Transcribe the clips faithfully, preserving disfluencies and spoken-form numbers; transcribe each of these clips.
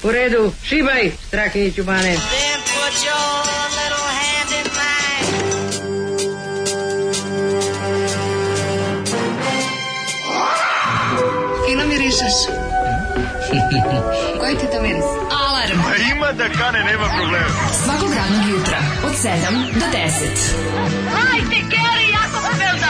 U redu, šibaj, Strahinjiću Bane. Then put your little hand in mine. Fino mirišeš. Koji ti to miris? Alarm. A ima da kane, nema problema. Svakog radnog jutra, od sedam do deset. Hajde, Geri, jako se velda.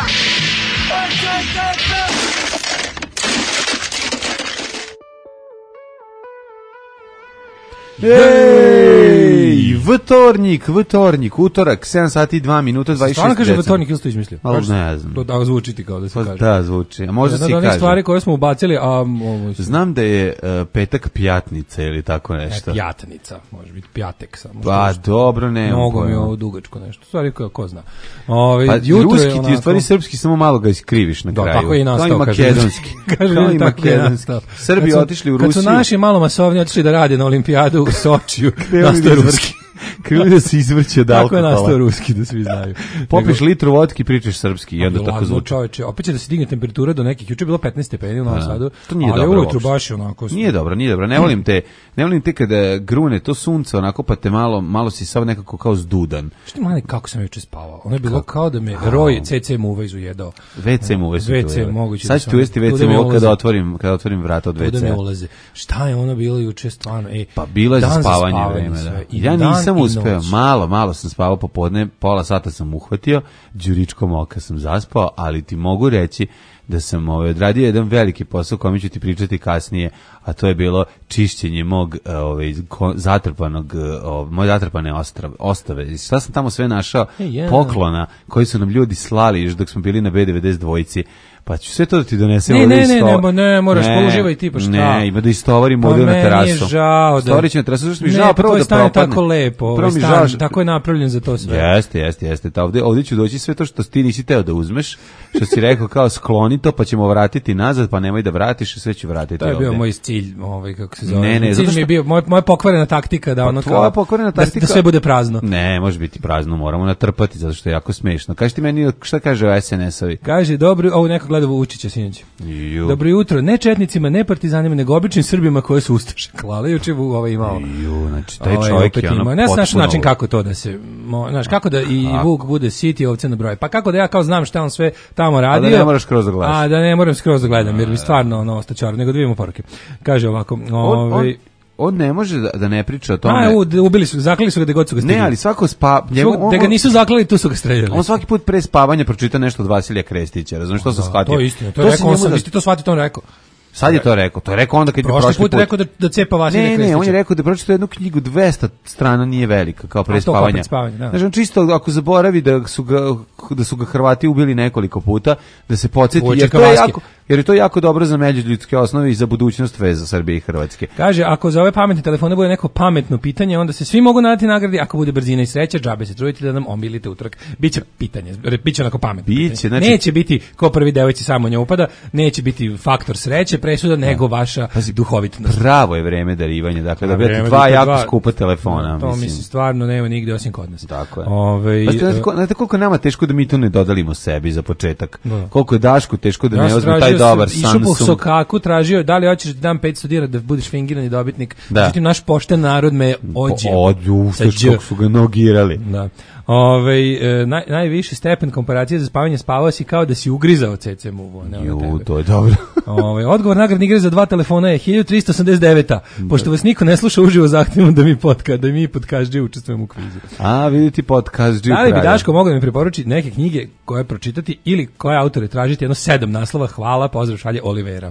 Ej, vtornik, vtornik, utorak, sedam sati i dva minuta, dvadeset šest Stvarno kaže decembra. vtornik ili si to izmislio? Ali ne znam. To da zvuči ti kao da se Pa kaže. da, zvuči. A možda Jedna si od onih kaže. stvari koje smo ubacili, a ovo su- Znam da je uh, petak pjatnica ili tako Ne, nešto. pjatnica, može biti pjatek samo. Pa dobro, ne. Mnogo mi je ovo dugačko nešto. Stvari ko, ko zna. Ove, Pa jutro je ruski ti onako- u stvari srpski, samo malo ga iskriviš na Da, kraju. tako je i nastao, Kao i kaže. makedonski. Kaže, Kao i tako je makedonski. nastao. Srbi Kad su- otišli u Kad Rusiju. su naši malo masovni otišli da rade na olimpijadu u Sočiju, Krenuli nastao da je izvrće- ruski. Krenuli da se izvrće od Tako je alkohola. nastao ruski, da svi znaju. Popiš litru vodke i pričaš srpski i onda tako Lazno, zvuči. čoveče, opet će da se digne temperatura do nekih, juče je bilo petnaest stepeni u Novom Da. Sadu, To nije ali dobro ujutru uopšte. baš je onako... Nije dobro, nije dobro. Ne volim te, ne volim te kada grune to sunce onako pa te malo, malo si sav nekako kao zdudan. Što mane, kako sam juče spavao? Ono je bilo kao da me roj ce ce mu uvezu jedao. ve ce mu uvesti. ve ce moguće. Sad da ću sam- ti uvesti ve ce tu da mi mu kada ulaze. otvorim, kada otvorim vrata od Tu da ve ce. mi ulaze. Šta je ono bilo juče stvarno? Ej, Pa bilo je za dan spavanje spavanje vreme, da. sve. I Ja dan nisam i uspeo, noć. malo, malo sam spavao popodne, pola sata sam uhvatio, đuričkom oka sam zaspao, ali ti mogu reći da sam ovaj, odradio jedan veliki posao kome ću ti pričati kasnije, a to je bilo čišćenje mog ovaj, ko- zatrpanog, ovaj, moje zatrpane ostrave, ostave. I šta sam tamo sve našao? E, ja. Poklona koji su nam ljudi slali još dok smo bili na be devedeset dvojici. Pa ću sve to da ti donesem. Ne, ovdje ne, iz ne, sto- ne, ne, moraš, poluživaj ti, pa šta? Ne, ima da istovarim Pa ovdje na meni je terasu. žao da- Stovarit ću na terasu, zašto mi je Ne, žao pa prvo tvoj da stan je propadne. tako lepo, ovaj Prvo mi je stan, žao što- tako je napravljen za to sve. Jeste, jeste, jeste. Ta ovdje, ovdje ću doći sve to što ti nisi teo da uzmeš, što si rekao kao skloni to, pa ćemo vratiti nazad, pa nemoj da vratiš, sve ću vratiti To je bio ovdje. moj cilj, ovaj kako se zove. Ne, ne, cilj zato mi je što- bio moj moja pokvarena taktika da Pa ono tvoja kao pokvarena da- taktika- da sve bude prazno. Ne, može biti prazno, moramo natrpati, zato što je jako smešno. Kaži ti meni, šta kaže o es en es-ovi? Kaže, dobro, ovo neko gleda Vučića sinoć. Ju, Dobro jutro, ne četnicima, ne partizanima, nego običnim Srbima koje su ustaše klale. Juče je ovaj imao. ju, znači, taj Ovaj, čovjek opet je ono imao. Ne znam naš potpuno- način kako to da se, mo, znaš, kako da i Vuk bude siti ovce na broj. Pa kako da ja kao znam šta on sve tamo radio. da ne moraš skroz da gledaš. A da ne moram skroz da gledam, jer mi stvarno ono ostačar, nego da vidimo poruke. Kaže ovako, On, ovaj on, on ne može da, da ne priča o tome. a, u- ubili su, zaklali su ga da god su ga stigli. Ne, ali svako spa... njemu- Svog- on- da ga nisu zaklali, tu su ga streljali. On svaki put pre spavanja pročita nešto od Vasilija Krestića, razumiješ što sam Da, shvatio? to je istina, to je se rekao, on njemu sam, da- isti to shvatio, to on rekao. Sad je to rekao, to je rekao onda kad je Prošli prošli put put. rekao da, da cepa Vasilija Ne, Krestića. ne, on je rekao da je pročitao jednu knjigu, dvesta strana nije velika, kao pre A to kao spavanja. pred spavanje, da. Znači, on čisto ako zaboravi da su ga, da su ga Hrvati ubili nekoliko puta, da se podsjeti, jer Vojčeka to, je Vaske. jako, jer je to jako dobro za međuljudske osnove i za budućnost veza Srbije i Hrvatske. Kaže, ako za ove pametne telefone bude neko pametno pitanje, onda se svi mogu nadati nagradi, ako bude brzina i sreća, džabe se trudite da nam omilite utorak. Biće pitanje, re- biće onako pametno Biće, pitanje. znači- Neće biti ko prvi devojci samo nje upada, neće biti faktor sreće, presuda, nego vaša duhovitnost. Pravo je vreme darivanja, dakle, da A, budete vreme dva da jako dva- skupa telefona, To mislim. mislim, stvarno nema nigde osim kod nas. Tako je. Ovaj, Pa znate, e, ko- znate koliko je nama teško da mi to ne dodalimo sebi za početak? Da. Koliko je Dašku teško da ja ne sam uzme taj tražio, dobar sam- išao po Samsung. Sokaku, tražio, da li hoćeš da dam petsto dinara da budeš fingirani dobitnik. Da. Međutim, naš pošten narod me ođe. Ođu, Sa ustaš đ. kako su ga nogirali. Da. Ove, e, naj, najviši stepen komparacije za spavanje, spavao si kao da si ugrizao ce ce muvu, a ne ona Ju, tebe. to je dobro. Ove, odgovor nagradne igre za dva telefona je hiljadu trista osamdeset devet. Pošto vas niko ne sluša uživo, zahtjevom da mi podka, da mi podkažđe učestvujemo u kvizu. A, vidite podcast Đu Da li bi kralja. Daško mogao da mi preporuči neke knjige koje pročitati ili koje autore tražiti, jedno sedam naslova, hvala, pozdrav, šalje Olivera.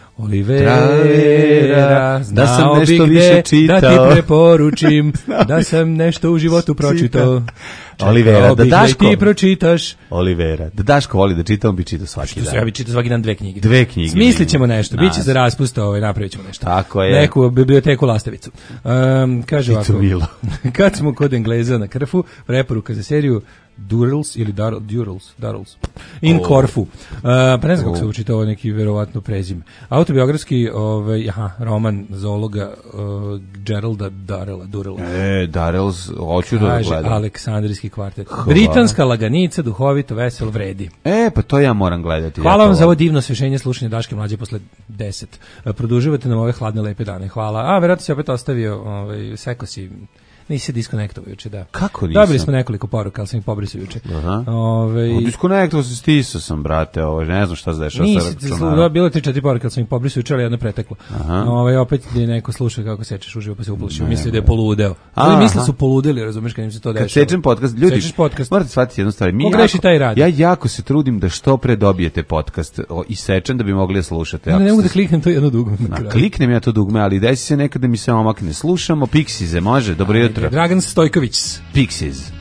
Olivera, Da sam znao nešto bi više gde čitao. da ti preporučim, da sam nešto u životu pročitao. Olivera, Čekao da bih Daško. ti pročitaš. Olivera. Da Daško voli da čita, on bi čitao svaki Što se ja dan. bi čitao svaki dan dve knjige. Dve knjige. Smislit ćemo nešto, Nas. biće za raspust, ovaj, napravit ćemo nešto. Tako je. Neku biblioteku Lastavicu. Um, kaže ovako, Milo. kad smo kod Engleza na Krfu, preporuka za seriju Durals ili Dar, Durals, Darals. In oh. Corfu. Uh, pa ne znam kako se uči to, neki verovatno prezime. Autobiografski ovaj, aha, roman zoologa uh, Geralda Darrella. Durrella. E, Darrells, hoću da gledam. Aleksandrijski kvartet. Hvala. Britanska laganica, duhovito, vesel, vredi. E, pa to ja moram gledati. Hvala ja vam za ovo divno svešenje slušanja Daške mlađe posle deset. Produživate nam ove hladne lepe dane. Hvala. A, verovatno si opet ostavio, ovaj, seko si... Nisi se diskonektovao juče, da. Kako nisam? Dobili smo nekoliko poruka, ali sam ih pobrisao juče. Aha. Ove... Diskonektovao se, stisao sam, brate, ovo, ne znam šta se dešava sa računarom. Da, bilo je tri četiri poruka, ali sam ih pobrisao juče, ali jedno preteklo. Ove, opet je neko sluša kako sečeš uživo, pa se uplašio. Misli da je poludeo. Ali misle su poludeli, razumeš, kad im se to dešava. Kad sečem podcast, ljudi, podcast. Morate shvatiti jednu stvar. Mi jako, taj radi. Ja jako se trudim da što pre dobijete podcast o, i sečem da bi mogli da slušate. Ne, ne mogu da kliknem to jedno dugme. Na, kliknem ja to dugme, ali desi se nekada mi se omakne. Slušamo Pixize, može? Dobro jutro. Dragan Stojković. Pixies.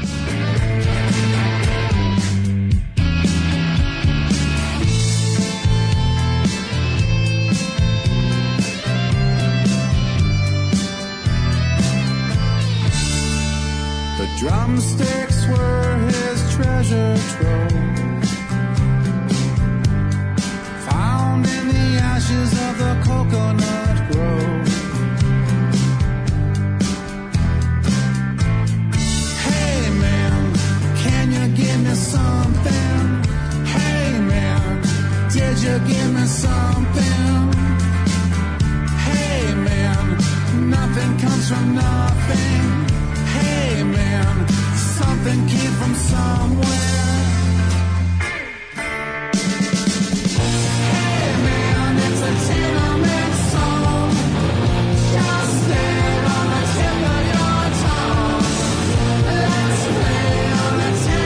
The drumsticks were his treasure trove, found in the ashes of the coconut grove. Give me something, hey man, did you give me something, hey man, nothing comes from nothing, hey man, something came from somewhere, hey man, it's a tenement song, just there on the tip of your tongue, let's play on the tip.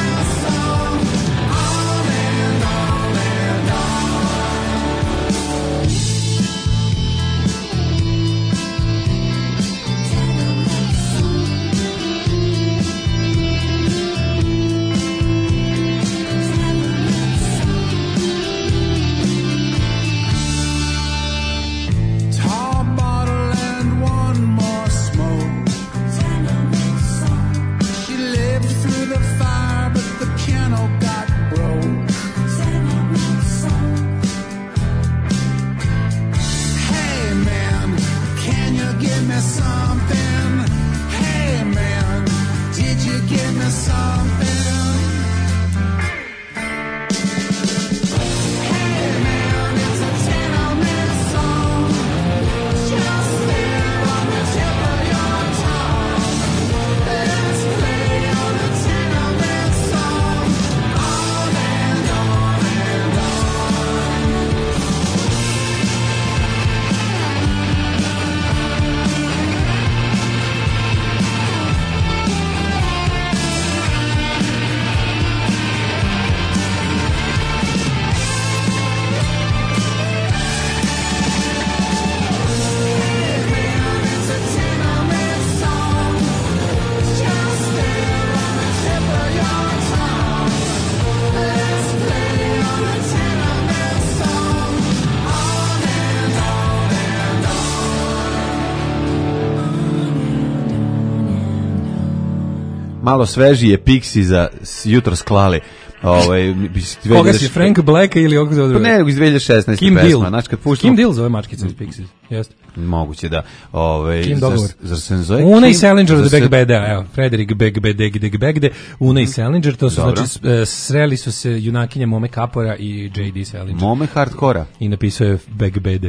malo svežije Pixi za jutros klali. Ovaj koga si, Frank Blacka ili ovog zove? Pa ne, iz dve hiljade šesnaeste Kim pesma, znači kad puštamo Kim Deal zove mačkica iz Pixies. Jeste. Moguće da. Ovaj zar se zove Una i Salinger od Begbede, evo, Frederick Begbede, Begbede, Una i Salinger, to su znači sreli su se junakinja Mome Kapora i J D Salinger. Mome hardkora. I napisao je Begbede.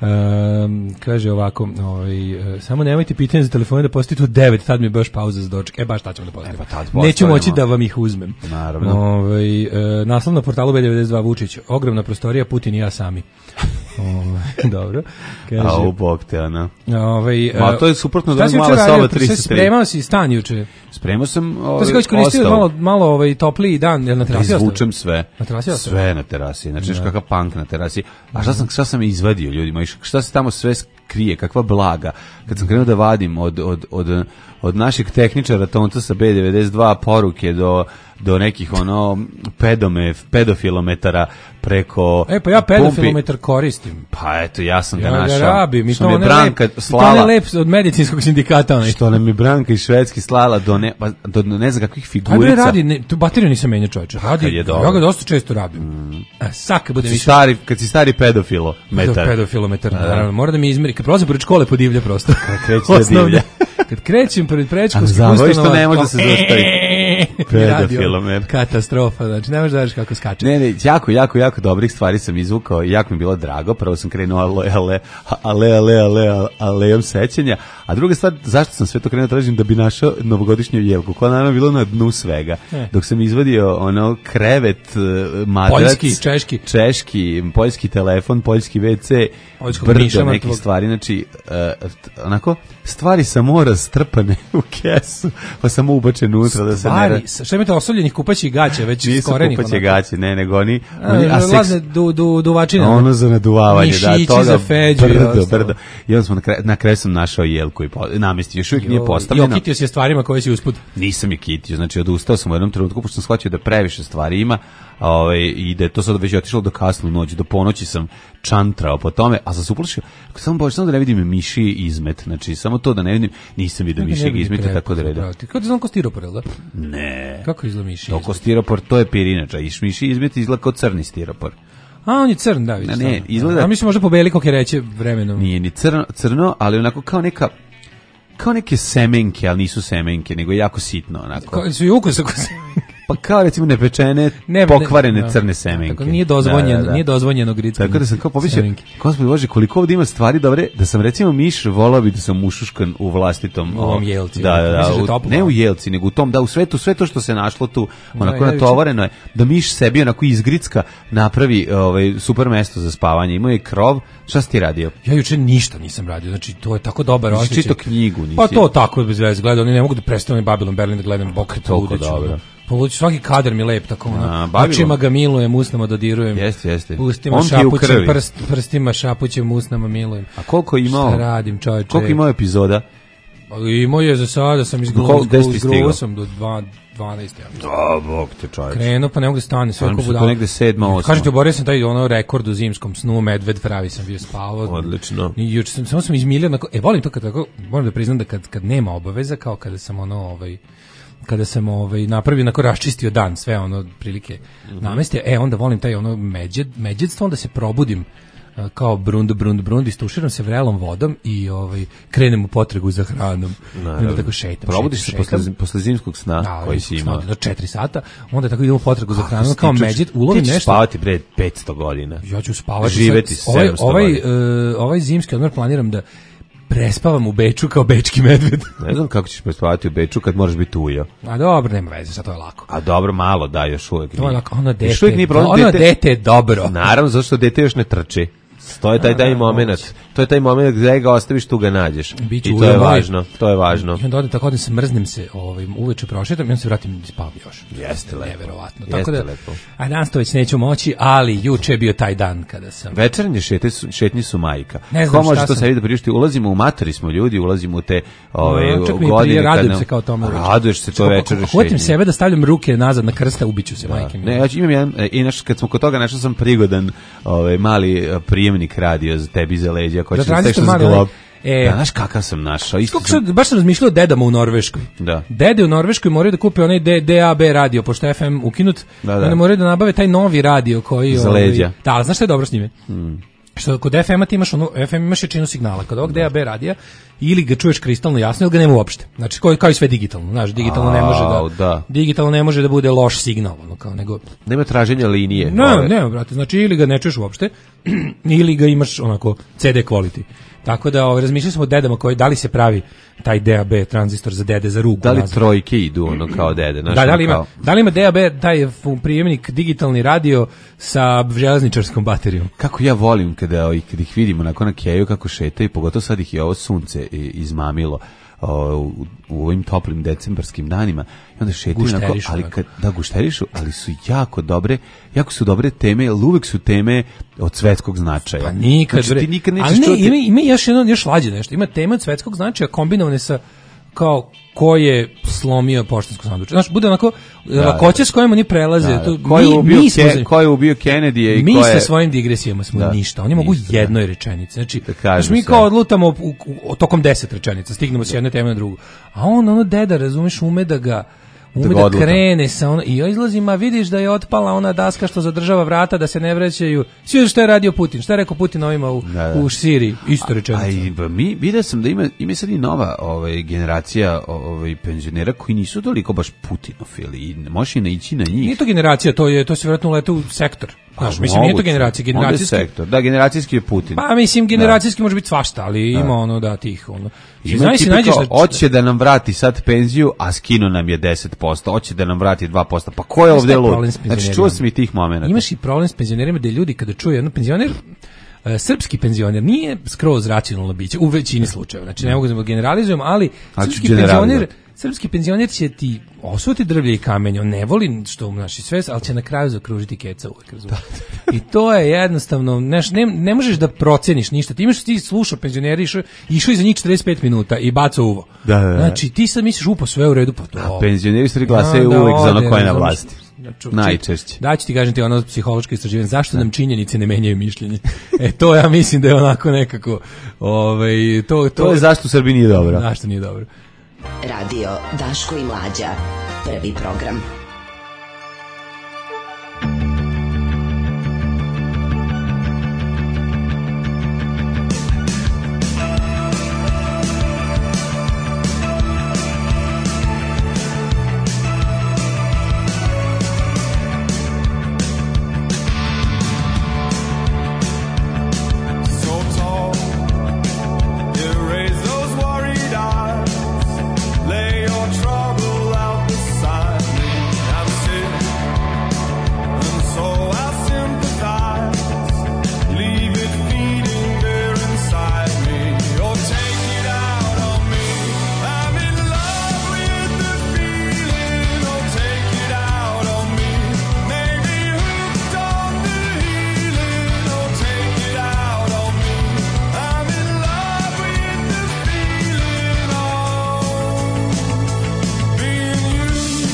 Um, kaže ovako, ovaj samo nemojte pitanje za telefone da postavite u devet, tad mi je baš pauza za doček. E baš tad ćemo da postavimo. E, pa neću moći da vam ih uzmem. Naravno. Ovaj e, naslov na portalu B devedeset dva Vučić, ogromna prostorija, Putin i ja sami. Ovaj dobro. Kaže a u bok te ona. Ovaj ma to je suprotno da mala soba tristo tri. Spremao si stan juče. Spremao sam ovaj. To se kako koristio malo malo ovaj topliji dan, jel na terasi? Izvučem sve. Na terasi sve. Sve na terasi. Znači kakav punk na terasi. A šta sam šta sam izvadio ljudima? Šta se tamo sve krije, kakva blaga. Kad sam krenuo da vadim od, od, od, od našeg tehničara Tonca sa B devedeset dva poruke do, do nekih ono pedome, pedofilometara preko E, pa ja pumpi. pedofilometar koristim. Pa eto, ja sam ga Ja ga našao. rabim i Što to mi je ne Branka lep, i to slala. ne lep od medicinskog sindikata onaj. Što nam je Branka iz Švedski slala do ne, pa, do ne znam kakvih Ajde figurica. radi, ne, tu bateriju nisam menjao čoveče. Radi, kad je dobro. ja ga dosta često rabim. Mm. A sad kad bude Kad si više stari, kad si stari pedofilo, metar. pedofilometar, naravno, mora da mi izmeri. Kad prolazim pored škole, podivlja prosto. Kad kreće da divlja. Kad krećem pored predškolskih A ustanova... zaboji što ne može da se zaustavi. Pedofilometar. Katastrofa, znači ne možeš da vidiš kako skače. Ne, ne, jako, jako, jako dobrih stvari sam izvukao i jako mi je bilo drago. Prvo sam krenuo ale, ale, ale, ale, ale, alejom sećanja. A druga stvar, zašto sam sve to krenuo tražim da bi našao novogodišnju jelku, koja naravno bilo na dnu svega. E. Dok sam izvadio ono krevet, madrac, Poljski, češki. češki, poljski telefon, poljski ve ce, Poljskog brdo miša nekih mrtvog. stvari, znači, uh, onako, stvari sa mora strpane u kesu, pa samo ubačen unutra da se ne... Stvari, šta imate osoljenih kupaćih gaća, već Nisu skorenih. kupaće onako. gaće, ne, nego oni... A, oni a seks- lazne du, du, duvačine. ono za naduvavanje, Mišići da, toga za feđu i brdo, ostalo. brdo. I onda smo na kraju, na kraju sam našao jelku i po, namestio, još uvijek nije I postavljena. okitio si je stvarima koje si usput. Nisam je kitio, znači odustao sam u jednom trenutku, pošto sam shvatio da previše stvari ima, a, ovaj, i da je to sad već otišlo do kasnu noć, do ponoći sam čantrao po tome, a sam se uplašio, samo bože, samo da ne vidim miši izmet, znači samo to da ne vidim, nisam vidio miši izmeta, tako da redam. Kako da znam ko stiropor, jel da? Ne. Kako izgleda miši? To ko stiropor, to je pirinača, i miši izmet izgleda kao crni stiropor. A, on je crn, da, vidiš. Ne, ne, stvarno. izgleda- A mislim možda pobeli kako je reće vremenom. Nije ni crno, crno, ali onako kao neka kao neke semenke, ali nisu semenke, nego je jako sitno onako. Kao, su i ukus ako se... Pa kao recimo nepečene, Ne, pokvarene ne, da. crne semenke. Tako, nije dozvonjeno, Da, da, da. nije dozvonjeno grickanje. Tako da sam kao pomislio, semenke. gospod Bože, koliko ovdje ima stvari dobre, da sam recimo miš, volao bi da sam ušuškan u vlastitom... U ovom jelci, Da, da, da, misliš da je u- toplo? ne u jelci, nego u tom, da, u svetu, sve to što se našlo tu, onako ja natovareno je, da miš sebi onako iz Gricka napravi ovaj, super mesto za spavanje. Imao je krov, šta si ti radio? Ja juče ništa nisam radio, znači to je tako dobar Nisi osjećaj. čitao knjigu, nisi... Pa to tako bez veze, gledam, oni ne mogu da prestanu Babylon Berlin da gledam Bokre toliko dobro. Poluči svaki kadar mi lep tako A, ono. Babylon. Očima ga milujem, usnama dodirujem. Jeste, jeste. Ustima On ti je u šapućem, krvi. prst, prstima šapućem, usnama milujem. A koliko je imao? Šta radim, čovječe? Koliko je imao epizoda? Imao je za sada, sam Do koliko- gde si ti izgruo stigao? sam do dva- dvanaest. Ja. mislim. A, bog te čovječ. Krenuo pa ne mogu da stane, sve Ja ko mislim da budala. to negde sedma, osma. Kažete, oborio sam taj ono rekord u zimskom snu, medved pravi sam bio spavao. Odlično. I juče sam, samo sam izmilio, onako, e, volim to kad tako, moram da priznam da kad, kad nema obaveza, kao kada sam ono, ovaj, kada sam ovaj napravio onako raščistio dan, sve ono prilike namestio, e onda volim taj ono međed, međedstvo, onda se probudim a, kao brund, brund, brund, istuširam se vrelom vodom i ovaj krenem u potragu za hranom. I onda tako šetam. Probudiš se šetam, posle, šetam. posle zimskog sna Da, koji si imao. do četiri sata, onda tako idemo u potragu za hranom, kao Ti ćeš- međed, ulovim ti ćeš nešto. spavati bre petsto godina. Ja ću spavati. Živeti sad- ovaj, sedamsto ovaj, godina. e, ovaj zimski odmor planiram da prespavam u Beču kao bečki medved. Ne znam kako ćeš prespavati u Beču kad moraš biti ujo. A dobro, nema veze, sad to je lako. A dobro, malo da, još uvijek To je nije. lako, ono Još dete, uvijek nije problem, ono dete- dete je dobro. Naravno, zato što dete još ne trči. To je taj, taj moment. To je taj moment gdje ga ostaviš, tu ga nađeš. Biću I to je ujo moj. važno. To je važno. I onda odem tako, odem se mrznem se, ovaj, uveče prošetam i onda se vratim i spavam još. Jeste lepo. Neverovatno. Jeste Tako da, lepo. a danas to već neću moći, ali juče je bio taj dan kada sam... Večernje šetnje su, šetnje su majka. Ne znam Ko može šta to sam- sebi da priušti? Ulazimo u matori smo ljudi, ulazimo u te ove, A, čak mi i godine. prije, kad radujem nam- se kao tome uveče. Raduješ se to večernje Ako hotim šetnje. sebe da stavljam ruke nazad na krsta, ubiću se, majke mi. Ne, ja ću- imam jedan, e, i naš, kad smo kod toga našao sam prigodan ovaj, mali e, prijemnik radio za tebi za leđa, ko Da, će da tranzistor steći mali, s glob. onaj, e, Da, znaš kakav sam našao? Isto Kako sam, sad, baš sam razmišljao o dedama u Norveškoj. Da. Dede u Norveškoj moraju da kupe onaj D- DAB radio, pošto je F M ukinut, Da, da. onda moraju da nabave taj novi radio koji... Za ovaj, leđa. Da, ali znaš šta je dobro s njime? Što kod F M-a ti imaš, ono, F M imaš jačinu signala, kod ovog D A B radija ili ga čuješ kristalno jasno ili ga nema uopšte. Znači, kao, kao i sve digitalno, znaš, digitalno ne može Au, da, da. digitalno ne može da bude loš signal, ono, kao, nego... nema traženja linije. Ne, ove. ne, brate, znači ili ga ne čuješ uopšte, ili ga imaš onako C D quality. Tako da ovaj, razmišljali smo o dedama koji, da li se pravi taj D A B tranzistor za dede, za ruku. Da li nazad. trojke idu ono kao dede? Znaš, Da, da ono li ima, kao- da li ima D A B taj fu- prijemnik digitalni radio sa železničarskom baterijom? Kako ja volim kada, ovaj, kada ih vidim onako na keju kako šetaju, pogotovo sad ih je ovo sunce i- izmamilo o, u, u ovim toplim decembarskim danima i onda šetaju onako, Gušterišu, ali onako. kad, da gušterišu, ali su jako dobre, jako su dobre teme, jer uvek su teme od svetskog značaja. Pa nikad, znači, bre. ti nikad nećeš Ali ne, čuti. ima, ima još jedno, još lađe nešto. Ima teme od svetskog značaja kombinovane sa kao ko je slomio poštansko sanduče. Znaš, bude onako lakoća s kojom oni prelaze. Da, da. To, Ko je mi, ubio mi smo Ke- za- ko je ubio Kennedyje i mi ko je... sa svojim digresijama smo Da, ništa. Oni mogu ništa, jednoj rečenici. Znači, Da kažu znaš, mi sve. kao odlutamo u, u, u, tokom deset rečenica, stignemo s jedne teme na drugu. A on, ono deda, razumeš, ume da ga ume Da da, ga odluta. krene sa ono, i ja izlazim, a vidiš da je otpala ona daska što zadržava vrata da se ne vraćaju. Svi vidiš što je radio Putin, šta je rekao Putin ovima u, Da, da. u Siriji, isto rečenica. A i ba, mi vidio sam da ima ima sad i nova ovaj generacija ovaj penzionera koji nisu toliko baš putinofili i možeš i naići na njih. Nije to generacija, to je to se vjerojatno ulete u sektor. Znaš, mislim, nije to Moguće. generacija, Onda je generacijski. sektor. Da, generacijski je Putin. Pa mislim, generacijski može biti svašta, ali ima ono da tih, ono. Ima Znaš, si tipa nađeš kao, da- hoće da nam vrati sad penziju, a skinu nam je deset posto, hoće da nam vrati dva posto. Pa ko je Znaš šta ovde je lud? problem s Znači, penzionerima? čuo sam i tih momenata. Imaš i problem s penzionerima da ljudi kada čuje jedno penzioner, e, srpski penzioner nije skroz racionalno biće u većini slučajeva. Znači ne mogu da generalizujem, ali A ću srpski generalizovati. penzioner, srpski penzioner će ti osvati drvlje i kamenje, on ne voli što naši sve, ali će na kraju zakružiti keca uvek, razumiješ. I to je jednostavno, znaš, ne, ne možeš da proceniš ništa. Ti imaš ti slušao penzioneri, išao, išao iza njih četrdeset pet minuta i bacao uvo. Da, da, da. Znači ti sad misliš upo sve u redu, pa to. A penzioneri stvari glasaju Da, da, uvek za ono ode, ko je na razumeš. vlasti. Znači, Najčešće. Da ću ti kažem ti ono psihološko istraživanje, zašto nam činjenice ne menjaju mišljenje. E to ja mislim da je onako nekako, ovaj to to, To je zašto u Srbiji nije dobro. Zašto nije dobro. Radio Daško i Mlađa. Prvi program. So tall, you raise those worried eyes, lay your trouble out beside me. I'm sick, and so I sympathize. Leave it feeding there inside me. Oh, take it out on me. I'm in love with the feeling. Oh, take it out on me. Maybe hooked on the healing. Oh, take it out on me. I'm in love with the feeling. Oh, being you.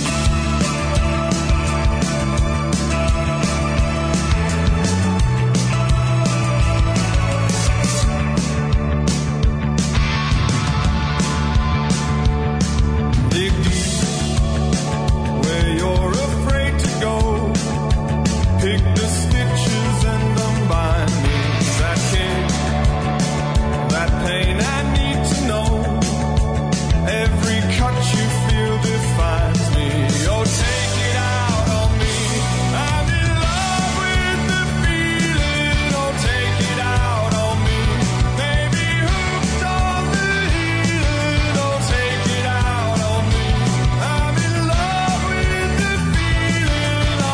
Dig deep where you're afraid to go. Pick the stitches and unbind me. That kick, that pain I need to know. Every cut you feel defines me. Oh, take it out on me. I'm in love with the feeling. Oh, take it out on me. Maybe hooked on the healing. Oh, take it out on me. I'm in love with the feeling. Oh,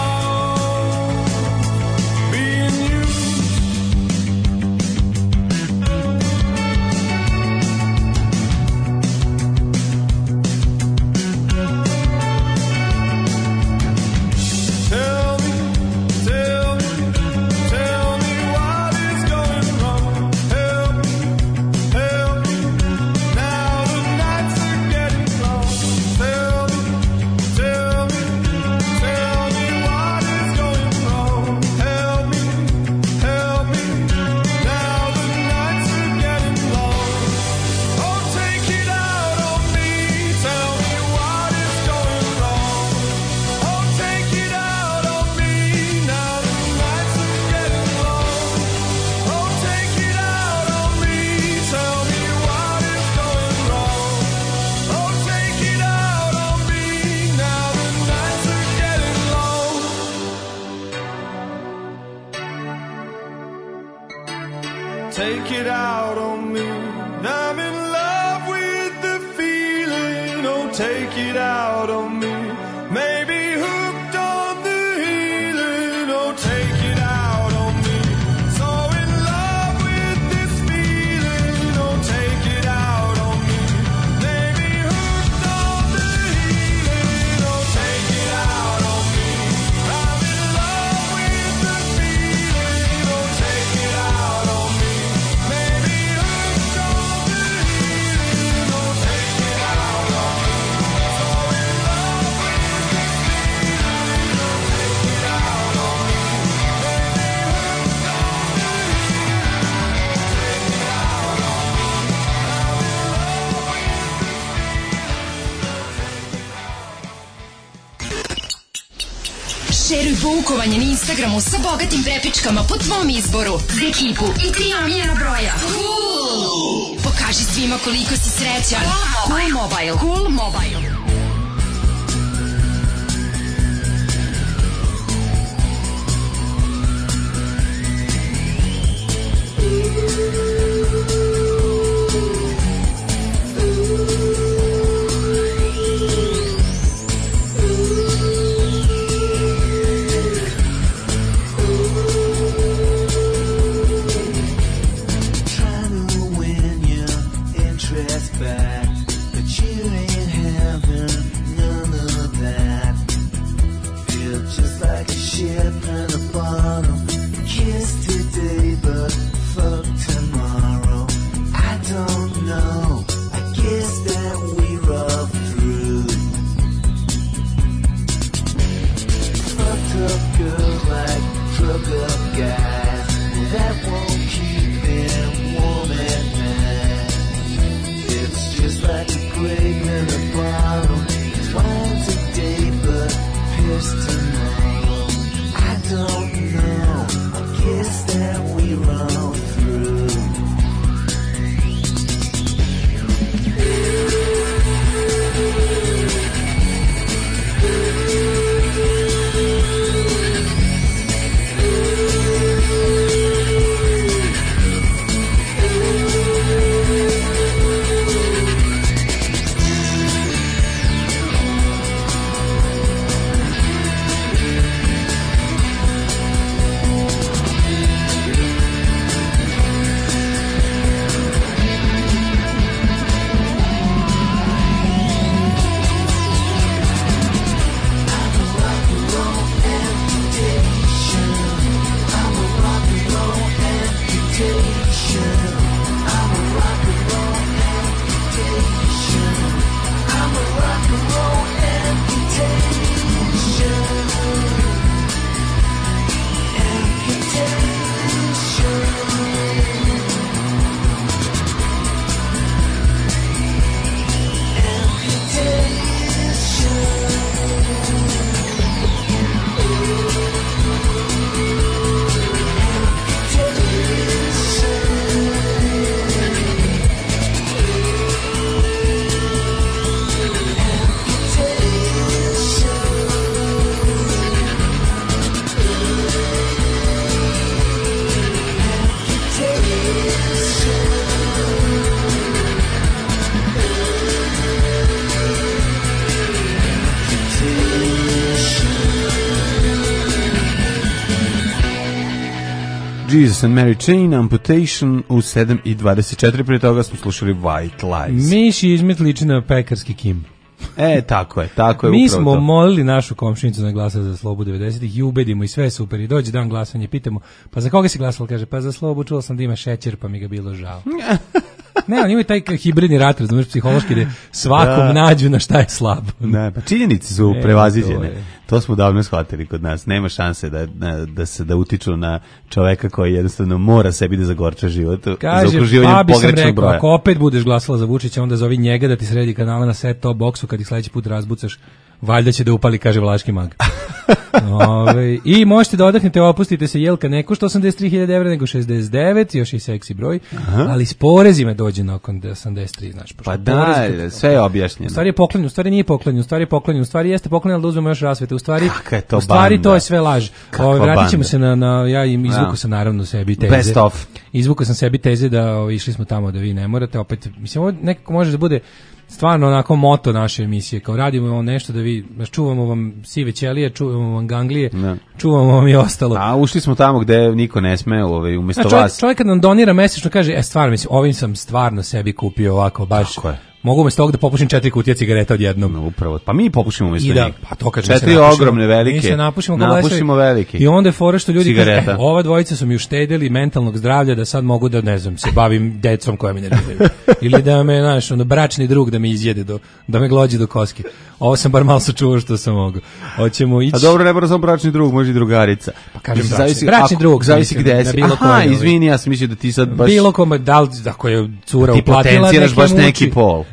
being you. Tell me, tell me, tell me what is going wrong. Help me, help me. Now the nights are getting long. Tell me, tell me, tell me what is going wrong. Help me, help me. Now the nights are getting long. Oh, take it out on me. Tell me what is going wrong. Oh, take it out on me. Now the nights are getting long. Oh, take it out on me. Tell me what is going wrong. Oh, take it out on me. Now the nights are getting long. Take it out on me. I'm in love with the feeling. Oh, take it out on me. Maybe hooked on the healing. Oh, take it out on me. So in love with this feeling. Oh, take it out Šeruj poukovanje na Instagramu sa bogatim prepičkama po tvom izboru. Za ekipu i tri omiljena broja. Cool! Pokaži svima koliko si srećan. Cool Mobile. Cool Mobile. Jesus and Mary Chain, Amputation u sedam i dvadeset četiri, prije toga smo slušali White Lies. Miši izmet liči na pekarski Kim. E, tako je, tako je. Mi upravo smo to. molili našu komšinicu da glasa za Slobu devedesetih i ubedimo i sve je super i dođe dan glasanja i pitamo, pa za koga si glasala? Kaže, pa za Slobu, čula sam da ima šećer, pa mi ga bilo žao. Ne, oni imaju taj hibridni rat, razumiješ, psihološki, da svakom da. nađu na šta je slabo. Ne, pa činjenice su e, prevaziđene. To, to smo davno shvatili kod nas. Nema šanse da, da, da se da utiču na čoveka koji jednostavno mora sebi da zagorča život. Kaže, pa bi sam rekao, broja. Ako opet budeš glasala za Vučića, onda zovi njega da ti sredi kanala na set-top boksu kad ih sledeći put razbucaš. Valjda će da upali, kaže Vlaški mag. Ove, I možete da odahnete, opustite se, Jelka ne košta osamdeset tri hiljade evra, nego šezdeset devet, još i seksi broj, aha, ali s porezima dođe nakon osamdeset tri, znači. Pa da, sve je objašnjeno. U stvari je poklonju, u stvari nije poklonju, u stvari je poklonju, u stvari jeste poklonju, ali da uzmemo još rasvete, u stvari, to u stvari banda? To je sve laž. Ove, vratit ćemo se na, na ja im izvuku sam naravno sebi teze. Best of. Izvuku sam sebi teze da o, išli smo tamo da vi ne morate, opet, mislim, ovo nekako može da bude stvarno onako moto naše emisije, kao radimo nešto da vi, čuvamo vam sive ćelije, čuvamo vam ganglije, ne. čuvamo vam i ostalo. A ušli smo tamo gde niko ne sme, ovaj, umjesto čovjek, vas. Čovjek kad nam donira mesečno kaže, e stvarno, mislim, ovim sam stvarno sebi kupio ovako, baš, mogu umjesto ovog da popušim četiri kutije cigareta odjednom. No, upravo, pa mi popušimo umjesto da, njih. Pa to kad četiri se napušimo, ogromne velike, mi se napušimo, napušimo velike. I onda je fora što ljudi kaže, e, ova dvojica su mi uštedili mentalnog zdravlja da sad mogu da, ne znam, se bavim decom koja mi ne diraju. Ili da me, znaš, ono, bračni drug da me izjede, do, da me glođi do koske. Ovo sam bar malo sačuvao što sam mogu. Hoćemo ići. A dobro, ne mora samo bračni drug, može i drugarica. Pa kažem bračni, zavisi, bračni ako, drug. Zavisi gde si. Aha, koji, izvini, ja sam mislio da ti sad baš... Bilo kome, da li, ako je cura uplatila, ti potenciraš baš neki pol.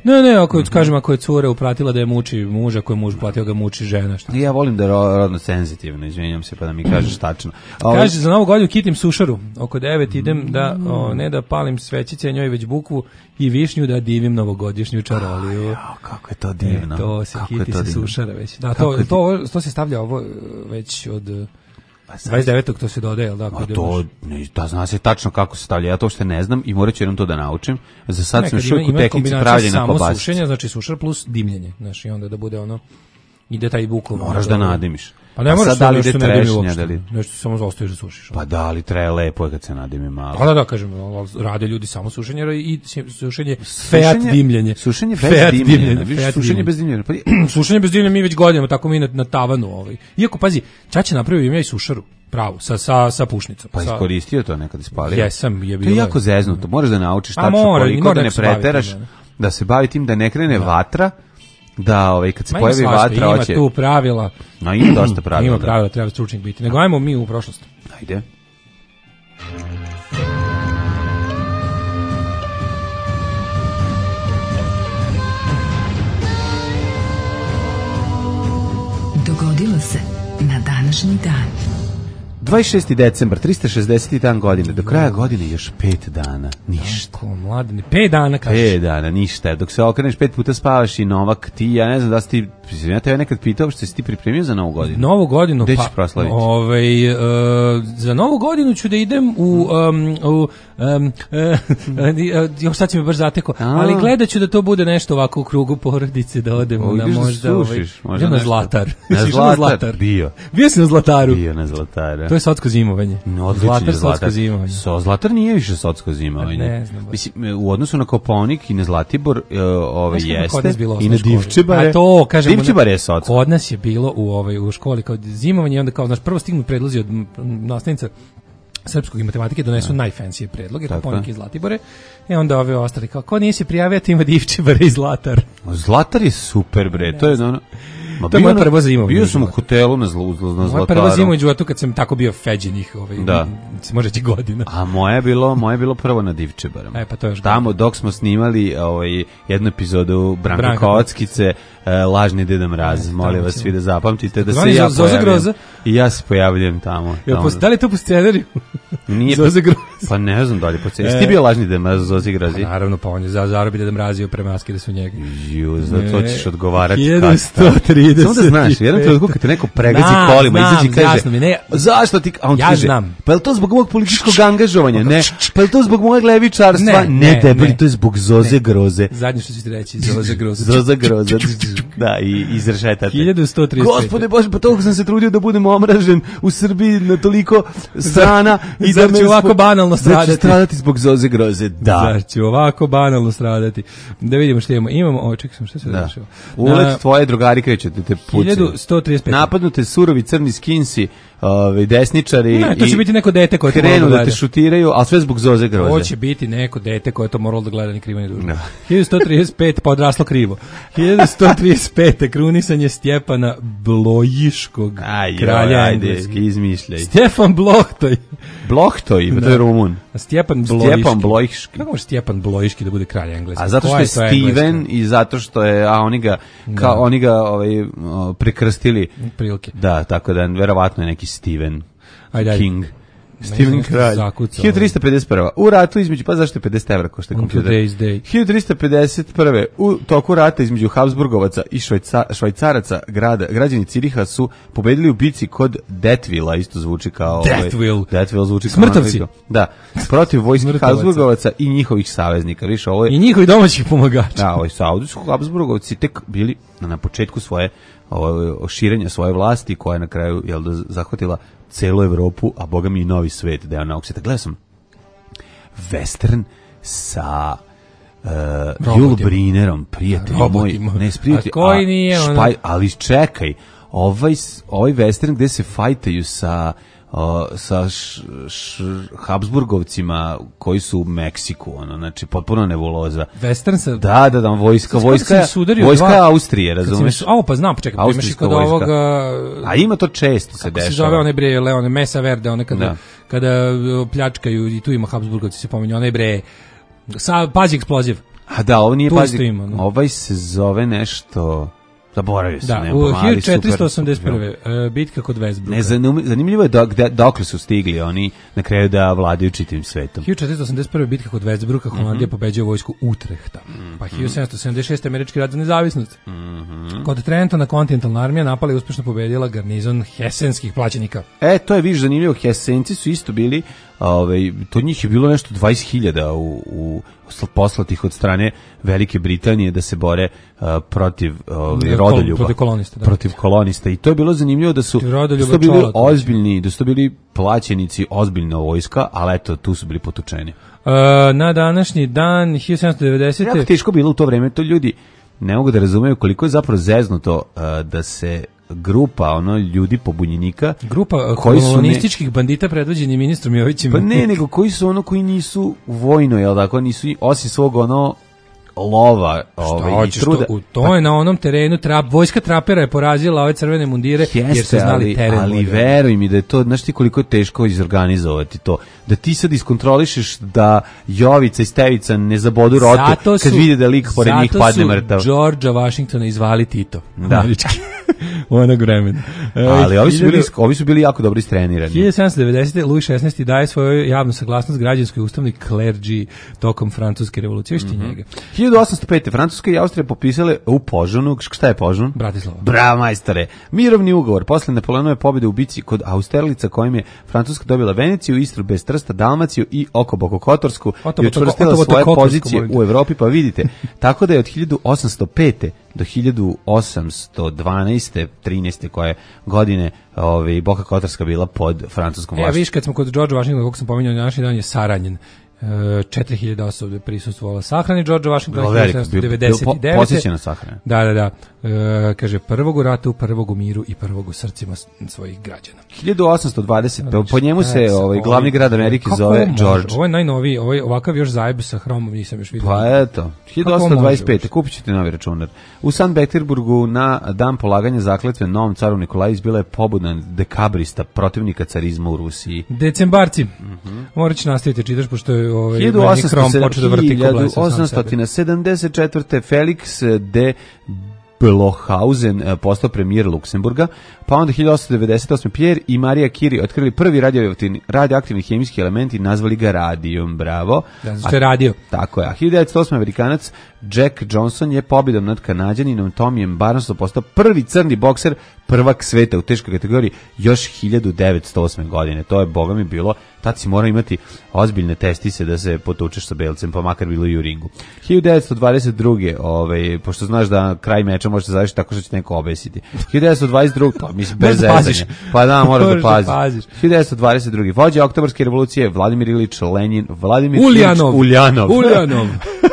Ne, ne, ako je, kažem, ako je cura upratila da je muči muža, ako je muž upratio ga muči žena. Šta? Ja volim da je ro- rodno senzitivno, izvinjam se, pa da mi kažeš tačno. Ovo- Kaže, za novu godinu kitim sušaru. Oko devet idem da, o, ne da palim svećice, njoj već bukvu i višnju da divim novogodišnju čaroliju. Jao, kako je to divno. E, to se Kako je kiti to sa divno. sušara već. Da, Kako to, je to, to se stavlja ovo e, već od e, dvadeset devetog to se dodaje, jel da? A Kod to, ne, da zna se tačno kako se stavlja, ja to uopšte ne znam i morat ću jednom to da naučim. Za sad sam Nekad još ima, uvijek u ima tehnici kombinacija pravljena samo kobasice. sušenja, znači sušar plus dimljenje, znači i onda da bude ono, ide taj bukov. Moraš da nadimiš. Pa ne A moraš sad da li nešto ide ne dimi trešnja, uopšte, da li- nešto samo zostaješ da sušiš. Pa da, ali traje lepo je kad se nadimi malo. Pa da, da, kažem, rade ljudi samo sušenje i sušenje feat Sušenje- dimljenje. Sušenje bez Feat dimljenja. Viš, feat sušenje dimljenje. bez dimljenja. Pa, Sušenje bez dimljenja mi već godinama, tako mi na, na tavanu. Ovaj. Iako, pazi, Ćaća napravio im ja i sušaru, pravu, sa, sa, sa pušnicom. pa sa, iskoristio to nekad ispalio. Jesam, je To bilo. je jako zeznuto. Moraš da naučiš A tačno mora, koliko mora da ne neko se baviti preteraš, time, da se bavi tim, da ne krene vatra, da ovaj, kad se Ma ima pojavi svašta, vatra, ima hoće... tu pravila. No, ima dosta pravila. Ima da. pravila, treba stručnik biti. Nego ajmo mi u prošlost. Ajde. Dogodilo se na današnji dan. dvadeset šesti decembar, trista šezdeset dan godine. Do kraja godine još pet dana. Ništa. Ko mladeni, pet dana kažeš. Pet dana, ništa. Dok se okreneš pet puta spavaš i Novak, ti, ja ne znam da si ti, ja te nekad pitao što si ti pripremio za novu godinu. Novu godinu, Gde pa, ćeš proslaviti? Ovaj, e, za novu godinu ću da idem u, um, u um, e, e, još sad si me baš zateko, A. ali gledat ću da to bude nešto ovako u krugu porodice, da odemo O, na ideš da možda... Ovaj, slušiš, možda idem na nešto. Zlatar. Na Jesi išao Zlatar, bio. Bio si na Zlataru. Bio na Zlatara. To je sotsko zimovanje. No, odličan je Zlatar, Zlatar. sotsko zimovanje. So, Zlatar nije više sotsko zimovanje. Ne znam baš. Mislim, u odnosu na Kopaonik i na Zlatibor, e, ove Znaš kako kod jeste, nas bilo u i na osnovnoj školi? Divčibare. A to, kažemo, Divčibare je sotsko. Kod nas je bilo u ovaj u školi kao zimovanje i onda kao znaš prvo stignu predlozi od m, nastavnica srpskog i matematike donesu najfancy predloge, Tako Kopaonik je. i Zlatibore. I onda ove ostali kao ko nije se prijavio, ti ima Divčibare i Zlatar. Zlatar je super, bre. To je ono... Ma To je bio moje na- prvo zimovanje Bio u sam u životu. hotelu na, zlu, na Moja Zlataru. prva zima u životu kad sam tako bio feđenih, ovaj, Da. može reći godina. A moje je bilo, moje je bilo prvo na Divčebarama. E, pa to je još Tamo dok smo snimali ovaj jednu epizodu Branka, Branka Kockice, e, Lažni Deda Mraz. E, Molim tamo vas ćemo. svi da zapamtite da se Zvani ja Zoza pojavim. Groza? I ja se pojavljujem tamo. Jel, tamo. pos- da li je to po scenariju? Nije Zoza Groza? Pa ne znam da li po E. Jesi ti bio Lažni Deda Mraz, Zozi Grozi? Naravno, pa on je za zarobite da mrazio premaskire su njega. Ju, za to E, ćeš odgovarati. hiljadu sto trideset Samo da znaš, jedan trenutku kad te neko pregazi Znam, kolima, znam, izađe i kaže, jasno mi, ne. zašto ti, a on Ja kaže, znam. pa je li to zbog mog političkog angažovanja? Ne. Pa je li to zbog mojeg levičarstva? Ne, Ne, ne, debeli, ne. to je zbog Zoze Groze. Zadnje što ću ti reći, Zoza Groza. Zoza Groza. Da, i izrešetate. hiljadu sto trideset pet. Gospode Bože, pa toliko sam se trudio da budem omražen u Srbiji na toliko strana. i zar da me ću ovako zbog- banalno Zar ću stradati? stradati zbog Zoze Groze? Da. Zar ću ovako banalno stradati. Da vidimo što imamo. Imamo, o, čekaj sam, šta se Da. dešava? Ulet tvoje drugari kreće da te pucaju. hiljadu sto trideset pet. Napadnute surovi crni skinsi, ovaj desničari. Ne, to će i biti neko dete koje to krenu moralo da da te gleda. šutiraju, a sve zbog Zoze Groze. Ovo će biti neko dete koje je to moralo da gleda ni krivo ni dužno. Da. hiljadu sto trideset pet pa odraslo krivo. hiljadu sto trideset pet krunisanje Stjepana Blojiškog, Aj, kralja ajde, engleskog. izmišljaj. Stjefan Blohtoj. Blohtoj, to je Rumun. A Stjepan Blojiški. Stjepan Blojiški. Kako može Stjepan Blojiški da bude kralj engleski? A zato što Koja je to Steven engleska? i zato što je, a oni ga, kao, oni ga ovaj, o, prekrstili. Prilike. Da, tako da verovatno je neki Steven Ajde, ajde. King. Meni Steven se nešto Kralj. zakucao. hiljadu trista pedeset prva. U ratu između, pa zašto je pedeset evra košta On kompjuter? today's day. hiljadu trista pedeset prve. U toku rata između Habsburgovaca i Švajca, Švajcaraca grada, građani Ciriha su pobedili u bici kod Deathvilla, isto zvuči kao... Deathville. Ovaj, Deathville zvuči kao... Smrtovci. onako- Da, protiv vojske Smrtovaca. Habsburgovaca i njihovih saveznika. Više, ovo je... I njihovi domaćih pomagača. Da, ovaj Saudi su Habsburgovci tek bili na, na početku svoje ovo, širenja svoje vlasti, koja je na kraju jel, da zahvatila celu Evropu, a boga mi i novi svet, da je ona okseta. Gledao sam western sa uh, Jul Brinerom, prijatelj moj, Robotima. ne s prijatelj, A koji nije ono- špaj, ali čekaj, ovaj, s- ovaj western gde se fajtaju sa o, sa š, š, Habsburgovcima koji su u Meksiku, ono, znači potpuno nebuloza. Western sa... Da, da, da, vojska, Sad vojska, kad je- si se udario vojska dva- je Austrije, Kad si razumeš? me su- Au, pa znam, čekaj, imaš i Austrijska kod vojska. ovoga... A ima to često se Kako se dešava. zove onaj bre, le, one Mesa Verde, one kada, Da. kada uh, pljačkaju, i tu ima Habsburgovci se pominju, onaj bre, sa, pazi eksploziv. A da, ovo nije, Tu pazi, isto ima, no. ovaj se zove nešto... Zaboravio sam, Da, ne, u pomali, super, hiljadu četiristo osamdeset super. prve. Uh, bitka kod Westbrooka. Ne, zanim- zanimljivo je dok, da, dokle su stigli oni na kraju da vladaju čitavim svetom. hiljadu četiristo osamdeset prve. bitka kod Westbrooka, Holandija pobeđuje vojsku Utrehta. Pa hiljadu sedamsto sedamdeset šeste. američki rat za nezavisnost. Kod Trentona kontinentalna armija napala i uspešno pobedila garnizon hesenskih plaćenika. E, to je, viš, zanimljivo, Hesenci su isto bili, ovaj, to njih je bilo nešto dvadeset hiljada u, u poslatih od strane Velike Britanije da se bore uh, protiv ovaj, Kol- rodoljuba. protiv kolonista, da. Protiv kolonista. I to je bilo zanimljivo da su, Protiv da rodoljuba su to bili Čolaka. ozbiljni, da su to bili plaćenici, ozbiljna vojska, ali eto, tu su bili potučeni. Uh, na današnji dan hiljadu sedamsto devedesete. Jako teško bilo u to vreme, to ljudi ne mogu da razumeju koliko je zapravo zeznuto uh, da se grupa ono ljudi pobunjenika Grupa uh, koji su ne- kolonističkih bandita predvođeni ministrom Jovićem. pa ne, nego koji su ono koji nisu vojno, jel tako, nisu i- osim svog ono lova, ovaj, i Hoćeš truda. to, u to je na onom terenu trap, vojska trapera je porazila ove crvene mundire jer su Jeste, znali ali, teren. ali bolje. veruj mi da je to, znaš ti koliko je teško izorganizovati to, da ti sad iskontrolišeš da Jovica i Stevica ne zabodu rotu Zato kad su- vide da lik pored njih padne Zato mrtav. su Georgea Washingtona izvali Tito. Da. Američki. U onog vremena. E, Ali ovi su, bili, hiljadu- ovi su bili jako dobro istrenirani. hiljadu sedamsto devedesete. Louis šesnaesti. daje svoju javnu saglasnost građanskoj ustavnoj klerđi tokom francuske revolucije. Viš ti njega? hiljadu osamsto pete. Francuska i Austrija popisale u Požunu, šta je Požun? Bratislava. Bravo, majstore. Mirovni ugovor. Posle Napoleonove pobjede u bici kod Austerlica, kojim je Francuska dobila Veneciju, Istru bez Trsta, Dalmaciju i Okoboko Kotorsku Otobo- i učvrstila Otobo- svoje Kotorsku, pozicije molim te. u Evropi, pa vidite. Tako da je od hiljadu osamsto pete do hiljadu osamsto dvanaeste. trinaeste koje godine ovaj, Boka Kotorska bila pod francuskom E, vlašću. viš, kad smo kod Georgea Washingtona, kako sam pominjao, današnji dan je saranjen. E, četiri hiljade osoba je prisustvovala sahrani Georgea Washingtona Bilo veliko, hiljadu sedamsto bio- bio devedeset devete. po- posjećena sahrana. Da, da, da. E, kaže, prvog u ratu, prvog u miru i prvog u srcima s- svojih građana. hiljadu osamsto dvadeset. Po, po njemu se Šta je ovaj sa glavni ovim- grad Amerike Kako zove ovo može? George. Ovo je najnoviji, ovo je ovakav još zajeb sa hromom, nisam još vidio. Pa eto, hiljadu osamsto dvadeset pete. kupit ćete novi računar. U Sankt Peterburgu na dan polaganja zakletve novom caru Nikolaju izbila je pobudan dekabrista protivnika carizma u Rusiji. Decembarci. Morat ću nastaviti čitaš, pošto je ovaj, hiljadu meni osamsto hrom počeo da vrti ko blesav sam sebe. sedamdeset četvrte. Felix de Blochhausen eh, postao premijer Luksemburga, pa onda hiljadu osamsto devedeset osme. Pierre i Maria Curie otkrili prvi radioaktivni, radioaktivni hemijski element i nazvali ga radijom, bravo. Da, što je radio. Tako je. A hiljadu devetsto osme. Amerikanac Jack Johnson je pobjedom nad Kanađaninom Tomijem Barnesom postao prvi crni bokser, prvak sveta u teškoj kategoriji još hiljadu devetsto osme. godine. To je, boga mi, bilo, tad si morao imati ozbiljne testise da se potučeš sa belcem, pa makar bilo i u ringu. hiljadu devetsto dvadeset druge. Ovaj, pošto znaš da kraj meča može se završiti tako što će neko obesiti. hiljadu devetsto dvadeset druge. Pa mislim, bez Moraš da paziš. zezanja. Pa da, moraš da Moraš da paziš. paziš. hiljadu devetsto dvadeset druge. Vođa Oktobarske revolucije Vladimir Ilić Lenin, Vladimir Uljanov. Ilić Uljanov. Uljanov.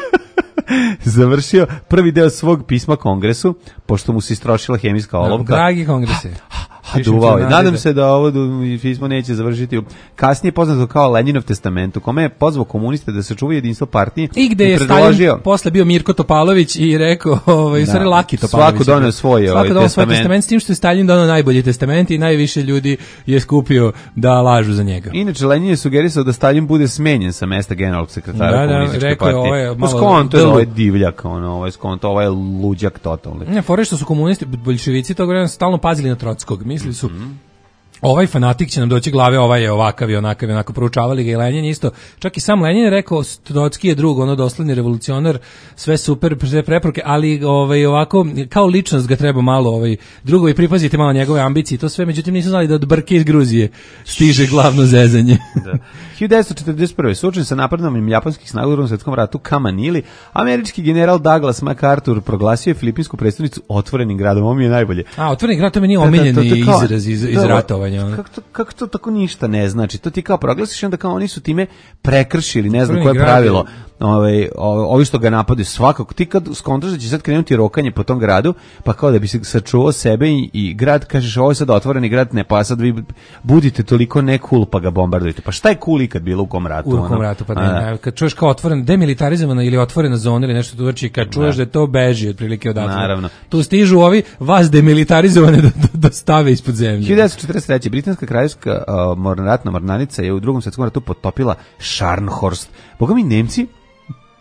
Završio prvi deo svog pisma Kongresu, pošto mu se istrošila hemijska olovka. Dragi kongrese. A duvao je. Nadam se da ovo du- pismo neće završiti u... Kasnije poznato kao Leninov testament, u kome je pozvao komuniste da se čuvaju jedinstvo partije I gde je predložio... Stalin posle bio Mirko Topalović i rekao, ovaj, Da. stvari Laki Topalović. Svako doneo svoj, Svako ovaj, doneo svoj testament. testament, s tim što je Stalin doneo najbolji testament i najviše ljudi je skupio da lažu za njega. Inače, Lenin je sugerisao da Stalin bude smenjen sa mesta generalnog sekretara Da, da, komunističke rekao je, partije. ovo je Pa malo skonto je da delu. ovo je divljak, ono, ovo je skonto, ovo je luđak totalni. Ne, fore što su komunisti, boljševici tog vremena stalno pazili na Trockog. Mislili su, ovaj fanatik će nam doći glave, ovaj je ovakav i onakav i onako, proučavali ga i Lenin isto. Čak i sam Lenin je rekao, Trocki je drug, ono dosledni revolucionar, sve super, sve preporuke, ali ovaj, ovako, kao ličnost ga treba malo, ovaj, drugovi pripazite malo njegove ambicije i to sve, međutim nisu znali da od brke iz Gruzije stiže glavno zezanje. Da. hiljadu devetsto četrdeset prve. suočen sa napadom japanskih snaga u Drugom svetskom ratu ka Manili, američki general Douglas MacArthur proglasio je filipinsku prestonicu otvorenim gradom. Ovo mi je najbolje. A, otvoreni grad, to mi nije Da, da, omiljeni to- to je kao- izraz iz, iz da, ratovanja. ono. Kako to, kako to tako ništa ne znači? To ti kao proglasiš i onda kao oni su time prekršili, ne znam Otvoreni koje grad je- pravilo. Ovaj, o- ovi što ga napadaju svakako. Ti kad skontraš da će sad krenuti rokanje po tom gradu, pa kao da bi se sačuvao sebe i, i grad, kažeš ovo je sad otvoreni grad, ne, pa sad vi budite toliko ne cool pa ga bombardujete. Pa šta je cool ikad bilo u kom ratu? U rukom ono? ratu, pa A, ne, ne, kad čuješ kao otvoren, demilitarizovana ili otvorena zona ili nešto tu, znači kad čuješ da, je to beži otprilike odatle. Naravno. Tu stižu ovi vas demilitarizovane da, da, da stave ispod zemlje. hiljadu devetsto četrdeset treće. Britanska kraljevska uh, mornarica mornarica je u Drugom svjetskom ratu potopila Scharnhorst. Boga mi, Nemci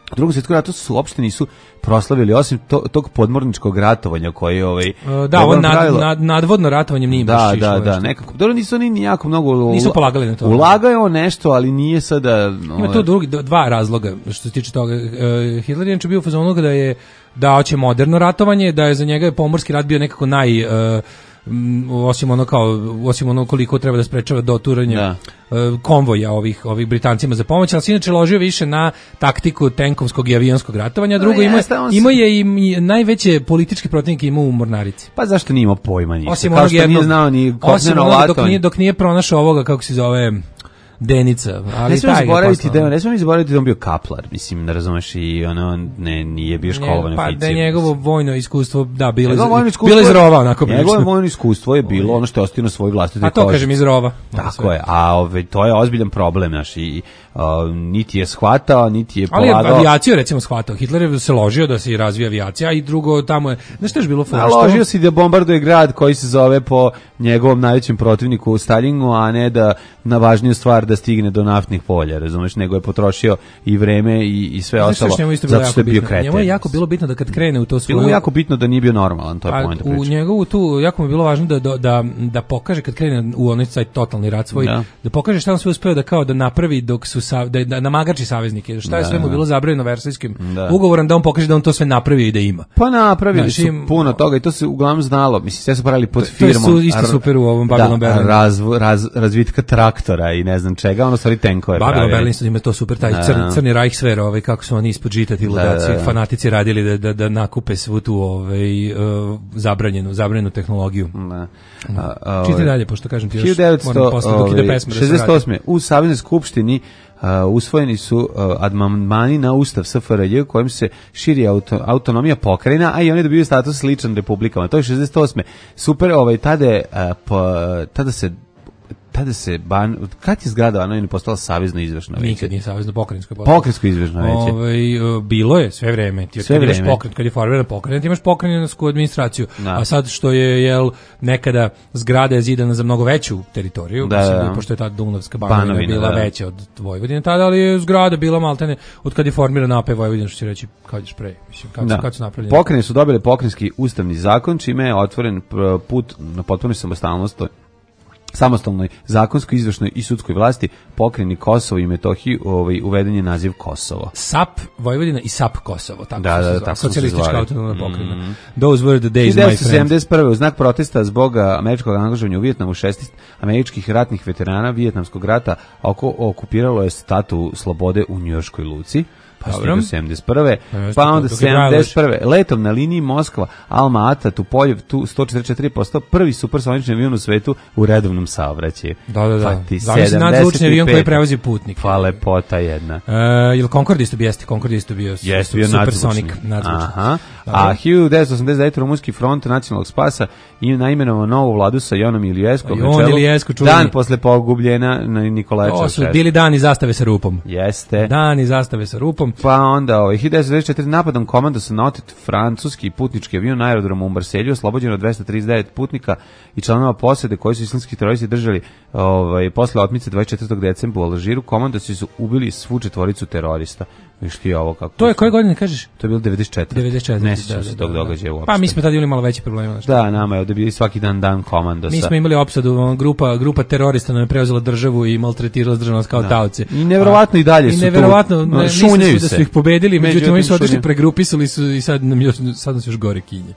U Drugom svjetskom ratu su uopšte nisu proslavili, osim to, tog podmorničkog ratovanja koje ovaj Uh, da, ovo nad, nad, nadvodno ratovanje nije da, baš da, išlo da, nešto. nekako. Dobro, nisu oni ni jako mnogo ula- Nisu polagali na to. Ulagaju on nešto, ali nije sada Ima tu drugi, dva razloga što se tiče toga. Uh, Hitler je inače bio u fazonu da je da hoće moderno ratovanje, da je za njega je pomorski rat bio nekako naj uh, m, osim ono kao osim ono koliko treba da sprečava doturanje Da. uh, konvoja ovih ovih Britancima za pomoć, ali se inače ložio više na taktiku tenkovskog i avionskog ratovanja. A drugo, No, ima, jeste, on se- ima je i, i najveće političke protivnike ima u mornarici. Pa zašto nije imao pojma ništa? Osim Kao onog što nije jednog, znao ni osim kopneno onoga dok latovanje. nije, dok nije pronašao ovoga, kako se zove, Denica. Ali Ne smijemo taj ga zaboraviti poslao. da ne smijemo zaboraviti da on bio kaplar, mislim, ne razumeš, i ono ne nije bio školovan Pa oficir. da je njegovo vojno iskustvo, da, bilo iz, Njegovo vojno iskustvo- bilo iz rova, onako Njegovo prilično. vojno iskustvo je bilo ono što je ostio na svoj vlastitoj A to koži. kažem iz rova. Tako je, a ove, to je ozbiljan problem, naš, i a, niti je shvatao, niti je Ali je polagao. avijaciju recimo shvatao. Hitler je se ložio da se i razvija avijacija, a i drugo tamo je, znaš što je još bilo fora? što- Naložio si da bombarduje grad koji se zove po njegovom najvećem protivniku Stalinu, a ne da na važniju stvar da stigne do naftnih polja, razumeš, nego je potrošio i vreme i, i sve Znaš što ostalo, još njemu isto bilo zato što je jako bio bitno? kreten. Njemu je jako bilo bitno da kad krene u to Bilo svoju... mu jako bitno da nije bio normalan, to je A poenta u priče. njegovu tu, jako mu je bilo važno da, da, da, da pokaže kad krene u onaj taj totalni rat svoj, Da. da, pokaže šta on sve uspeo da kao da napravi dok su, sa, da, da namagarči saveznike, šta je Da, sve mu da. bilo zabranjeno Versajskim Da. ugovorom, da on pokaže da on to sve napravio i da ima. Pa napravili Znaš, su im- puno toga i to se uglavnom znalo. Mislim, sve su pravili pod To- to je firmom. su isto ar- super u ovom Babylon da, Berlin. razvu- raz, razvitka traktora i ne znam čega, ono stvari tenkove Babylon pravili. Berlin sad ima to super, taj Da. crni, crni Reichswehr, ovaj, kako su oni ispod žita ti ludaci, da, da. fanatici radili da, da, da nakupe svu tu ovaj, uh, zabranjenu, zabranjenu tehnologiju. Da. A, a, Čitaj ovaj, dalje, pošto kažem ti još, hiljadu devetsto moram posle dok ide pesma da se šezdeset osme vrati. u Saveznoj skupštini uh, usvojeni su uh, amandmani na ustav S F R J kojim se širi auto, autonomija pokrajina, a i oni dobiju status sličan republikama. To je šezdeset osme Super, ovaj tada je, uh, po- tada se tada se ban kad je zgrada Banovine postala savezno izvršno veće. Nikad nije savezno pokrajinsko. Pokrajinsko izvršno veće. Ovaj, uh, bilo je sve vreme. Ti Sve kad imaš vreme. pokret, kad je formiran pokret, ti imaš pokrajinsku administraciju. Da. A sad što je jel nekada zgrada je zidana za mnogo veću teritoriju, Da, mislim, da. pošto je ta Dunavska Banovina, Banovina, bila da. veća od Vojvodine tada, ali je zgrada bila maltene od kad je formiran A P Vojvodina, što će reći kad ćeš pre, mislim, kad, su, kad su napravljeni. Pokrajine su dobile pokrajinski ustavni zakon, čime je otvoren pr- put na potpunu samostalnost samostalnoj zakonskoj, izvršnoj i sudskoj vlasti. Pokrajini Kosovo i Metohiji ovaj, uveden je naziv Kosovo. S A P Vojvodina i S A P Kosovo, tako Da, su da, se da, zvali. tako su se Socijalistička zvali. autonomna pokrajina. Those were the days, my devetnaest friend. sedamdeset prve u znak protesta zbog američkog angažovanja u Vijetnamu šesnaest američkih ratnih veterana Vijetnamskog rata oko, okupiralo je statu slobode u njujorškoj luci. Pa Dobro. stigu sedamdeset prve Pa jeste, pa to- onda dok je trajalo sedamdeset prve letom na liniji Moskva, Alma Ata, Tupoljev, tu sto četrdeset četiri postao prvi supersonični avion u svetu u redovnom saobraćaju. Da, da, da. Pa ti Zamisli nadzvučni avion koji prevozi putnike. Pa lepota jedna. Uh, jel Concorde isto bio, jeste, Concorde isto bio, Jeste bio supersonik, nadzvučni. nadzvučni. Aha. Dobro. A hiljadu devetsto osamdeset devete Rumunski front nacionalnog spasa i naimenovao novu vladu sa Jonom Ilijeskom. A Jon Ilijesko, čuveni. Dan posle pogubljena na Nikolaja To su Čaušesku. bili dani zastave sa rupom. Jeste. Dani zastave sa rupom. Pa onda, ovaj, hiljadu devetsto devedeset četvrte napadom komando sa naotet francuski putnički avion na aerodromu u Marselju, oslobođeno dvesta trideset devet putnika i članova posade koji su islamski teroristi držali ovaj, posle otmice dvadeset četvrtog decembra u Alžiru. Komandosi su ubili svu četvoricu terorista. Viš ti ovo kako... To je koje godine kažeš? To je bilo devedeset četvrte devedeset četvrte Ne sjećam se tog događaja uopšte. Pa mi smo tada imali malo veće probleme. Znači. Da, nama je ovde bili svaki dan dan komandosa. Mi smo imali opsadu, ono, grupa, grupa terorista nam je preuzela državu i maltretirala državnost kao Da. taoce. I neverovatno i dalje I su tu, neverovatno, no, ne, mislili šunjaju su da se. su ih pobedili, međutim Međutim, oni su otišli, šunjaju. pregrupisali su i sad nam još, sad nas još gore kinje.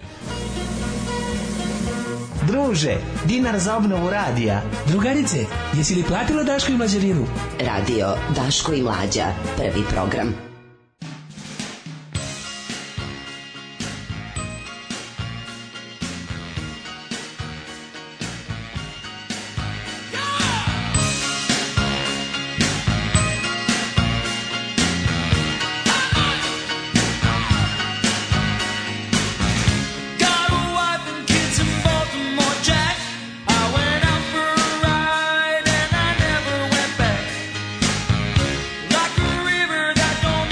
Druže, dinar za obnovu radija. Drugarice, jesi li platila Daško i Mlađarinu? Radio Daško i Mlađa, prvi program. Got a wife and kids in Baltimore, Jack. I went out for a ride and I never went back. Like a river that don't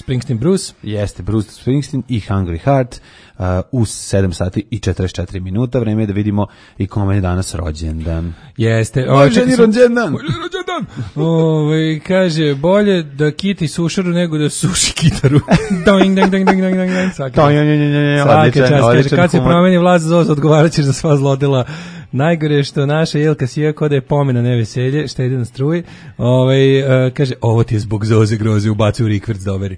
Springsteen Bruce. Jeste, Bruce Springsteen i Hungry Heart uh, u sedam sati i četrdeset četiri minuta. Vreme je da vidimo i kome je danas rođendan. Jeste. Moj ženi rođendan. Moj ženi rođendan. Ove, kaže, bolje da kiti sušaru nego da suši kitaru. Doing, ding, ding, ding, ding, ding, ding. Svaki čas, kaže, kad se promeni vlast Zoz, odgovarat ćeš za sva zlodela. Najgore je što naša Jelka sija kod je pomena neveselje, štedi na struji. Ovaj, uh, kaže, ovo ti je zbog Zoze groze, ubaci u rikverc doveri.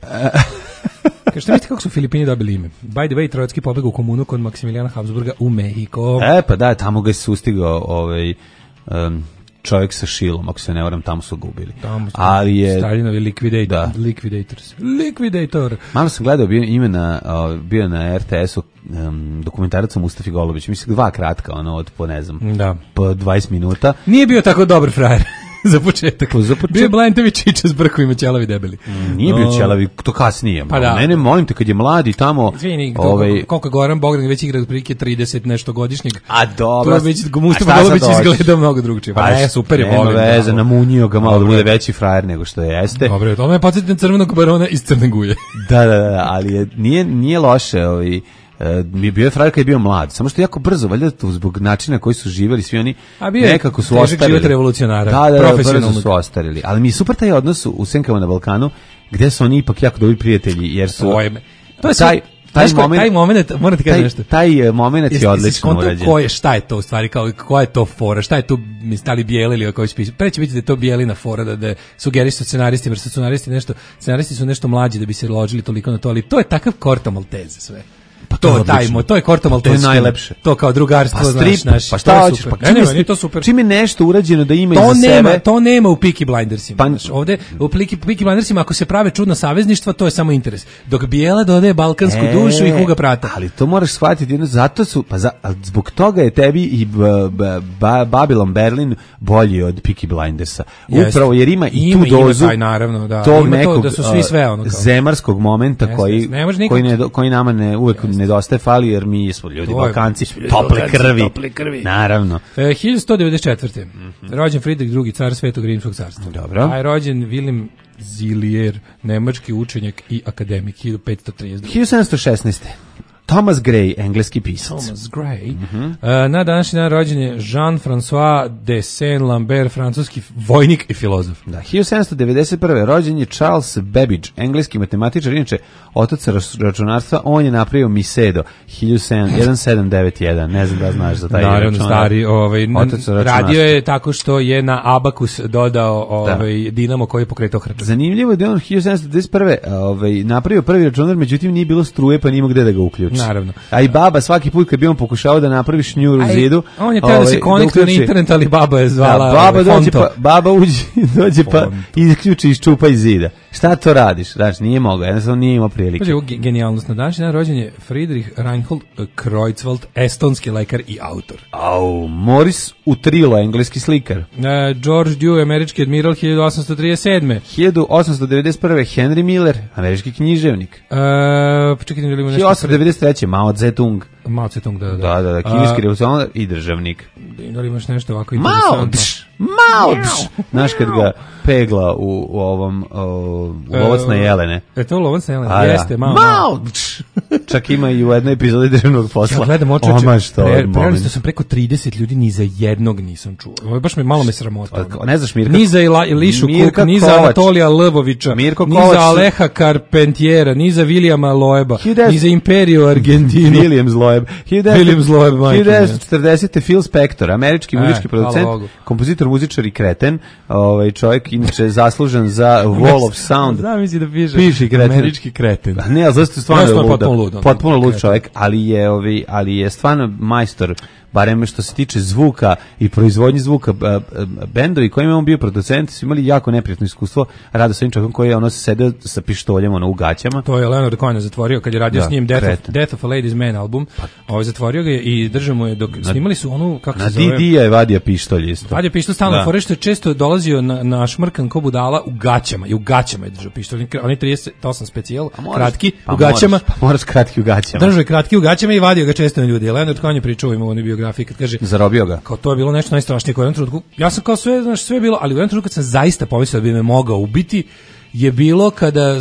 Kaže, šta mislite kako su Filipini dobili ime? By the way, Trojotski pobegao u komunu kod Maksimilijana Habsburga u Mehiko. E, pa da, tamo ga je sustigao ovaj, um, čovjek sa šilom, ako se ne varam, tamo su ga ubili. Tamo su ali je Stalinovi liquidator, da. liquidators. Liquidator. Malo sam gledao, bio ime na, o, bio na er te esu um, dokumentarac o Mustafi Golubić. Mislim, dva kratka, ono, od po, ne znam, da. po dvadeset minuta. Nije bio tako dobar frajer. za početak. Pa za početak. Bio je Blantović Čiča s brkovima ćelavi debeli. Mm, nije bio ćelavi, to kasnije. Pa da. Ne, ne, molim te, kad je mladi tamo... Izvini, ovaj... koliko je Goran Bogdan već igra otprilike trideset nešto godišnjeg. A dobro. To je već Mustafa Golubić izgledao mnogo drugčije. Pa ne, super je, volim. Nema veze, namunio ga malo da bude veći frajer nego što jeste. Dobro, to me podsjeti na crvenog barona iz Crne Guje. da, da, da, ali je, nije, nije loše, ovaj... mi bio je frajer kad je bio mlad, samo što je jako brzo, valjda to zbog načina koji su živjeli svi oni, a bio nekako su ostarili. Život revolucionara, da, da, da, brzo su ostarili. Ali mi je super taj odnos u Senkama na Balkanu, gde su oni ipak jako dobri prijatelji, jer su... Svoje. To je taj, taj, taj, moment, taj moment, moram ti kažem nešto. Taj moment je, je odlično urađen. Ko je, šta je to u stvari, kao, koja je to fora, šta je tu, stali bijeli ili koji spis. Pre će biti da je to bijelina fora, da, da sugerišu scenaristi, jer su scenaristi nešto, scenaristi su nešto mlađi da bi se ložili toliko na to, ali to je takav Corto Maltese sve. Pa to, to taj to je Corto Maltese. To je najlepše. To kao drugarstvo, pa strip, znaš, naš. Pa šta hoćeš? Pa čim je to super. Čim je nešto urađeno da ima to iza nema, sebe. To nema u Peaky Blindersima. Pa, znaš, ovde u Peaky, Peaky Blindersima ako se prave čudna savezništva, to je samo interes. Dok bijela dodaje balkansku e, dušu i Huga Prata. Ali to moraš shvatiti, jedno, zato su, pa za, zbog toga je tebi i b, b, b, Babylon Berlin bolji od Peaky Blindersa. Upravo jer ima i ima, tu dozu ima taj, naravno, da. tog ima nekog to, da su svi sve ono kao zemarskog momenta Jeste, koji, ne nikog... koji, ne, koji nama ne, uvek Jeste. nedostaje, fali jer mi smo ljudi Balkanci, tople krvi. Tople krvi. Naravno. E, hiljadu sto devedeset četvrte. Mm-hmm. Rođen Fridrik drugi, car Svetog Rimskog carstva. Dobro. A je rođen Wilhelm Zilier, nemački učenjak i akademik, hiljadu petsto trideset druge. hiljadu sedamsto šesnaeste. Thomas Gray, engleski pisac. Thomas Gray. Mm-hmm. uh, na današnji dan rođen je Jean-François de Saint-Lambert, francuski vojnik i filozof. Da, hiljadu sedamsto devedeset prve. rođen je Charles Babbage, engleski matematičar, inače otac računarstva. On je napravio Misedo, hiljadu sedamsto devedeset jedan. Ne znam da znaš za taj naravno, računar. Stari, ovaj, radio je tako što je na abakus dodao ovaj, dinamo koji je pokretao hrčak. Zanimljivo je da on hiljadu sedamsto devedeset prve. Ovaj, napravio prvi računar, međutim nije bilo struje pa nije imao gde da ga uključi. Naravno. A i baba svaki put kad bi on pokušao da napravi šnjur u zidu, on je teo da se konektuje na internet, ali baba je zvala da, baba ovaj, dođe pa, baba uđe, dođe pa isključi i ščupa iz zida. Šta to radiš? Znači, nije mogao, jednostavno nije imao prilike. Pazi, genijalnost na današnji dan rođen je Friedrich Reinhold Kreutzwald, estonski lekar i autor. Au, Morris Utrilo, engleski slikar. Uh, George Dew, američki admiral, hiljadu osamsto trideset sedme. hiljadu osamsto devedeset prve. Henry Miller, američki književnik. Uh, počekajte, da li ima nešto... hiljadu osamsto devedeset treće. Mao Zedong. Mao Zedong, da, da. Da, da, da, kineski revolucionar i državnik. Da li imaš nešto ovako Mao, dš, Mao, dš. Znaš kad ga pegla u, u ovom, u Lovac na Jelene. Je to Lovac na Jelene? A, jeste, Mao. Mao, dš. Čak ima i u jednoj epizodi državnog posla. Ja gledam očeče, prelistao sam preko trideset ljudi, ni za jednog nisam čuo. Ovo baš me malo me sramota. Ne znaš Mirka? Ni za Ilišu Kuk, ni za Anatolija Lvovića, Mirko ni za Aleha Carpentiera, ni za Vilijama Loeba, ni za Imperiju Argentinu. William Loeb. William Loeb, hiljadu devetsto četrdesete. Phil Spector, američki muzički producent, kompozitor, muzičar i kreten. Ovaj čovjek inače zaslužen za Wall of Sound. Znam misli da piše. Piše kreten. Američki kreten. Ne, ali zašto stvarno lud. Potpuno lud. Potpuno lud čovjek, ali je ovaj ali je stvarno majstor, barem što se tiče zvuka i proizvodnje zvuka. Bendovi kojima je on bio producent su imali jako neprijatno iskustvo rada sa ovim čovjekom koji je ono sedeo sa pištoljem ono u gaćama. To je Leonard Cohen zatvorio kad je radio da, s njim Death of, Death of a Ladies Man album. Pa, ovaj zatvorio ga je i držao mu je dok na, snimali su onu kako se zove. Na Didija je vadio pištolj isto. Vadio pištolj stalno, fore što je često dolazio na, na šmrkan ko budala u gaćama i u gaćama je držao pištolj. Oni trideset osam specijal, kratki pa u gaćama. Moraš, pa moraš kratki u gaćama. Držao je kratki u gaćama i vadio ga često na ljudi. Leonard Cohen je pričao ima u onoj biografiji kad kaže zarobio ga. Kao to je bilo nešto najstrašnije koje u jednom trenutku. Ja sam kao sve, znaš, sve bilo, ali u jednom trenutku kad sam zaista pomislio da bi me mogao ubiti, je bilo kada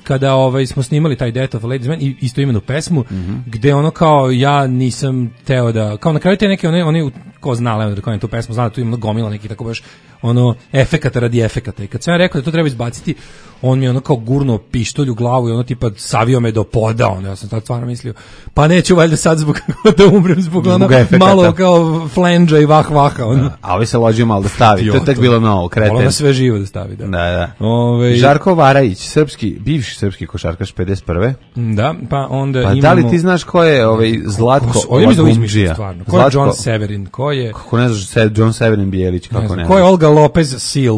kada ovaj, smo snimali taj Death of a Ladies Man i isto imenu pesmu, mm-hmm. gde ono kao ja nisam teo da, kao na kraju te neke, one, one ko znala da kao je tu pesmu, znala da tu ima gomila neki tako baš ono efekata radi efekata i kad sam ja rekao da to treba izbaciti, on mi je ono kao gurnuo pištolj u glavu i ono tipa savio me do poda, ono, ja sam tad stvarno mislio, pa neću valjda sad zbog da umrem zbog ono malo kao flenđa i vah vaha, ono. Da, a ovaj se ložio malo da stavi, to je tek bilo novo, kreten. Ono sve živo da stavi, da. Da, da. Ove... Žarko Varajić, srpski, bivši srpski košarkaš pedeset prve. Da, pa onda pa imamo... da li ti znaš ko je ovaj Zlatko Lagumdžija? Ko je John Severin? Ko je... Kako ne znaš John Severin Bijelić? Kako ne, ne ko je Olga Lopez Sil?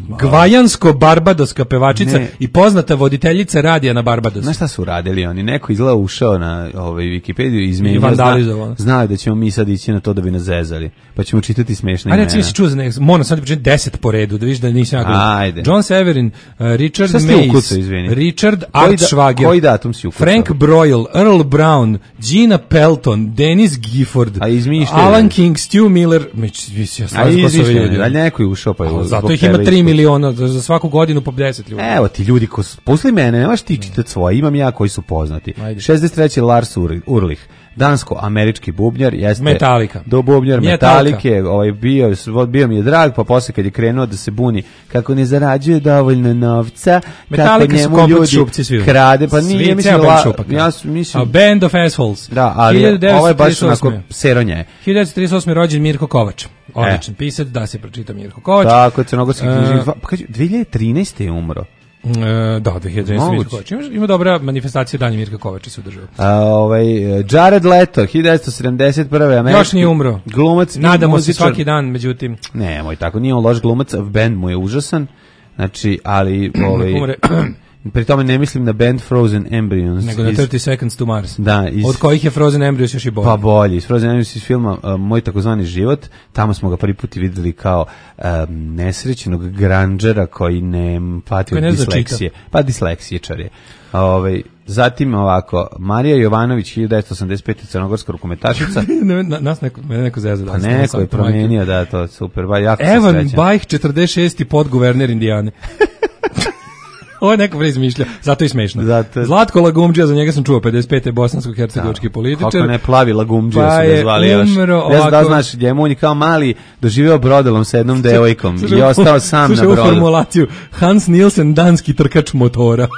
Gvajansko-barbadoska pevačica ne. I poznata voditeljica radija na Barbadosu. Znaš šta su radili oni? Neko izgleda ušao na ovaj Wikipediju i izmenio. I vandalizovao. Znao da ćemo mi sad ići na to da bi nas zezali. Pa ćemo čitati smešne imena. A recimo si čuo za nek... Moram sad početi deset po redu, da vidiš da nisam jako... Ajde. John Severin, uh, Richard Mays, Richard Artschwager, koji datum si ukucao? Frank Broyle, Earl Brown, Gina Pelton, Dennis Gifford, Alan King, Stu Miller, mislim, ja stvarno ko su ovi ljudi. Ali neko je ušao pa je zbog zato ih ima tri miliona, za svaku godinu po deset ljudi. Evo ti ljudi, ko, posle mene, nemaš ti čitati svoje, imam ja koji su poznati. Ajde. šezdeset treći Lars Ulrich, dansko-američki bubnjar, jeste Metallica. Do bubnjar Metalike, ovaj bio, bio mi je drag, pa posle kad je krenuo da se buni kako ne zarađuje dovoljno novca, Metallica kako njemu ljudi krade, pa nije mislim la, ja mislim A Band of Assholes. Da, ali ovaj baš onako seronje. hiljadu devetsto trideset osme rođen Mirko Kovač. Odličan e. pisac, da se pročita Mirko Kovač. Tako, crnogorski književnik. Uh, pa dve hiljade trinaeste je umro. Uh, da, dve hiljade trinaeste Mirko Kovač. Ima, ima dobra manifestacija Danja Mirka Kovača se održava. A, ovaj, Jared Leto, hiljadu devetsto sedamdeset prve američki. Još nije umro. Glumac. Nadamo muzičar. Se svaki dan, međutim. Ne, moj tako, nije on loš glumac, band mu je užasan. Znači, ali... Ovaj, pri tome ne mislim na band Frozen Embryos. Nego na thirty seconds to Mars. Da, iz, od kojih je Frozen Embryos još i bolji. Pa bolji. Iz Frozen Embryos iz filma uh, Moj takozvani život. Tamo smo ga prvi put videli kao um, nesrećenog granđera koji ne pati od disleksije. Pa disleksičar je. Ove, zatim ovako, Marija Jovanović, hiljadu devetsto osamdeset pete crnogorska rukometašica. Nas neko, mene neko zezao. Pa neko je promijenio, da, to je super. Ba, jako Evan Bajh, četrdeset šesti podguverner Indijane. Ovo je neko preizmišlja, zato je smešno. Zato... Zlatko Lagumdžija, za njega sam čuo, pedeset pete bosansko-hercegovački političar. Kako ne, plavi Lagumdžija pa su ga zvali još. Umro, ne znam da znaš, njemu on je kao mali doživeo brodelom sa jednom devojkom i ostao sam na brodu. Formulaciju, Hans Nielsen, danski trkač motora.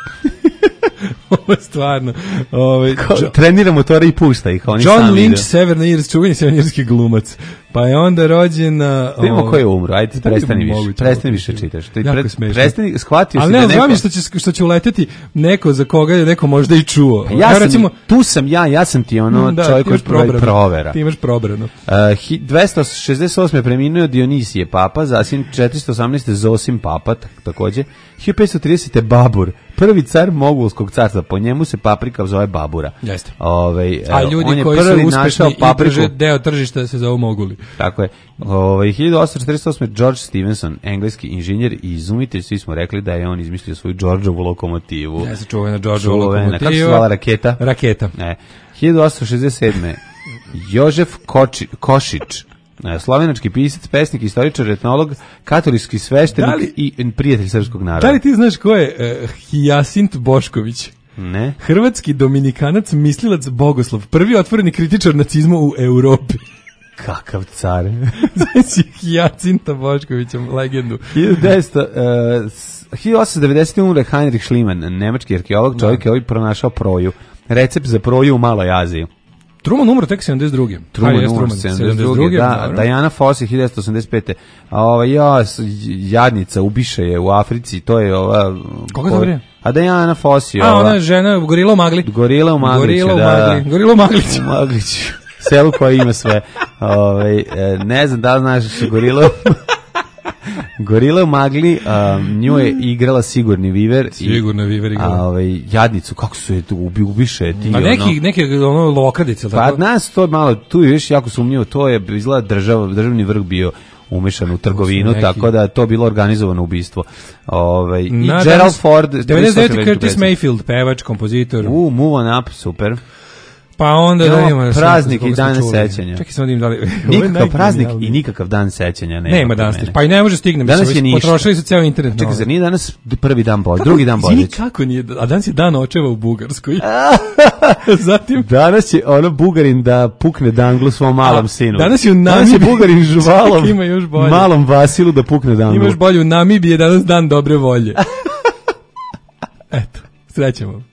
Ovo je stvarno. Ovaj, jo, trenira motore i pušta ih. Oni John sami Lynch, ide. severnirski, čuveni severnirski glumac. Pa je onda rođen... Uh, Vidimo ko je umro, ajde, prestani više. Prestani više čitaš. Jako smešno. Prestani, shvatio ali si ne, da neko... Ali ne, što će, što će uleteti neko za koga je neko možda i čuo. Ja, ja sam, recimo, tu sam ja, ja sam ti ono da, čovjek koji pravi provera. Ti imaš probrano. Uh, dvesta šezdeset osme preminuo Dionisije Papa, zatim četiristo osamnaeste Zosim Papa, takođe. hiljadu petsto tridesete Babur, prvi car Mogulskog carstva, po njemu se paprika zove Babura. Jeste. Ove, a ljudi on je koji prvi su uspešni i papriku. drže deo tržišta se zovu Moguli. Tako je. Ove, hiljadu osamsto četrdeset osme George Stephenson, engleski inženjer i izumitelj, svi smo rekli da je on izmislio svoju Georgeovu lokomotivu. Ne se čuvena Georgeovu lokomotivu. Kako se zvala raketa? Raketa. Ne. hiljadu osamsto šezdeset sedme Jožef Koči, Košić, slovenački pisac, pesnik, istoričar, etnolog, katolijski sveštenik li, i prijatelj srpskog naroda. Da li ti znaš ko je uh, Hijasint Bošković? Ne. Hrvatski dominikanac, mislilac, bogoslov, prvi otvoreni kritičar nacizma u Europi. Kakav car. Znači Hijacinta Boškovića, legendu. hiljadu osamsto devedesete umre Heinrich Schliemann, nemački arheolog, čovjek je ovaj pronašao proju. Recept za proju u Maloj Aziji. Truman umro tek sedamdeset druge Truman umro sedamdeset druge da. Diana Fossey, hiljadu devetsto osamdeset pete A ova ja, jadnica, ubiše je u Africi, to je ova... Koga to je? A Diana Fossey. A, ona je žena, gorila u magli. Gorila u Magliću, gorila u da. Magli. Gorila u Magliću. U Magliću. Selu koje ima sve. Ove, ne znam da li znaš što gorila... Gorila u Magli, um, nju je igrala Sigurni Viver. Sigurni Viver igrala. A ovaj, jadnicu, kako su je tu ubi, ubiše ti. A neki, ono, neke ono lokadice. Pa nas to malo, tu je još jako sumnjivo, to je izgleda država, državni vrh bio umešan u trgovinu, tako da je to bilo organizovano ubistvo. Ovaj, i na, Gerald Ford. devedeset devete Curtis Mayfield, pevač, kompozitor. U, Move On Up, super. Pa onda da imamo praznik i dan sećanja. Čekaj samo da im dali. Nikakav praznik i nikakav dan sećanja nema. Nema danas. Pa i ne može stignem. Danas je ništa. Potrošili su ceo internet. Čekaj, zar nije danas prvi dan Božića, drugi dan Božića? Kako nije? A danas je dan očeva u Bugarskoj. Zatim danas je ono Bugarin da pukne danglu svom malom sinu. Danas je u Namibiji. Danas je Bugarin žuvalom. Ima još bolje. Malom Vasilu da pukne danglu. Imaš bolje, u Namibiji je danas dan dobre volje. Eto, srećemo vam.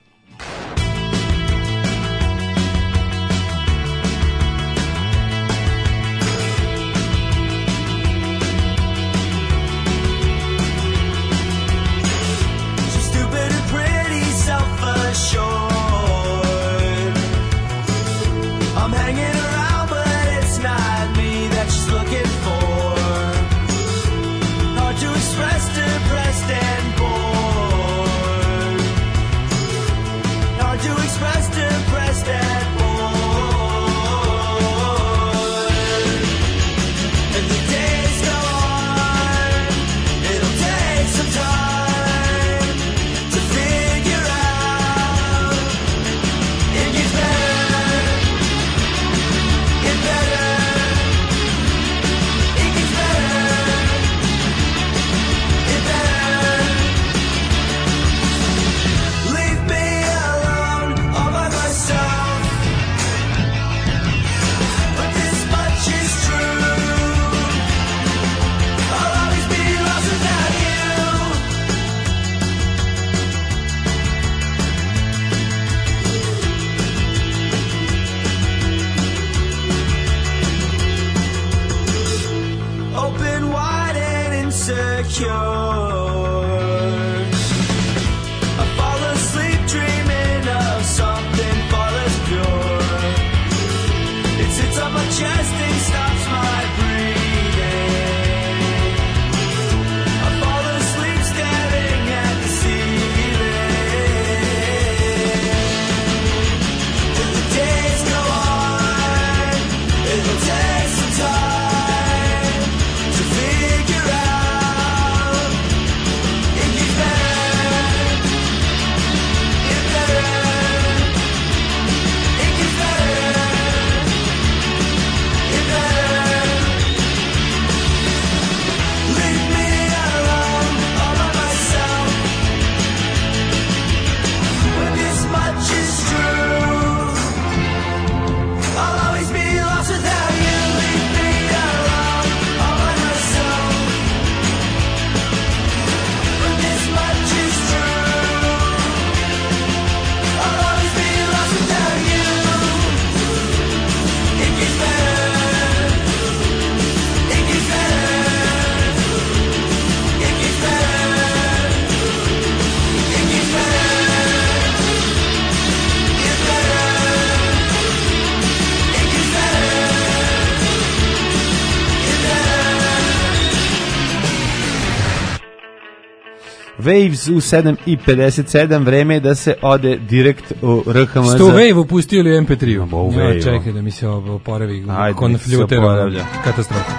Waves u sedam i pedeset sedam, vreme je da se ode direkt u R H M Z. Sto Wave upustili u em pe tri. Bo, ja, čekaj da mi se oporavi Ajde, konfljuter. Katastrofa.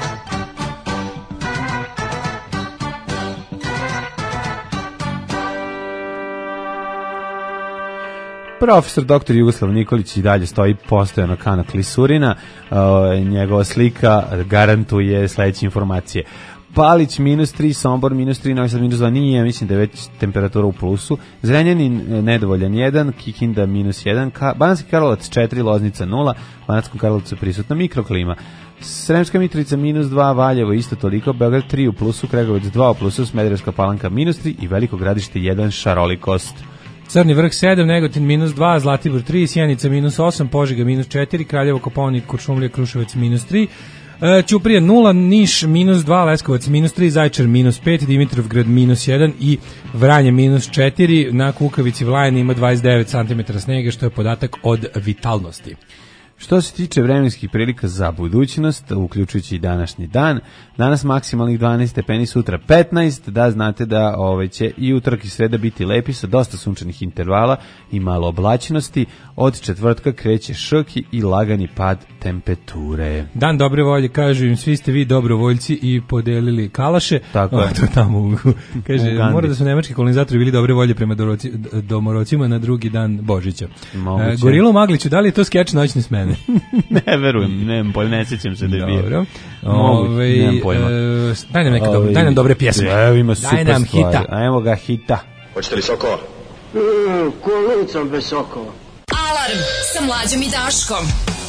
Profesor doktor Jugoslav Nikolić i dalje stoji postojano kana klisurina. Uh, njegova slika garantuje sledeće informacije. Palić minus tri, Sombor minus tri, Novi Sad minus dva, nije, mislim da je već temperatura u plusu. Zrenjanin nedovoljan jedan, Kikinda minus jedan, Ka Banatski Karlovac četiri, Loznica nula, Banatskom Karlovcu prisutna mikroklima. Sremska Mitrovica minus dva, Valjevo isto toliko, Beograd tri u plusu, Kregovec dva u plusu, Smederevska Palanka minus tri i Veliko Gradište jedan, šarolikost. Crni vrh sedam, Negotin minus dva, Zlatibor tri, Sjenica minus osam, Požega minus četiri, Kraljevo, Kopaonik, Kuršumlija, Kruševac minus tri, Ćuprija nula, Niš minus dva, Leskovac minus tri, Zaječar minus pet, Dimitrovgrad minus jedan i Vranje minus četiri. Na Kukavici Vlajani ima dvadeset devet centimetara snega, što je podatak od vitalnosti. Što se tiče vremenskih prilika za budućnost, uključujući i današnji dan, danas maksimalnih dvanaest stepeni, sutra petnaest, da znate da ovaj, će i utorak i sreda biti lepi sa dosta sunčanih intervala i malo oblačnosti. Od četvrtka kreće šrki i lagani pad temperature. Dan dobre volje, kažu im, svi ste vi dobrovoljci i podelili kalaše. Tako je. O, to tamo, u, kaže, U Gandhi. mora da su nemački kolonizatori bili dobre volje prema doroci, domorocima na drugi dan Božića. Moguće. E, Gorilo Magliću, da li je to skeč noćne smene? Ne verujem, nemam pojma, ne sjećam se da je bio. Dobro. Moguće, Ove, nemam pojma. e, daj nam, neka Ove, dobro, daj nam dobre pjesme. Evo ima super daj nam stvari. hita. A evo ga hita. Hoćete li sokova? Mm, ko lucam bez sokova. Alarm sa Mlađom i Daškom.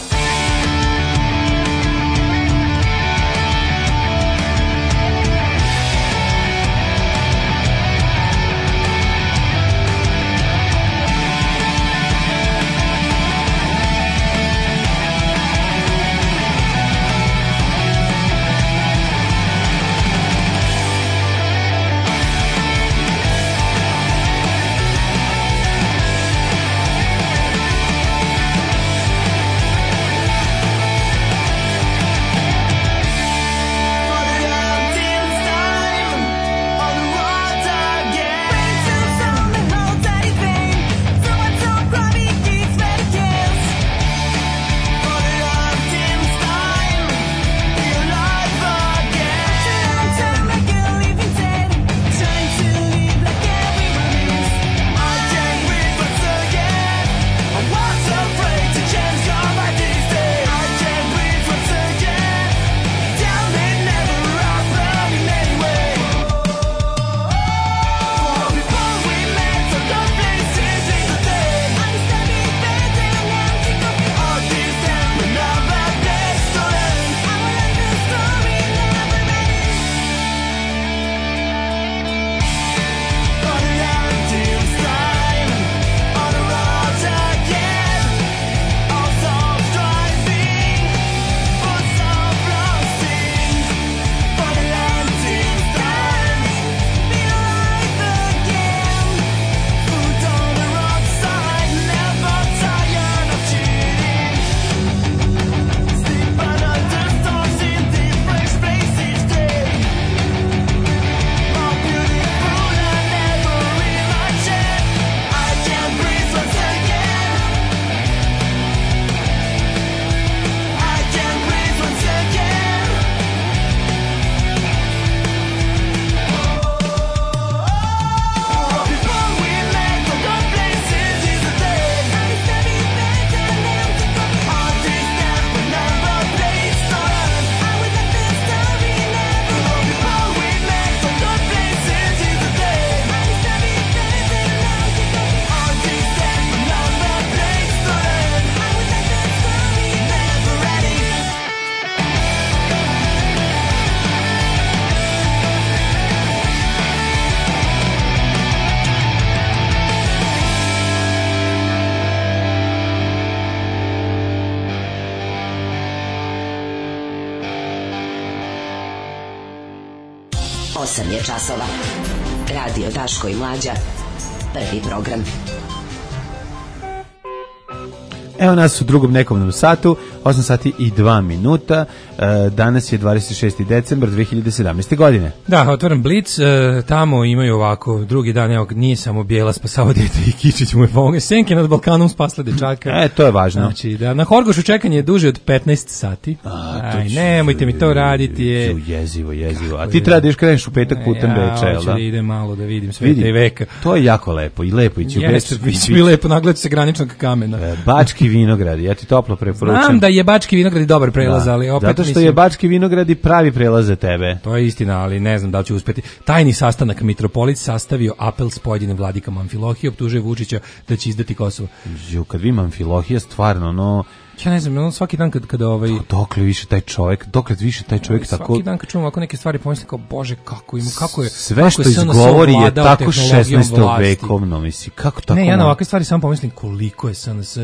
osam je časova. Radio Daško i Mlađa. Prvi program. Evo nas u drugom nekomnom satu, osam sati i dva minuta. E, danas je dvadeset šesti decembar dve hiljade sedamnaeste. godine. Da, otvaram Blic, e, tamo imaju ovako, drugi dan, evo, nije samo Bijela spasao dete i Kičić mu je pomoge, Senke nad Balkanom spasla dečaka. E, to je važno. Znači, da, na Horgošu čekanje je duže od petnaest sati. A, Aj, nemojte mi to raditi. Je. Jezivo, jezivo. A ti treba da iš kreneš u petak putem Beča, jel da? Ja, idem malo da vidim sveta i veka. To je jako lepo i lepo ići u Beč. Jeste, biće mi lepo nagledati se graničnog kamena. E, Bački vinogradi, ja ti toplo preporučujem. Znam da je Bački vinogradi dobar prelaz, da, ali opet zato što mislim, je Bački vinogradi pravi prelaz za tebe. To je istina, ali ne znam da li će uspeti. Tajni sastanak, mitropolit sastavio apel s pojedinim vladikama Amfilohije, optužuje Vučića da će izdati Kosovo. Ju, kad vi Amfilohija stvarno, no... Ja ne znam, on svaki dan kad, kada ovaj... Dokle više taj čovjek, dokle više taj čovjek svaki tako... Svaki dan kad čujem ovako neke stvari pomislim kao, bože, kako ima, kako je... Sve što izgovori je tako šesnaestovekovno, misli, kako tako... Ne, ja na ovakve stvari samo pomislim koliko je S N S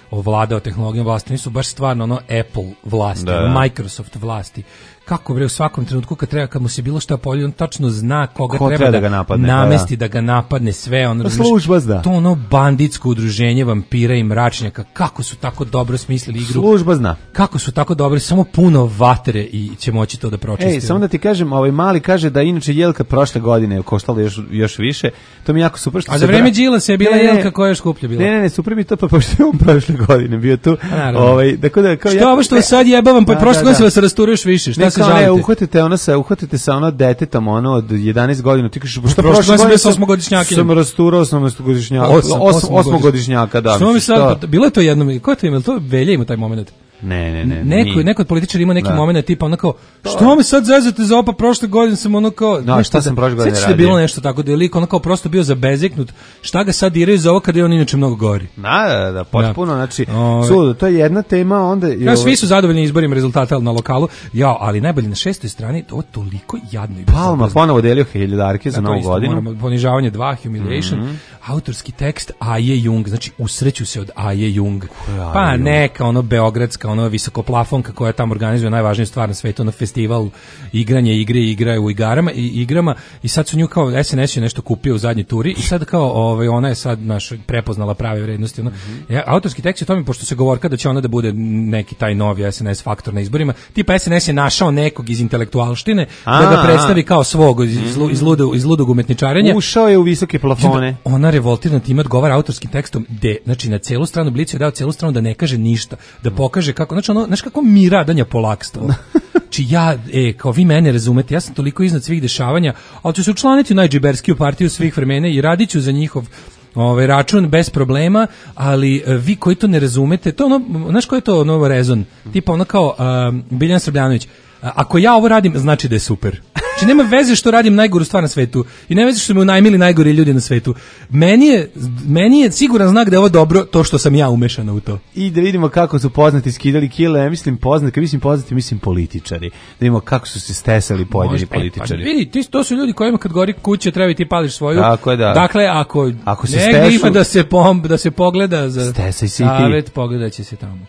ovladao tehnologijom vlasti, oni su baš stvarno ono Apple vlasti, Da, da. Microsoft vlasti. Kako bre u svakom trenutku kad treba, kad mu se bilo šta polju, on tačno zna koga Ko treba, treba da, da ga napadne, namesti, da, da ga napadne, sve ono. Pa razumeš, služba zna. to ono banditsko udruženje vampira i mračnjaka, kako su tako dobro smislili igru. Služba zna. Kako su tako dobro, samo puno vatre i će moći to da pročisti. Ej, samo da ti kažem, ovaj mali kaže da inače jelka prošle godine je koštala još, još više. To mi je jako super što A se za vreme bra- Đilasa je bila Ne, ne, jelka koja je skuplja bila. Ne, ne, ne, super mi je to, pa pošto je on prošle godine bio tu. naravno. Ovaj, dakle, da, kao Što jako- ovo što vas sad jebavam, pa Da, prošle da, godine da. se vas rasturuje još više, šta Ne, se kao, ne, žalite? uhvatite ono sa, uhvatite sa ono detetom, ono od jedanaest godina, ti kažeš, pa šta Prošle prošle godine sam godine bio sa osmogodišnjakinjem. Sam rasturao sa osmogodišnjaka, Osam- osam, osmogodišnjaka. osmogodišnjaka, da. Što mi mislim, sad, šta? bilo je to jednom, ko je to imao, to Velja ima taj moment. Ne, ne, ne. Neko, nije. neko od političara ima neki Da. moment tipa ono kao, što me sad zezate za opa, prošle godine sam ono kao, Da, nešto šta sam prošle godine sećaš da je radio? bilo nešto tako da je lik ono kao prosto bio zabezeknut, šta ga sad diraju za ovo kada je on inače mnogo gori. Da, da, da, potpuno, znači, Ovaj. sudo, to je jedna tema, onda... i Ja, ovo- svi su zadovoljni izborima rezultata na lokalu, ja, ali najbolje na šestoj strani, to je toliko jadno i Palma bezobrazno. ponovo delio hiljadarke za Da, to novu isto godinu. moramo, ponižavanje dva, humiliation, Mhm. autorski tekst Aje Jung, znači usreću se od Aje Jung. je Aje Pa Jung? neka ono beogradska, ono visokoplafonka koja tamo organizuje najvažniju stvar na svetu, ono festival igranje igre i igra u igarama i igrama i sad su nju kao S N S je nešto kupio u zadnjoj turi i sad kao ovaj ona je sad naš prepoznala prave vrednosti ono. Mhm. Ja, autorski tekst je tome pošto se govorka da će ona da bude neki taj novi S N S faktor na izborima. Tipa S N S je našao nekog iz intelektualštine da ga A, predstavi kao svog iz, iz, iz, ludog, iz ludog umetničarenja. Ušao je u visoke plafone. Ona revoltirana time odgovara autorskim tekstom gde, znači na celu stranu Blicu je dao celu stranu da ne kaže ništa, da pokaže kako, znači ono, znaš kako mi radanja polakstvo. Znači ja, e, kao vi mene razumete, ja sam toliko iznad svih dešavanja, ali ću se učlaniti u najdžiberskiju partiju svih vremena i radit ću za njihov ovaj račun bez problema, ali e, vi koji to ne razumete, to ono, znaš koji je to ono rezon? Tipa ono kao um, Biljan Srbljanović, a- ako ja ovo radim, znači da je super. Znači nema veze što radim najgoru stvar na svetu i nema veze što me unajmili najgori ljudi na svetu. Meni je, meni je siguran znak da je ovo dobro to što sam ja umešana u to. I da vidimo kako su poznati skidali kile, ja mislim poznati, kad mislim poznati, mislim političari. Da vidimo kako su se stesali pojedini Može, e, političari. Pa vidi, ti, to su ljudi kojima kad gori kuća treba i ti pališ svoju. Tako je, da. Dakle, ako, Ako se negdje stešu- ima da se, pom, da se pogleda za Stesaj se i ti. savet, pogledat će se tamo.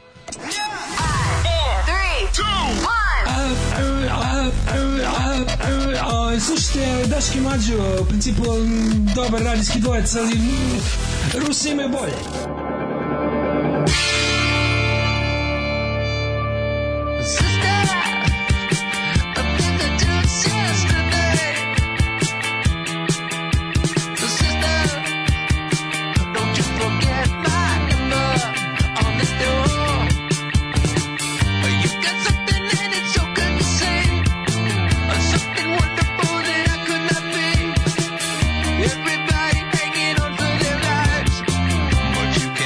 Slušajte, Daški Mađo, u principu m, dobar radijski dvojec, ali m, Rusi imaju bolje. Everybody hanging on for their lives, but you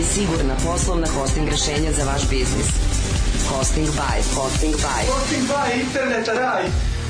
i sigurna poslovna hosting rešenja za vaš biznis. Hosting by, hosting by. Hosting by, internet raj.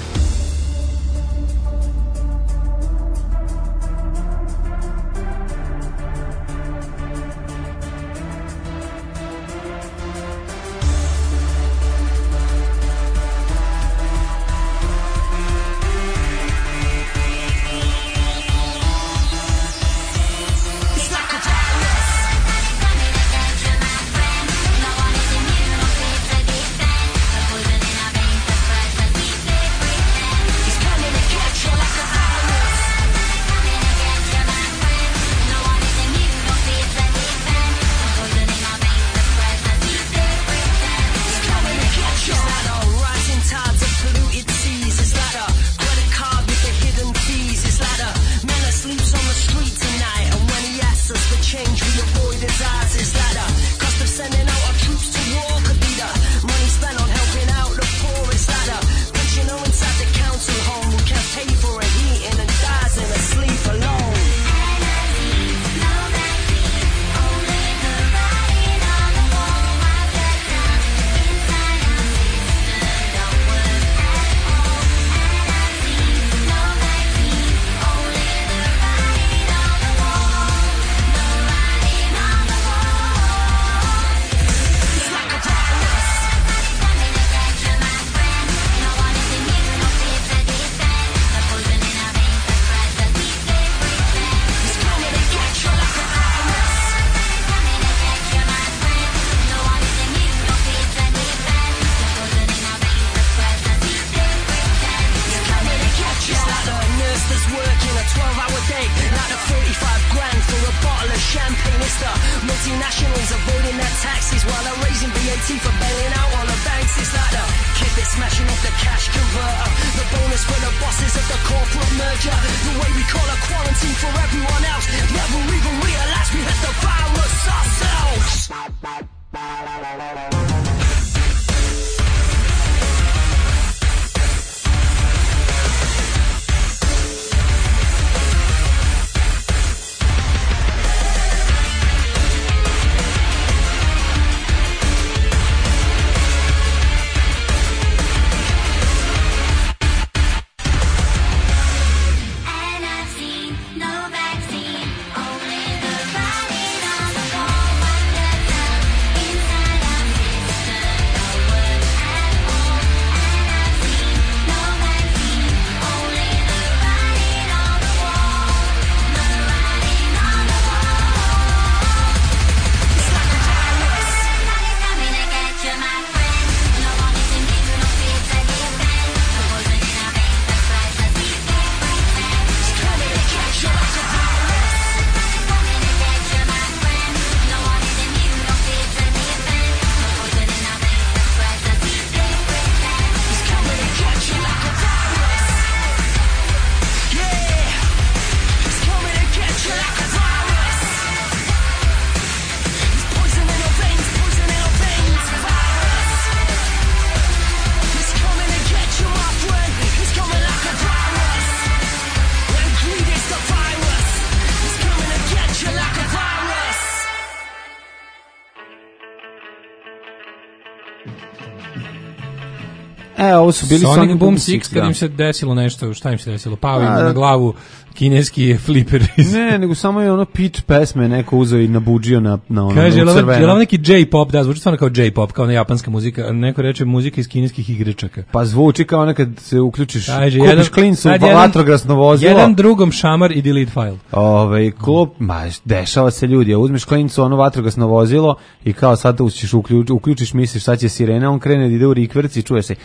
E, ovo su bili Sonic, Sonic Boom Six, Six, kad da. im se desilo nešto, šta im se desilo? Pao im A, na glavu kineski fliper. Ne, nego samo je ono pitch pesme neko uzeo i nabuđio na, na ono, Kaže, na je crveno. li ovo neki J-pop, da, zvuči stvarno kao J-pop, kao ona japanska muzika, neko reče muzika iz kineskih igračaka. Pa zvuči kao ono kad se uključiš, Kaže, kupiš jedan- klincu sad pa jedan- vatrogasno vozilo. Jedan drugom šamar i delete file. Ovaj klub, ma dešava se ljudi, a uzmeš klincu ono vatrogasno vozilo i kao sad učiš uključ, uključiš misliš sad će sirena, on krene da ide u rikverc i čuje se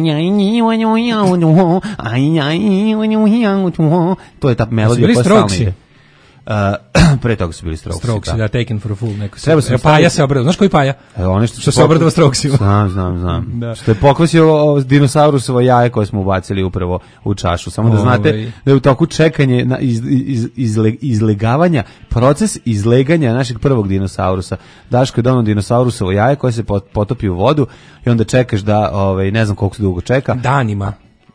to je ta melodija bili koja stalno Strokesi? ide. Uh, pre toga su bili Strokesi. Strokesi, da. da, Taken for a Fool. Neko Treba sam e, Paja se obradao. Znaš koji Paja? E, one što, Što se obradao Strokesima. Znam, znam, znam. Da. Što je pokvasio ovo dinosaurusovo jaje koje smo ubacili upravo u čašu. Samo da znate Ovaj. da je u toku čekanje na iz, iz, izle, izlegavanja, proces izleganja našeg prvog dinosaurusa. Daško je donao dinosaurusovo jaje koje se pot- potopi u vodu i onda čekaš da, ovaj, ne znam koliko se dugo čeka. Danima.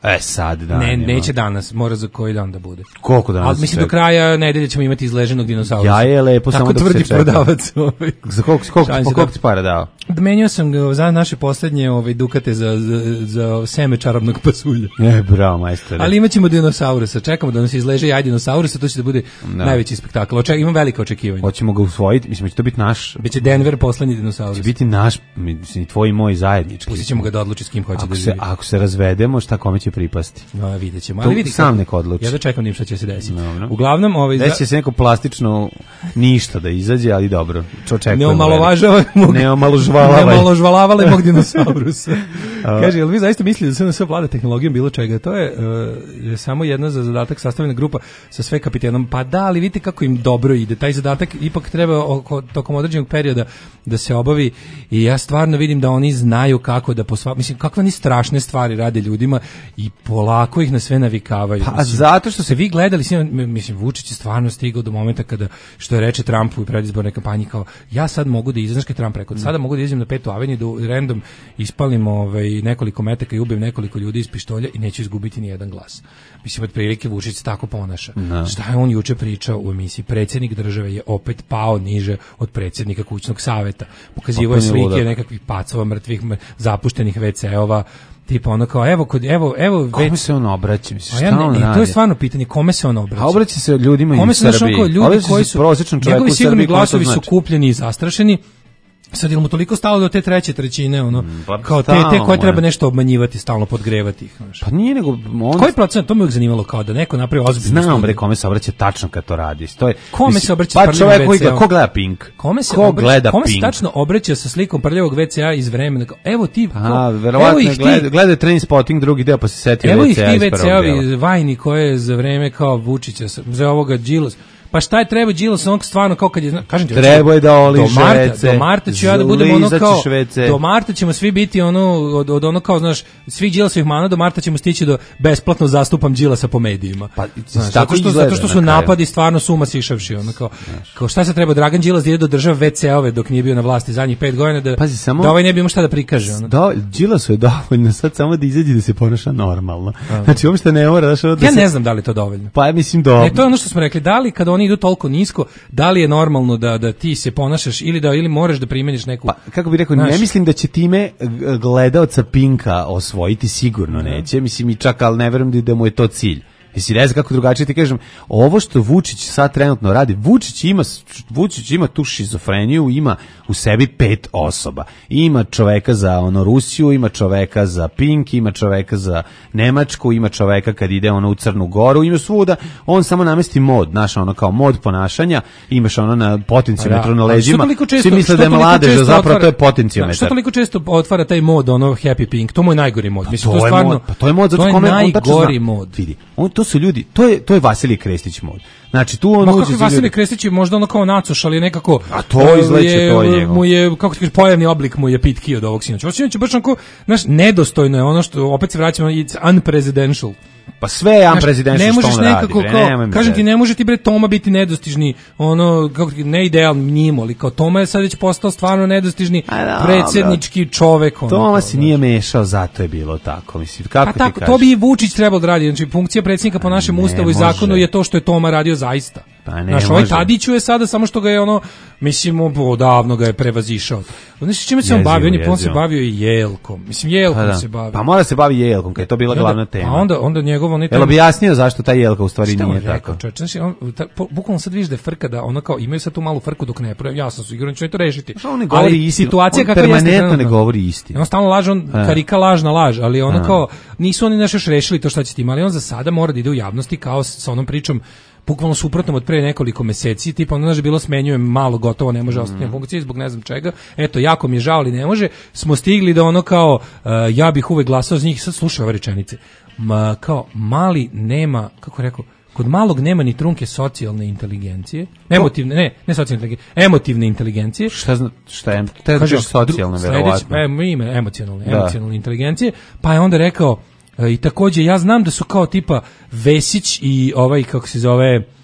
E sad, da. Ne, neće danas, mora za koji dan da bude. Koliko danas? Ali mislim do kraja nedelje ćemo imati izleženog dinosaurusa. Ja je lepo, tako samo dok tvrdi se čeka. prodavac. Ovaj. Za koliko, koliko, koliko, koliko ti para dao? Menio sam ga za naše poslednje ovaj, dukate za, za, za seme čarobnog pasulja. E, bravo, majstore. Ali imaćemo dinosaurusa, čekamo da nas izleže jaj dinosaurusa, to će da bude da. najveći spektakl. Oček, imam velike očekivanja. Hoćemo ga usvojiti, mislim, će to biti naš... Biće Denver poslednji dinosaurus. Će biti naš, mislim, tvoj i moj zajednički. Pustit ćemo ga da odluči s kim hoće ako da se, živi. Ako se razvedemo, šta kome će pripasti? No, vidjet ćemo. To Ali vidi sam kako, neko odluči. Ja da čekam nim šta će se desiti. Dobro. Uglavnom, ovaj... Desi će se neko plastično ništa da izađe, ali dobro. Ne omalovažava mog... Ne omaložvalavaj. Ne omaložvalavaj mog dinosaurusa. Kaže, jel vi zaista mislite da se na sve vlada tehnologijom bilo čega? To je uh, samo jedna za zadatak sastavljena grupa sa sve kapitenom. Pa da, ali vidite kako im dobro ide. Taj zadatak ipak treba oko, tokom određenog perioda da se obavi i ja stvarno vidim da oni znaju kako da posva... Mislim, kakve oni strašne stvari rade ljudima i polako ih na sve navikavaju. Pa mislim, zato što se vi gledali, mislim, Vučić je stvarno stigao do momenta kada, što je reče Trumpu u predizbornoj kampanji, kao, ja sad mogu da izađem, znaš Trump rekao, sada mogu da izađem na Petu aveniju, da random ispalim ovaj, nekoliko metaka i ubijem nekoliko ljudi iz pištolja i neću izgubiti ni jedan glas. Mislim, otprilike Vučić se tako ponaša. No. Šta je on juče pričao u emisiji? Predsjednik države je opet pao niže od predsjednika kućnog saveta. Pokazivao je slike nekakvih pacova, mrtvih, zapuštenih ve ce-ova, tipa ono kao, evo, kod, evo, evo... Kome već... se on obraća? Mislim, šta ja ne, on radi? To je stvarno pitanje, kome se on obraća? A obraća se ljudima kome iz Srbiji. Kome se ljudi koji su, njegovi sigurni glasovi znači. su kupljeni i zastrašeni. Sad je mu toliko stalo do te treće trećine, ono, pa, kao te, te koje treba nešto obmanjivati, stalno podgrevati ih. Znaš. Pa nije nego... On... Koji procent, to me uvijek zanimalo, kao da neko napravi ozbiljno. Znam, bre, kome se obraća tačno kad to radi. To je, kome mislim, se obraća pa prljavog čovjek koji ve ce-a? Ko gleda Pink? Kome se, ko obraća, gleda kome Pink? se tačno obraća sa slikom prljavog ve ce-a iz vremena? Evo ti... A, verovatno gleda, gleda Trainspotting drugi deo pa se setio evo ve ce-a ih ti ve ce-ovi vajni koje za vreme kao Vučića, za ovoga Đilas. Pa šta je treba Đilas, on stvarno kao kad je, kažem ti, treba je da oliže do marta, vece, do marta ću ja da budem ono kao, vece. do marta ćemo svi biti ono, od, od ono kao, znaš, svih Đilasovih mana, do marta ćemo stići do besplatno zastupam Đilasa po medijima. Pa, znaš, zato, što, zato što su na napadi stvarno suma sišavši, ono kao, kao šta se treba, Dragan Đilas da ide do države ve ce-ove dok nije bio na vlasti zadnjih pet godina, da, Pazi, samo, da ovaj ne bi imao šta da prikaže. Ono. Da, Đilasu je dovoljno sad samo da izađe da se ponaša normalno. A. Znači, uopšte ne mora, znaš, da ja se... ne znam da li to dovoljno. Pa, mislim, dovoljno. Ne, to je ono što smo rekli, da li kada oni idu toliko nisko, da li je normalno da da ti se ponašaš ili da ili moraš da primeniš neku. Pa kako bih rekao, znaš, ne mislim da će time gledaoca Pinka osvojiti, sigurno neće. Mislim i čak, al ne verujem da mu je to cilj. Jesi ne znam kako drugačije ti kažem, ovo što Vučić sad trenutno radi, Vučić ima, Vučić ima tu šizofreniju, ima u sebi pet osoba. Ima čoveka za ono Rusiju, ima čoveka za Pink, ima čoveka za Nemačku, ima čoveka kad ide ono u Crnu Goru, ima svuda, on samo namesti mod, znaš, ono kao mod ponašanja, imaš ono na potencijometru na leđima, svi misle da je mladež, da zapravo to je potencijometar. Što toliko često otvara taj mod, ono Happy Pink, to mu je najgori mod. Pa mislim, to, to je stvarno, pa to je mod, zato to je kome najgori mod. Vidi, on to su ljudi, to je to je Vasilij Krestić mod. Znači tu on Ma kako Vasilij Krestić je možda ono kao nacoš, ali nekako a to izleće to je mu je kako ti kažeš pojavni oblik mu je pitki od ovog sinoća. Sinoć je baš onako, znaš, nedostojno je ono što opet se vraćamo, it's unpresidential. Pa sve je unpresidential što on radi. Bre, kao, kažem ti, ne može ti bre Toma biti nedostižni, ono, kako ti, ne idealni njim, ali kao Toma je sad već postao stvarno nedostižni predsjednički čovek. Ono, Toma se nije mešao, zato je bilo tako. Mislim, kako pa ti tako, kažeš? to bi i Vučić trebalo da radi. Znači, funkcija predsjednika po našem ne ustavu i zakonu je to što je Toma radio zaista. Pa ne Znaš, ovaj Tadiću je sada samo što ga je ono, mislim, odavno ga je prevazišao. Znaš, čime se on bavio? On je on se bavio i jelkom. Mislim, jelkom pa se bavio. Pa mora se bavi jelkom, kad je to bila glavna tema. A onda, onda njegovo... Ne jel objasnio zašto ta jelka u stvari nije rekao, tako? Čovječ, znači, on, ta, po, bukvalno sad vidiš da je frka da ono kao, imaju sad tu malu frku dok ne pravi, jasno su, igrom će to rešiti. On ne govori ali istinu, situacija on permanentno ne govori istinu. On stalno laže, on A. karika lažna laž, ali ono A. kao, nisu oni naš još rešili to šta će tim, ali on za sada mora da ide u javnosti kao sa onom pričom, bukvalno suprotno od pre nekoliko meseci, tipa ono, znaš, bilo smenjuje malo, gotovo, ne može ostati na funkciji zbog ne znam čega, eto, jako mi je žao, ali ne može, smo stigli da ono kao, uh, ja bih uvek glasao za njih, sad slušaj ove rečenice, Ma, kao, mali nema, kako rekao, kod malog nema ni trunke socijalne inteligencije, emotivne, ne, ne socijalne inteligencije, emotivne inteligencije. Šta zna, šta je, te kažeš socijalne, verovatno. E, ime, emocionalne, emocionalne inteligencije, pa je onda rekao, i takođe ja znam da su kao tipa Vesić i ovaj kako se zove uh,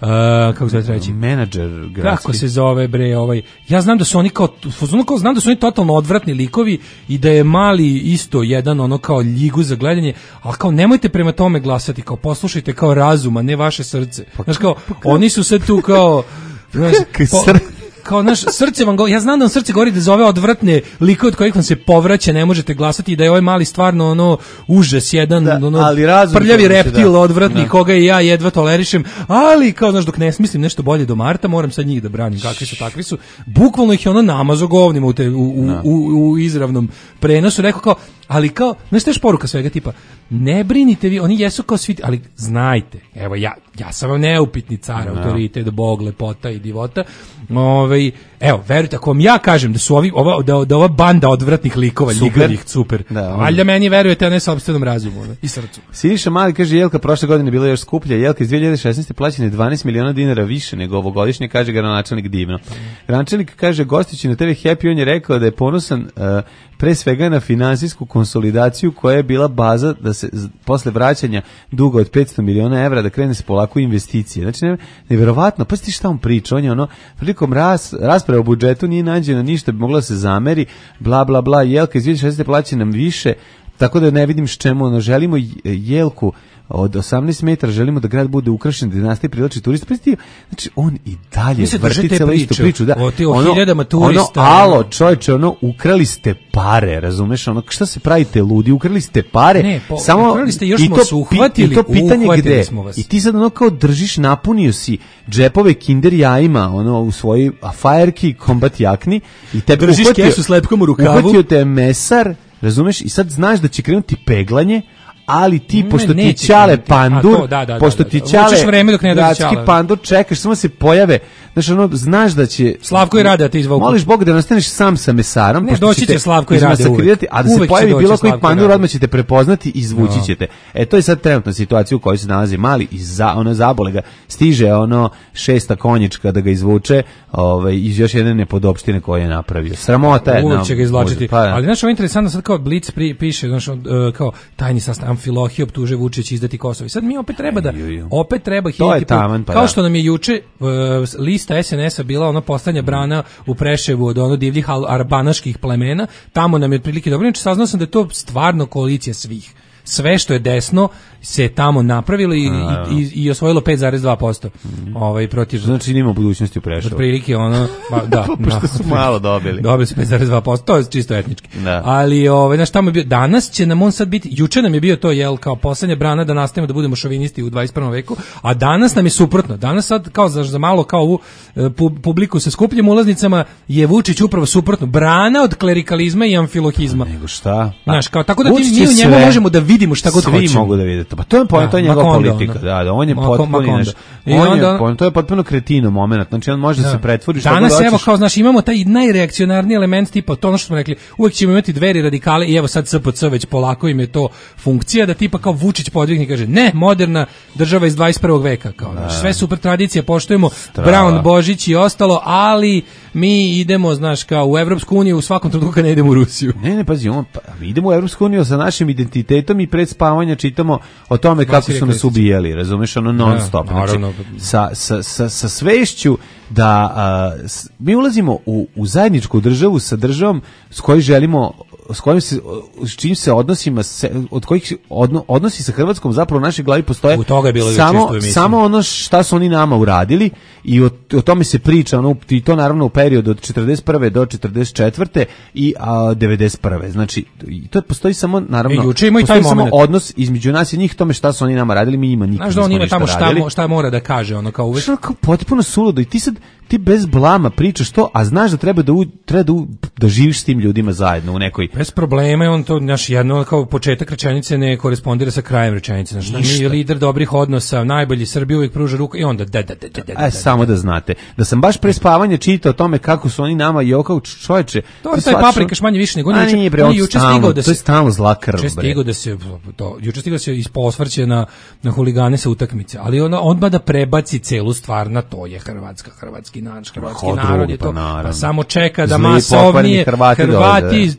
kako se reći? Menadžer gradski. Kako se zove bre ovaj? Ja znam da su oni kao, kao znam da su oni totalno odvratni likovi i da je Mali isto jedan ono kao ljigu za gledanje, ali kao nemojte prema tome glasati, kao poslušajte kao razum, a ne vaše srce. Znaš kao, oni su sad tu kao znaš, po, kao naš srce vam go, ja znam da vam srce govori da za ove odvratne likove od kojih vam se povraća ne možete glasati i da je ovaj Mali stvarno ono užas jedan, da, ono ali razum prljavi reptil da, odvratni da. koga i ja jedva tolerišem, ali kao znaš dok ne smislim nešto bolje do marta moram sad njih da branim, kakvi su takvi su, bukvalno ih je ono namazo govnima u, te, u, u, u, u izravnom prenosu, rekao kao, ali kao, znaš što je poruka svega tipa, ne brinite vi, oni jesu kao svi, ali znajte, evo ja, ja sam vam neupitni car, no. autoritet, bog, lepota i divota, ovaj, evo, verujte, ako vam ja kažem da su ovi, ova, da, da ova banda odvratnih likova, ljigavih, super, da, valjda meni verujete, a ne sopstvenom razumu ne, i srcu. Siniša Mali kaže, Jelka prošle godine bila još skuplja, Jelka iz dve hiljade šesnaeste plaćene dvanaest miliona dinara više nego ovogodišnje, kaže gradonačelnik divno. Gradonačelnik kaže, gostići na te ve Happy, on je rekao da je ponosan uh, pre svega na finansijsku konsolidaciju koja je bila baza da se posle vraćanja duga od petsto miliona evra da krene se polako investicije. Znači, ne, nevjerovatno, pa ti šta on priča, on je ono, prilikom ras, rasprave o budžetu nije nađeno ništa, bi mogla se zameri, bla, bla, bla, Jelka iz dve hiljade šesnaeste plaća nam više, tako da ne vidim s čemu, ono, želimo Jelku od osamnaest metara, želimo da grad bude ukrašen, da nastaje privlači turista. Znači, on i dalje vrti celo istu priču. Da, o ti o hiljadama turista. Ono, alo, čovječe, ono, ukrali ste pare, razumeš? Ono, šta se pravite ludi? Ukrali ste pare. Ne, po, samo, ukrali ste, još smo se uhvatili. I to pitanje gde? Smo vas. I ti sad ono kao držiš, napunio si džepove kinder jajima, ono, u svojoj fajerki, kombat jakni, i tebe držiš uhvatio, kesu s lepkom u rukavu. Uhvatio te mesar, razumeš? I sad znaš da će krenuti peglanje, ali ti, ne, pošto ti ćale pandur, to, da, da, pošto da, da, ti da. ćale vreme dok ne dođe ćale. pandur, čekaš, samo se pojave, znaš, ono, znaš da će... Slavko i Rade, a ti izvoku. Moliš Boga da nastaneš sam sa mesarom, ne, pošto doći će Slavko i Rade uvek. A da uvek se pojavi bilo koji pandur, Rade. odmah ćete prepoznati i izvući no. ćete. E, to je sad trenutna situacija u kojoj se nalazi Mali i za, ono, zabole ga, stiže ono šesta konjička da ga izvuče, ovaj, iz još jedne nepodopštine koje je napravio. Sramota je. Uvek će ga izvlačiti. Pa, ali znaš, ovo je interesantno, sad kao Blic pri, piše, znaš, uh, kao tajni sastav Amfilohije optuže Vučić izdati Kosovo. I sad mi opet treba da, opet treba hiljati, pa kao da. što nam je juče uh, lista es en es a bila ono postanja brana u Preševu od ono divljih arbanaških plemena, tamo nam je otprilike dobro, znači saznao sam da je to stvarno koalicija svih. Sve što je desno se tamo napravilo i, i, i, i osvojilo pet zarez dva posto. Mm. Ovaj, protiv... Znači nima budućnosti u Preševu. Otprilike ono, ba, da. Pošto su malo dobili. Dobili su pet zarez dva posto, to je čisto etnički. Da. Ali, ovaj, znaš, tamo je bio, danas će nam on sad biti, juče nam je bio to, jel, kao poslednja brana da nastavimo da budemo šovinisti u dvadeset prvom veku, a danas nam je suprotno. Danas sad, kao za, za malo, kao u publiku sa skupljim ulaznicama, je Vučić upravo suprotno. Brana od klerikalizma i amfilohizma. Nego šta? Znaš, kao, tako da ti, mi u njemu možemo da vidimo šta god hoćemo. Svi mogu da vide to. Pa to je point, to je njegova politika. Da, da, on je potpuno naš. On je, on, to je potpuno kretino momenat. Znači on može da se pretvori što god hoćeš. Danas evo kao znaš imamo taj najreakcionarniji element tipa to ono što smo rekli. Uvek ćemo imati Dveri, radikale i evo sad S P C već polako im je to funkcija da tipa kao Vučić podvigne i kaže ne, moderna država iz dvadeset prvog veka kao znaš, sve super tradicije poštujemo, Strava. Brown, Božić i ostalo, ali mi idemo znaš kao u Evropsku uniju u svakom trenutku ne idemo u Rusiju. Ne, ne, pazi, on, pa, idemo u Evropsku uniju sa našim identitetom i pred spavanja čitamo o tome kako su nas ubijali, razumeš, ono non stop. Znači, sa, sa, sa, sa svešću da a, s, mi ulazimo u, u zajedničku državu sa državom s kojoj želimo, s kojim se, s čim se odnosima, se, od kojih odno, odnosi sa Hrvatskom zapravo u našoj glavi postoje samo, samo ono šta su oni nama uradili i o, o tome se priča, ono, i to naravno u periodu od četrdeset prve do četrdeset četvrte i a, devedeset prve Znači, to postoji samo, naravno, e, juče ima i taj samo moment. Odnos između nas i njih, tome šta su oni nama radili, mi ima nikad nismo ništa radili. Znaš da on ima tamo šta, šta mora da kaže, ono kao uvek. Što kao potpuno suludo i ti sad, ti bez blama pričaš to, a znaš da treba da, u, treba da, u, da živiš s tim ljudima zajedno u nekoj... Bez problema je on to, naš jedno, kao početak rečenice ne korespondira sa krajem rečenice. Znaš, mi je lider dobrih odnosa, najbolji Srbiji uvijek pruža ruku i onda da, da, da, da, da, da, e, samo da znate, da sam baš pre spavanja čitao o tome kako su oni nama i okao čovječe... To je taj paprikaš manje više nego on juče, on juče stigao da se... To je stalno zla krv, bre. Stigao da se, to, juče stigao da se isposvrće na, na huligane sa utakmice, ali ona odmah da prebaci celu stvar na to je Hrvatska, hrvatski naš, hrvatski narod je to, pa samo čeka da masovnije Hrvati, Hrvati ono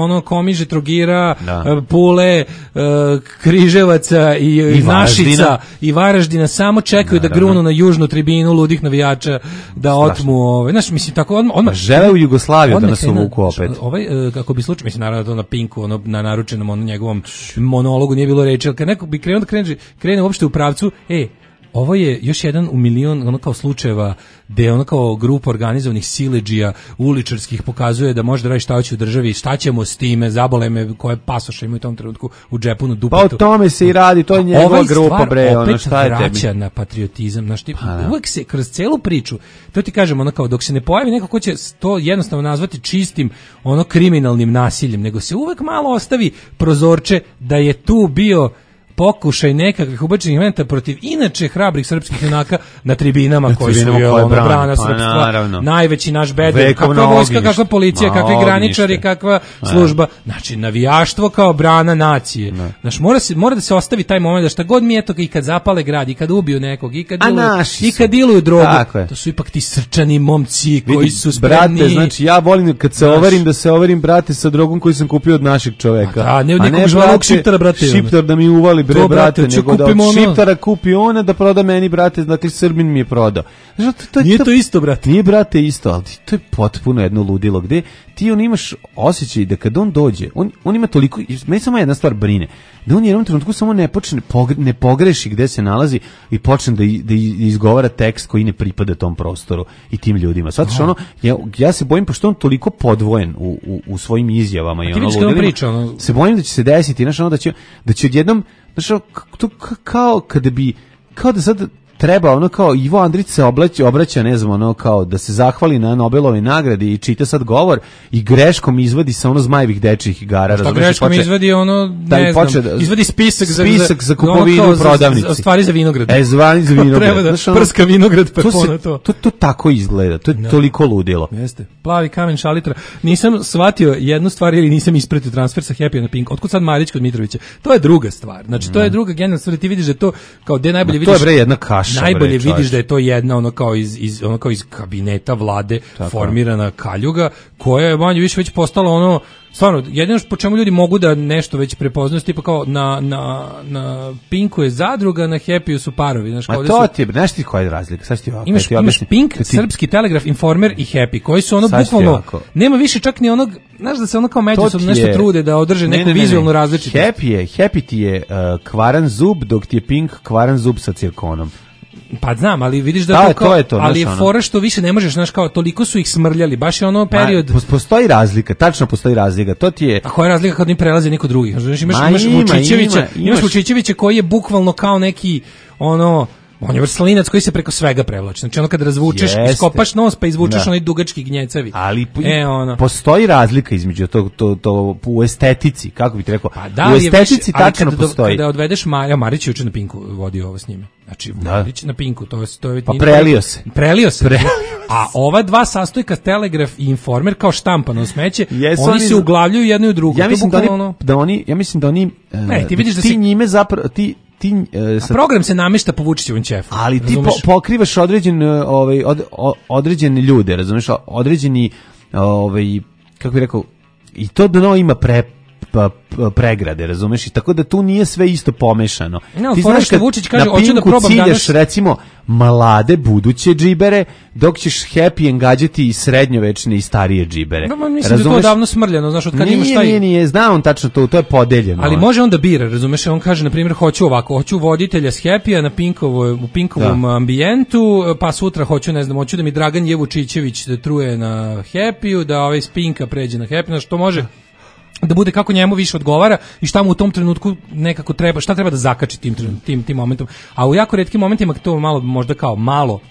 ono Komiže, Trogira, Da. e, Pule, e, Križevaca i, i Našica Varaždina. i Varaždina samo čekaju da Naravno. grunu na južnu tribinu ludih navijača da otmu, ovaj, znaš, mislim tako odmah, odmah Žele u Jugoslaviju da odmah nas krenu, uvuku opet. Ovaj e, kako bi slučaj, mislim naravno to na Pinku, ono na naručenom ono njegovom monologu nije bilo reči, ali kad neko bi krenuo da krene, krene uopšte u pravcu, e, ovo je još jedan u milion ono kao slučajeva gde ono kao grupa organizovanih siledžija uličarskih pokazuje da može da radi šta hoće u državi, šta ćemo s time, zabole me koje pasoše imaju u tom trenutku u džepu na Pa dupetu. o tome se i radi, to je njegova Ovaj grupa, stvar bre, ono, opet šta je tebi? vraća na patriotizam, znaš, ti, Pa, da. uvek se kroz celu priču, to ti kažem, ono kao, dok se ne pojavi neko ko će to jednostavno nazvati čistim, ono kriminalnim nasiljem, nego se uvek malo ostavi prozorče da je tu bio pokušaj nekakvih ubačenih elementa protiv inače hrabrih srpskih junaka na tribinama koji su tribinama je, koje ono, brane, brana pa srpstva, naravno. najveći naš bedel, Vekovno kakva vojska, ognjište. kakva policija, Ma, kakvi graničari, ognjište. kakva služba, znači navijaštvo kao brana nacije. Znači mora se mora da se ostavi taj moment da šta god mi eto i kad zapale grad i kad ubiju nekog i kad A diluju, naši i su. kad diluju drogu, Tako je. to su ipak ti srčani momci koji Vidi, su spremni. brate, znači ja volim kad se Znaš. overim da se overim, brate, sa drogom koju sam kupio od našeg čoveka. A da, ne od A nekog žvalog brate, šiptara, brate, ono. Šiptar da mi uvali, bre, To, brate, brate, ću nego da kupim od ono. šiptara kupi ona da proda meni, brate, dakle Srbin mi je prodao. Znači, to, to, Nije to isto, brate. Nije, brate, isto, ali to je potpuno jedno ludilo, gde ti on imaš osjećaj da kad on dođe, on, on ima toliko, meni samo jedna stvar brine, da on jednom trenutku samo ne počne, pogre, ne pogreši gde se nalazi i počne da, i- da izgovara tekst koji ne pripada tom prostoru i tim ljudima. Svatiš, ono, ja, ja se bojim, pošto je on toliko podvojen u, u, u svojim izjavama i ti ono vidiš kad on ludilima, priča, ono- se bojim da će se desiti, znaš, ono da će, da će odjednom, znaš, ono, k- to k- kao kada bi, kao da sad treba ono kao Ivo Andrić se obraća, obraća, ne znam, ono kao da se zahvali na Nobelovoj nagradi i čita sad govor i greškom izvadi sa ono zmajevih dečjih igara. Šta razumeš, i greškom počne- izvadi ono, da i ne znam, počne da- izvadi spisak, spisak za ono kupovinu kao u prodavnici. Za, za stvari za vinograd. E, zvani za vinograd. Treba da Znaš, ono, prska vinograd pa to, pona se, to. to, to tako izgleda, to je toliko ludilo. Jeste. Plavi kamen šalitra. Nisam shvatio jednu stvar ili nisam ispratio transfer sa Happy na Pink. Otkud sad Marić kod Mitrovića? To je druga stvar. Znači to je druga generalna stvar. Ti vidiš da je to kao gde najbolje Ma, to vidiš. je, bre, jedna kaša, Najbolje bre, vidiš čoveče. da je to jedna ono kao iz iz ono kao iz kabineta vlade Tako. formirana kaljuga koja je manje više već postala ono stvarno jedino po čemu ljudi mogu da nešto već prepoznaju tipa kao na na na Pinku je zadruga, na Happy su parovi, znači Ma kao to ti je, znaš ti koja je razlika? Sad ću ti ovako, Imaš, ti imaš objasnim. Pink, Kad ti- Srpski telegraf, Informer i Happy, koji su ono Sad ću ti bukvalno, ovako. nema više čak ni onog, znaš da se ono kao To međusobno ti nešto je- trude da održe Ne, neku ne, ne, ne. vizualnu različitost. Happy je, Happy ti je uh, kvaran zub, dok ti je Pink kvaran zub sa cirkonom. Pa znam, ali vidiš da, Da, to kao, to je to, ali je znaš, ono. fora što više ne možeš, znaš kao, toliko su ih smrljali, baš je ono period. Ma, pos- postoji razlika, tačno postoji razlika. To ti je A koja je razlika kad ne prelaze niko drugi? Znaš, imaš, Ma imaš ima, Vučićevića, ima, imaš imaš- Vučićevića koji je bukvalno kao neki, ono, on je vrslinac koji se preko svega prevlači. Znači ono kad razvučeš, Jeste. iskopaš nos pa izvučeš Da. onaj dugački gnjecavi. ali p- E, ono. postoji razlika između to, to, to u estetici, kako bih ti rekao. Pa da, u ali je estetici više- ali tačno kada do- postoji. Kada odvedeš Marija, Marić je juče na Pinku vodio ovo s njime. Znači, Marić na Pinku, to je... To je Pa nije- prelio se. Prelio se. A ova dva sastojka, Telegraf i Informer, kao štampano smeće, Jesu oni oni se za- uglavljuju jedno i u drugo. Ja To mislim da bukvalno oni, ono- da oni, ja mislim da oni, Ne, e, ti vidiš da ti se- njime zapravo, ti, ti, e, A sa- program se namešta po Vučićevom ćefu. ali ti po, razumeš? pokrivaš određen, e, ovaj, od, o- određene ljude, razumeš, određeni, ovaj, kako bih rekao, i to dno ima pre, pa, pa, pregrade, razumeš, i tako da tu nije sve isto pomešano. Ne, ali Ti fora znaš što kad Vučić kaže, na "Hoću da Pinku probam ciljaš, danas." recimo, mlade, buduće džibere, dok ćeš happy engađati i srednjovečne i starije džibere. Da, ma, mislim da je to Razumeš? davno smrljano, znaš, od kad Nije, imaš taj... nije, nije, zna on tačno to, to je podeljeno. Ali može on da bira, razumeš, on kaže na primjer hoću ovako, hoću voditelja s Happy-a na Pinkovo, u Pinkovom Da. ambijentu, pa sutra hoću, ne znam, hoću da mi Dragan Jevučićević da truje na Happy-u, da ovaj s Pinka pređe na Happy, na što može da bude kako njemu više odgovara i šta mu u tom trenutku nekako treba, šta treba da zakači tim, tren- tim, tim momentom. A u jako retkim momentima to malo, možda kao malo,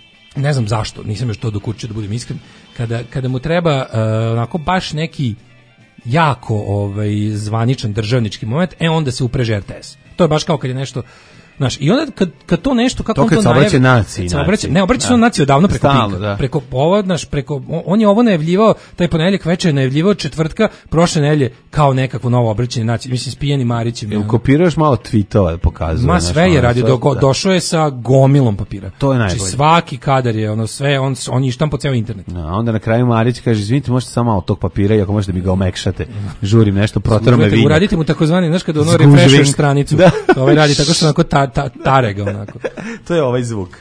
ne znam zašto, nisam još to dokučio da budem iskren, kada, kada mu treba uh, onako baš neki jako ovaj zvaničan državnički moment, e onda se upreže R T S. To je baš kao kad je nešto Znaš, i onda kad, kad to nešto, kako To on kad to se obraća najavi- naciji, kad se obraća- naciji. ne, obraća se Da. on naciji odavno preko Stalno, Pinka. da. Preko ovo, znaš, preko, on je ovo najavljivao, taj ponedeljak večer je najavljivao četvrtka, prošle nedelje kao nekakvo novo obraćanje naciji, mislim, s Pijanim Marićem. Jel ono. kopiraš malo tweetova, pokazuje. Ma znaš, sve je ono, radio, sve- do, da. došao je sa gomilom papira. To je Znači najbolje. svaki kadar je, ono, sve, on, on je štampo ceo internet. A onda na kraju Marić kaže, izvinite, možete samo malo tog papira i ako možete mi ga omekšate. Žurim nešto, protero me Uzmete, vinjak. uradite mu takozvani, znaš kada ono Zgužving. refreshuješ stranicu. Da. Ovaj radi tako što onako ta, ta, tare ga onako. To je ovaj zvuk.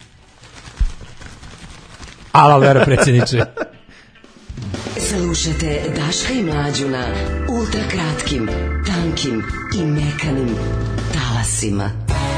Ala vera predsjedniče. Slušajte Daška i Mlađu na ultra kratkim, tankim i mekanim talasima.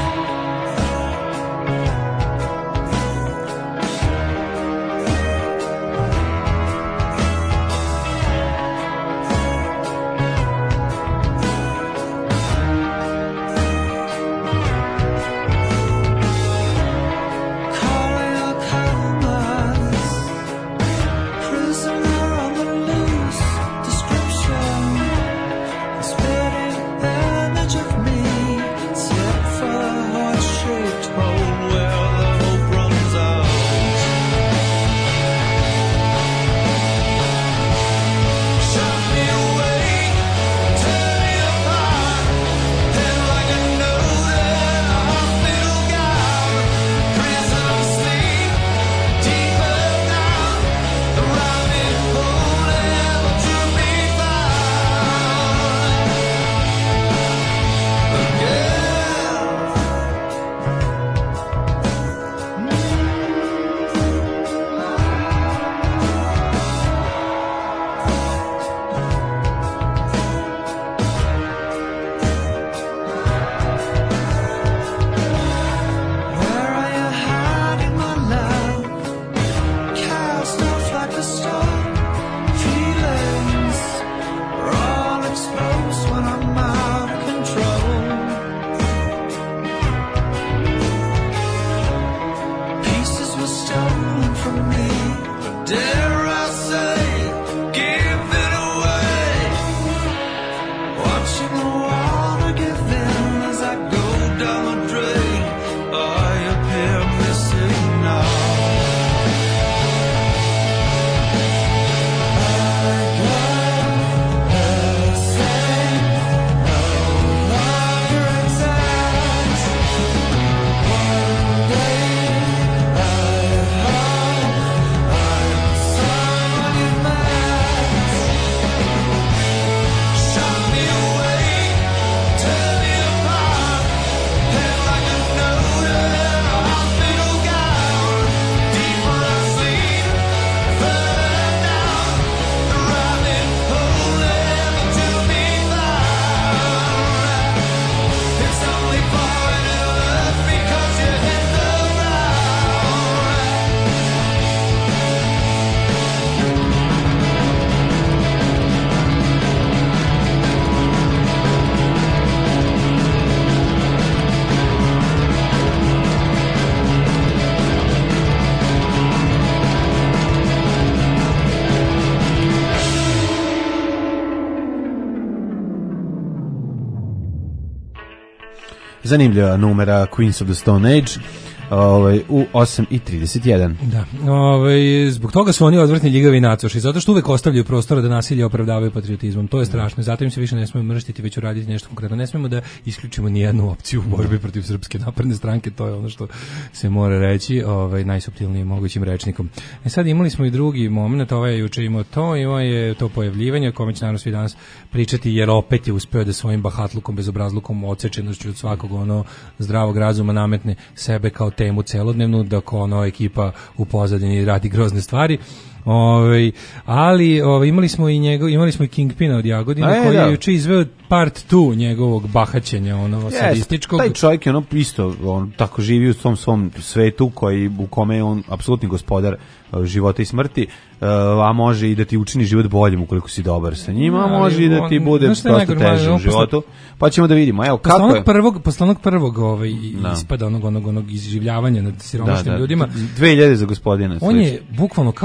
Zanimljiva numera Queens of the Stone Age, ovaj, u osam i trideset jedan. Da, ovaj, zbog toga su oni odvrtni ljigavi nacoši, zato što uvek ostavljaju prostora da nasilje opravdavaju patriotizmom. To je strašno, zato im se više ne smemo mrštiti, već uraditi nešto konkretno. Ne smemo da isključimo ni jednu opciju u borbi protiv Srpske napredne stranke, to je ono što se mora reći ovaj, najsuptilnijim mogućim rečnikom. E sad imali smo i drugi moment, ovaj je juče imao to, imao je to pojavljivanje, o kome će naravno svi danas pričati, jer opet je uspeo da svojim bahatlukom, bezobrazlukom, odsečenošću od svakog ono zdravog razuma nametne sebe kao temu celodnevnu, dok ono ekipa u pozadini radi grozne stvari. Ovaj, ali ovaj, imali smo i njegov, imali smo i Kingpina od Jagodina, e, koji da. je juče izveo part dva njegovog bahaćenja, ono Yes, sadističkog. taj čovjek je ono isto, on tako živi u tom svom svetu koji, u kome je on apsolutni gospodar uh, života i smrti, uh, a može i da ti učini život boljim ukoliko si dobar sa njima, a Ali može i da ti on- bude znaš šta je dosta najgore, teže on u posle- životu. Pa ćemo da vidimo. Evo, Posle kako onog je? prvog, posle onog prvog ovaj, Da. ispada onog, onog, onog izživljavanja nad siromašnim ljudima, dve hiljade za gospodina. on je bukvalno kao da je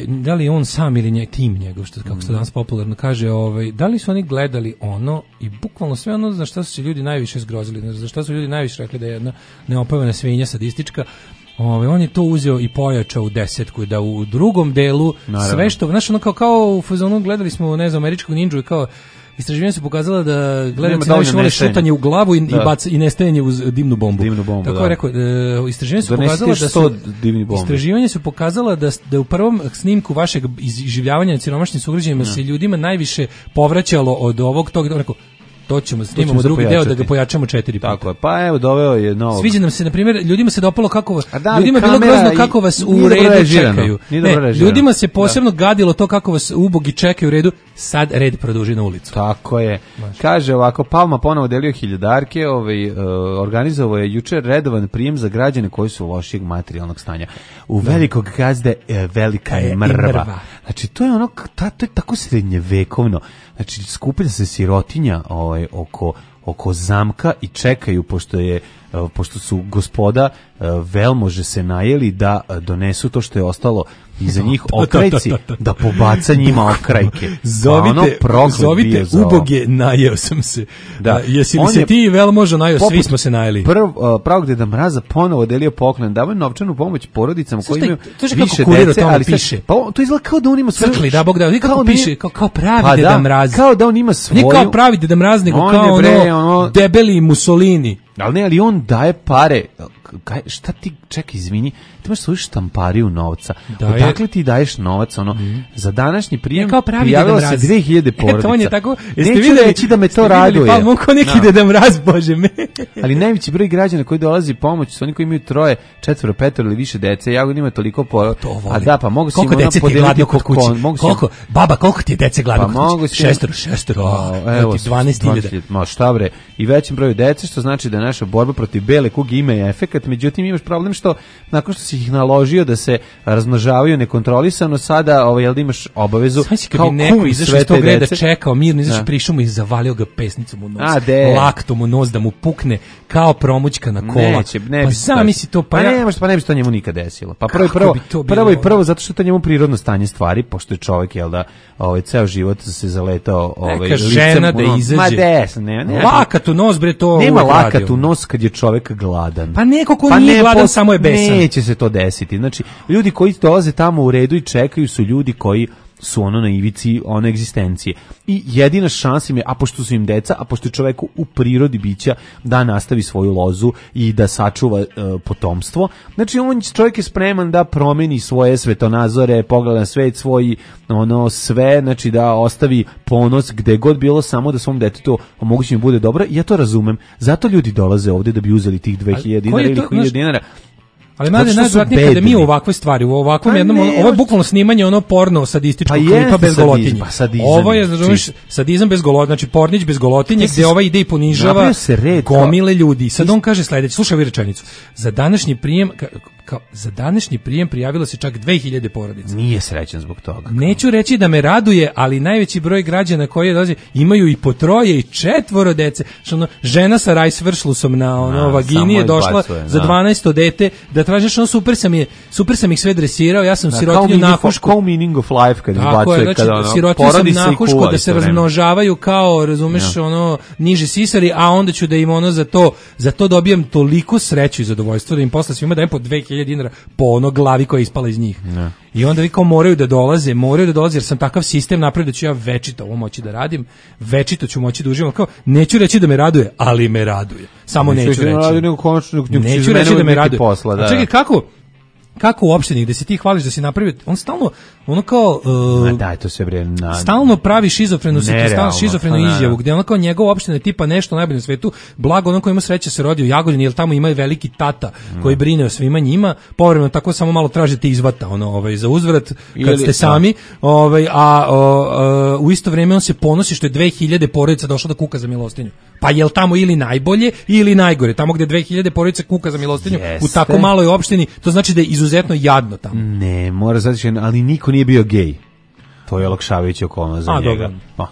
da li on sam ili nje, tim njegov, što, kako se danas popularno kaže, ovaj, da li su oni gledali ono i bukvalno sve ono za šta su se ljudi najviše zgrozili, za šta su ljudi najviše rekli da je jedna neopevana svinja sadistička. Ove, on je to uzeo i pojačao u desetku, da u drugom delu Naravno. sve što, znaš, ono kao, kao u fazonu gledali smo, ne znam, američkog ninđu i kao istraživanje su pokazala da gledalci najviše vole šutanje u glavu i, i, bac, i nestajanje uz dimnu bombu. Dimnu bombu, Tako da. je rekao, e, istraživanje su pokazala da su, istraživanje su pokazala da, da u prvom snimku vašeg izživljavanja na siromašnim sugrađanima se ljudima najviše povraćalo od ovog tog, rekao, to ćemo snimamo drugi deo da ga pojačamo četiri puta. Tako je. Pa evo doveo je novo. Sviđa nam se, na primjer, ljudima se dopalo kako da, ljudima je bilo grozno kako vas u redu čekaju. Ne, ljudima se posebno da. gadilo to kako vas ubogi čekaju u redu. Sad red produži na ulicu. Tako je. Maš. Kaže ovako, Palma ponovo delio hiljadarke, ovaj, uh, organizovao je jučer redovan prijem za građane koji su lošijeg materijalnog stanja. U da. velikog gazde e, velika je mrva. mrva. Znači, to je ono, ta, to je tako srednjevekovno. Znači, skuplja se sirotinja ovaj, oko, oko zamka i čekaju, pošto je pošto su gospoda velmože se najeli da donesu to što je ostalo iza njih okrajci, da pobaca njima okrajke. Zovite, ono zovite uboge, najeo sam se. Da. Jesi li On se ti velmoža najeo? Svi smo se najeli. Prv, uh, pravog Deda Mraza ponovo delio poklon, davaju novčanu pomoć porodicama koji imaju više dece, ali piše. Pa to izgleda kao da on ima svoju... Crkli, da Bog da, kako piše, kao, kao pravi pa Deda da, Mraz. Kao da on ima svoju... Nije kao pravi Deda Mraz, nego on kao bre, ono, ono debeli Mussolini. Ali ne, ali on daje pare. Kaj, šta ti, čekaj, izvini, ti imaš svoju štampariju novca. Daje. Odakle ti daješ novac, ono, mm. za današnji prijem prijavilo se dve hiljade porodica. On je tako, neću vidjeli, reći da me to raduje. Pa mogu neki no. Deda Mraz, Bože me. Ali najveći broj građana koji dolazi pomoć su oni koji imaju troje, četvoro, petoro ili više dece. Ja ima toliko po... A da, pa mogu si koliko dece ti gladno kod kuće? Koliko, baba, koliko ti je dece gladno pa kod kuće? Šestoro, šestoro, evo, dvanaest hiljada. Ma šta bre, i većem broju dece, što znači da naša borba protiv bele kuge ima efekat. Međutim, imaš problem što nakon što si ih naložio da se razmnožavaju nekontrolisano, sada ovaj, jel da imaš obavezu kao kum neko izašao iz tog reda, čekao mirno, izašao, prišao mu i zavalio ga pesnicom u nos, A, laktom u nos da mu pukne kao promućka na kola. Neće, ne pa zamisli to, pa, pa, ja... ne, pa ne bi se to njemu nikad desilo. Pa prvo i prvo, prvo i prvo, zato što to njemu prirodno stanje stvari, pošto je čovjek, jel da, ovaj, ceo život se zaletao ovaj, licem žena da izađe. Ma des, ne, ne. Lakat u nos, bre, to nema lakat u nos kad je čovjek gladan. Pa neko ko pa nije ne, gladan, samo je besan. Neće se to desiti. Znači, ljudi koji dolaze tamo u redu i čekaju su ljudi koji su ono na ivici one egzistencije. I jedina šansa im je, a pošto su im deca, a pošto je čoveku u prirodi bića da nastavi svoju lozu i da sačuva uh, potomstvo, znači on čovjek je spreman da promeni svoje svetonazore, pogleda na svet svoj, ono sve, znači da ostavi ponos gde god bilo, samo da svom detetu omogući mu bude dobro. Ja to razumem. Zato ljudi dolaze ovde da bi uzeli tih dve hiljade dinara ili hiljadu dinara. Ali mada je najvratnije kada mi u ovakve stvari, u ovakvom pa jednom, ne, ovo je bukvalno snimanje ono porno sadističkog pa klipa bez golotinje. Pa ovo je, znači, sadizam bez golotinje, znači pornić bez golotinje, gde ova ide i ponižava gomile ljudi. Sad on kaže sledeće, slušaj ovu rečenicu, za današnji prijem, ka, kao, za današnji prijem prijavilo se čak dve hiljade porodica. Nije srećan zbog toga. Kao. Neću reći da me raduje, ali najveći broj građana koji dolaze imaju i po troje i četvoro dece. Što ono, žena sa rajsvršlusom na ono na, vagini je došla bacuje, za dvanaesto dete da tražiš ono super sam je super sam ih sve dresirao, ja sam da, sirotinju nahuško kao meaning of life kad izbacuje znači, kada ono sirotinju sam nahuško da se razmnožavaju kao razumeš ja. ono niži sisari, a onda ću da im ono za to za to dobijem toliko sreću i zadovoljstvo da im posle svima dajem po dve hiljade dinara po ono glavi koja je ispala iz njih. Ja. I onda vi kao moraju da dolaze, moraju da dolaze jer sam takav sistem napravio da ću ja večito ovo moći da radim, večito ću moći da uživam, kao neću reći da me raduje, ali me raduje. Samo neću, neću reći. Radi, nego konačno, neću reći da me raduje. Posla, da. A čekaj, kako? Kako u opštini gde se ti hvališ da si napravio, on stalno ono kao uh, Ma daj to sve bre na stalno pravi šizofrenu stalno šizofrenu izjavu gde ono kao njegova opština je tipa nešto najbolje na svetu, blago ono ko ima sreće se rodio u Jagodini jer tamo ima veliki tata mm. koji brine o svima njima, povremeno tako samo malo tražite izvata ono ovaj za uzvrat kad Ili, ste sami, ovaj a o, o, u isto vrijeme on se ponosi što je dve hiljade porodica došlo da kuka za milostinju. Pa jel tamo ili najbolje ili najgore? Tamo gde dve hiljade porodica kuka za milostinju Jeste. u tako maloj opštini, to znači da je izuzetno jadno tamo. Ne, mora znači, ali niko nije bio gej. To je olakšavajuća okolnost za A, njega. Dobro. Pa.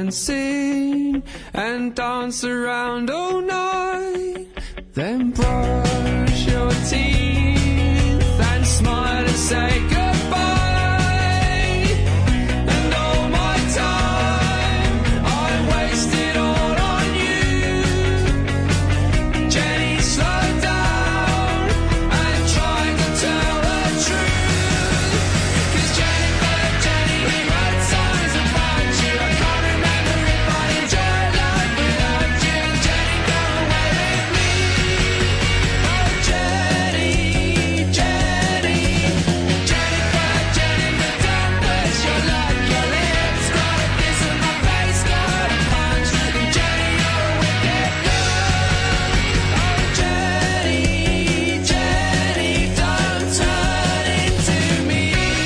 dancing and dance around all night. Then brush your teeth and smile and say goodbye. And all my time I wasted all on you. Jenny, slow down and try to tell the truth. 'Cause Jennifer, Jenny, we wrote songs about you. I can't remember if I enjoyed life without you. Jenny, go away with me. Oh, Jenny, Jenny, Jennifer, Jennifer, don't waste your luck. Your lips got a kiss and my face got a punch. And Jenny, you're a wicked girl. Oh, Jenny, Jenny, don't turn into me.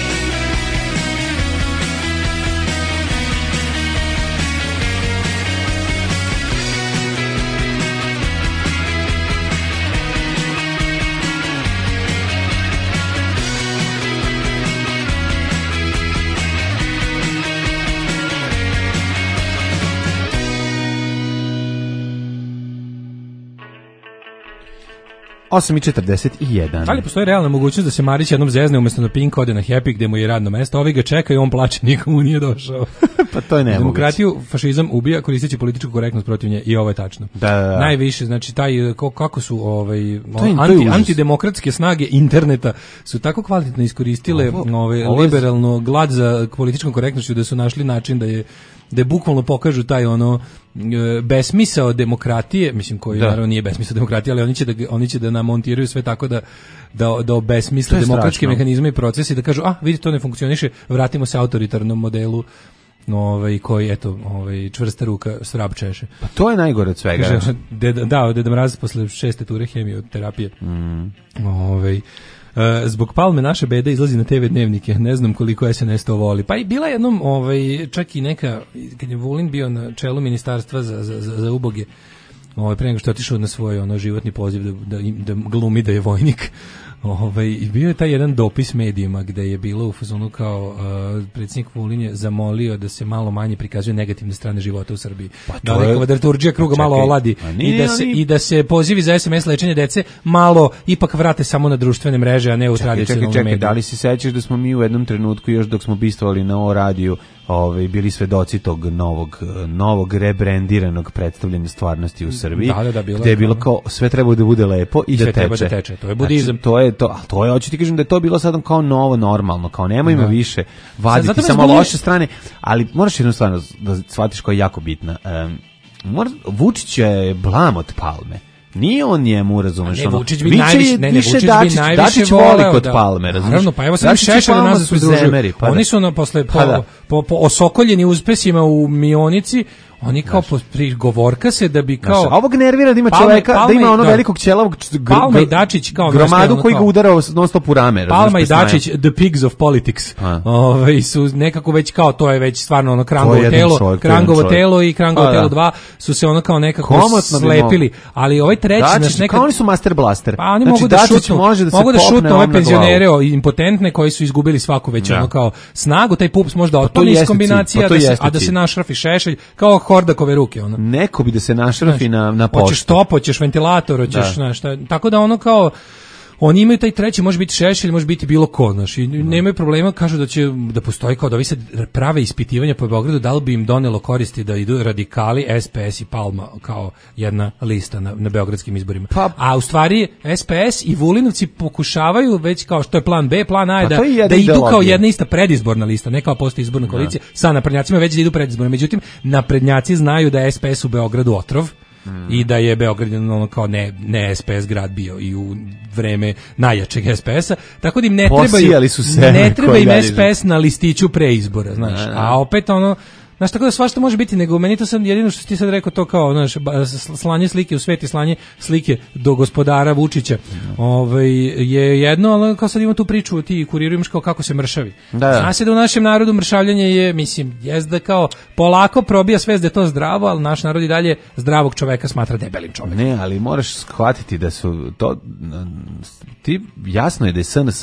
osam i četrdeset jedan. Da li postoji realna mogućnost da se Marić jednom zezne umjesto na Pink ode na Happy gde mu je radno mesto, ovi ga čeka i on plače, nikomu nije došao. Pa to je nemoguće. Demokratiju fašizam ubija koristeći političku korektnost protiv nje i ovo je tačno. Da, da, da. Najviše, znači taj ko- kako su ovaj To je- to je anti, užas. antidemokratske snage interneta su tako kvalitetno iskoristile Ovo- ovaj ovo je- liberalno glad za političkom korektnošću da su našli način da je da je bukvalno pokažu taj ono e, besmisao demokratije, mislim koji Da. naravno nije besmisao demokratije, ali oni će da ga- oni će da nam montiraju sve tako da da da obesmisle To je demokratske strašno. mehanizme i procese i da kažu a vidi to ne funkcioniše, vratimo se autoritarnom modelu ovaj koji eto ovaj čvrsta ruka svrab češe. Pa to je najgore od svega. Kaže, deda, da, Deda Mraz posle šeste ture hemioterapije. Mm. Ovaj, e, zbog Palme naše bede izlazi na te ve dnevnike. Ne znam koliko es en es to voli. Pa i bila jednom, ovaj, čak i neka, kad je Vulin bio na čelu ministarstva za, za, za, za uboge, ovaj, pre nego što je otišao na svoj ono, životni poziv da, da, im- da glumi da je vojnik. Ovaj, i bio je taj jedan dopis medijima gde je bilo u fazonu kao uh, predsjednik Vulin je zamolio da se malo manje prikazuje negativne strane života u Srbiji. Pa da to je- neka dramaturgija kruga malo Čekaj, oladi a nije i da oni- se i da se pozivi za es em es lečenje dece malo ipak vrate samo na društvene mreže, a ne u Čekaj, tradicionalne čekaj, čekaj, medije. da li se sećaš da smo mi u jednom trenutku još dok smo bistvovali na O radiju, ovaj bili svedoci tog novog novog rebrandiranog predstavljanja stvarnosti u Srbiji. Da, da, da, bilo gde je je bilo kao- kao sve treba da bude lepo i Sve da teče. treba da teče, to je budizam. Znači, to je to, al to je hoću ti kažem da je to bilo sad kao novo normalno, kao nema ima Da. više Sad, vaditi zato me samo zbunjuje- loše strane, ali moraš jednu stvar da shvatiš koja je jako bitna. Um, mora, Vučić je blam od Palme. Nije on njemu, razumeš, Ne, ono, Vučić bi više najviše, je- ne, ne, više Vučić Dačić, bi najviše Dačić voli voleo kod da- Palme, razumeš? Naravno, pa evo sad Dačić i Šešelj Palma nazad su se družuju. zemeri, pa da. Oni su na posle po, Pa da. po, po osokoljeni uspesima u Mionici, oni kao po, prigovorka se da bi kao... Znaš, a ovog nervira da ima Palma- čoveka, da Palma ima i- ono da. velikog ćelavog č- gr- Palma i gr- Dačić kao gromadu ono koji kao- ga udarao non stop u rame. razumeš, Palma i pa snaje. Dačić, the pigs of politics. A. Ovaj su nekako već kao to je već stvarno ono Krangovo jedan telo, čovjek, to je jedan Krangovo čovjek. telo i Krangovo Pa da. telo dva su se ono kao nekako Komotno bi slepili, mogli. ali ovaj treći nas Dačić, nekad kao oni su master blaster. Pa oni Znači, mogu da Dačić šutnu, može da se mogu da popne šutnu on ove na penzionere glavu. o, impotentne koji su izgubili svaku već Da. ono kao snagu, taj pups možda to otpali iz jeste kombinacija, cilj, pa to da se, jeste a da se cilj. našrafi Šešelj kao Hordakove ruke. Ono. Neko bi da se našrafi na, na Hoćeš poštu. top, hoćeš ventilator, hoćeš, Da. znaš, šta, tako da ono kao oni imaju taj treći, može biti Šešelj, može biti bilo ko, znaš, i nemaju problema, kažu da će, da postoji kao da ovi sad prave ispitivanja po Beogradu, da li bi im donelo koristi da idu radikali, es pe es i Palma kao jedna lista na, na beogradskim izborima. Pa- A u stvari es pe es i Vulinovci pokušavaju već kao što je plan B, plan A je Pa da, to je jedna da idu kao ideologija. jedna ista predizborna lista, ne kao postoji izborna koalicija, sa naprednjacima već da idu predizborna. Međutim, naprednjaci znaju da je es pe es u Beogradu otrov, i da je Beograd ono kao ne, ne es pe es grad bio i u vreme najjačeg es pe es-a, tako da im ne trebaju, Posijali su seme ne treba koje im dalje es pe es na listiću pre izbora, znaš, Da, da. a opet ono, znaš, tako da svašta može biti, nego meni to sad jedino što si ti sad rekao to kao, znaš, ba- s- slanje slike u svet i slanje slike do gospodara Vučića, ovaj, je jedno, ali kao sad ima tu priču, ti kuriru imaš kao kako se mršavi. Da, da. Zna se da u našem narodu mršavljanje je, mislim, jest da kao polako probija svest da je to zdravo, ali naš narod i dalje zdravog čoveka smatra debelim čovekom. Ne, ali moraš shvatiti da su to ti jasno je da je es en es